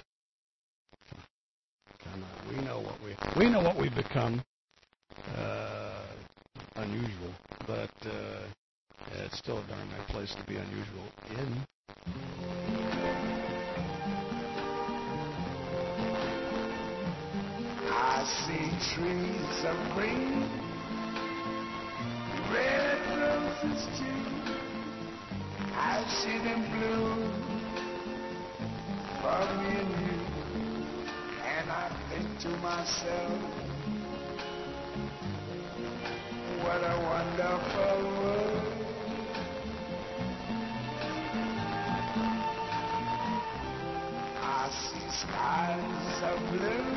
Come on, we know what we, we know what we've become. Uh, unusual, but uh, it's still a darn nice place to be unusual in.
I see trees of green, red roses too. I see them bloom for me and you, and I think to myself, what a wonderful world. I see skies of blue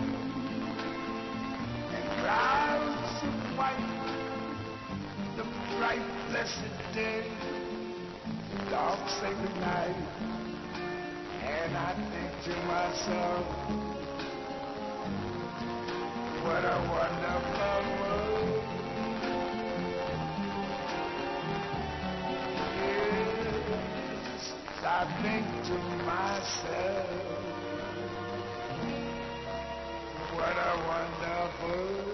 and clouds of white, the bright blessed day, the dark sacred night, and I think to myself, what a wonderful world. Yes, I think to myself, what a wonderful world.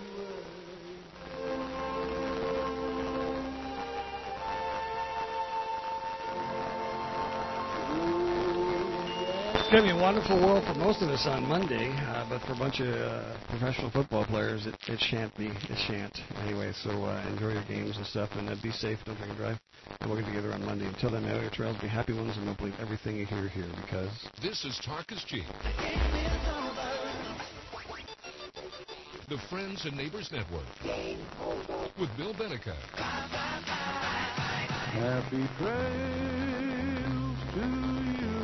It's going to be a wonderful world for most of us on Monday, uh, but for a bunch of uh, professional football players, it, it shan't be. It shan't. Anyway, so uh, enjoy your games and stuff, and uh, be safe. Don't drink and drive. And we'll get together on Monday. Until then, may your trails be happy ones, and don't believe everything you hear here, because...
This is Talk is Cheap. The Friends and Neighbors Network. With Bill Benica.
Happy trails to you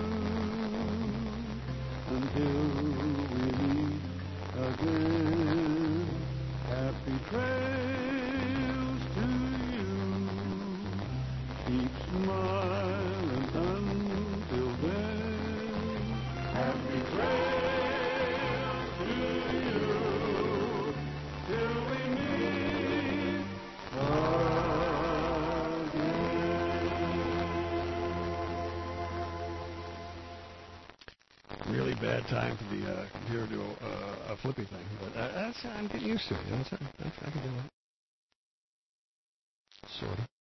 until we meet again. Happy trails to you. Keep smiling until then. Happy trails to you till we meet again.
Really bad time for the uh, computer to do a, a flippy thing, but uh, that's, I'm getting used to it. You know, that's, I, I can do it. Sort of.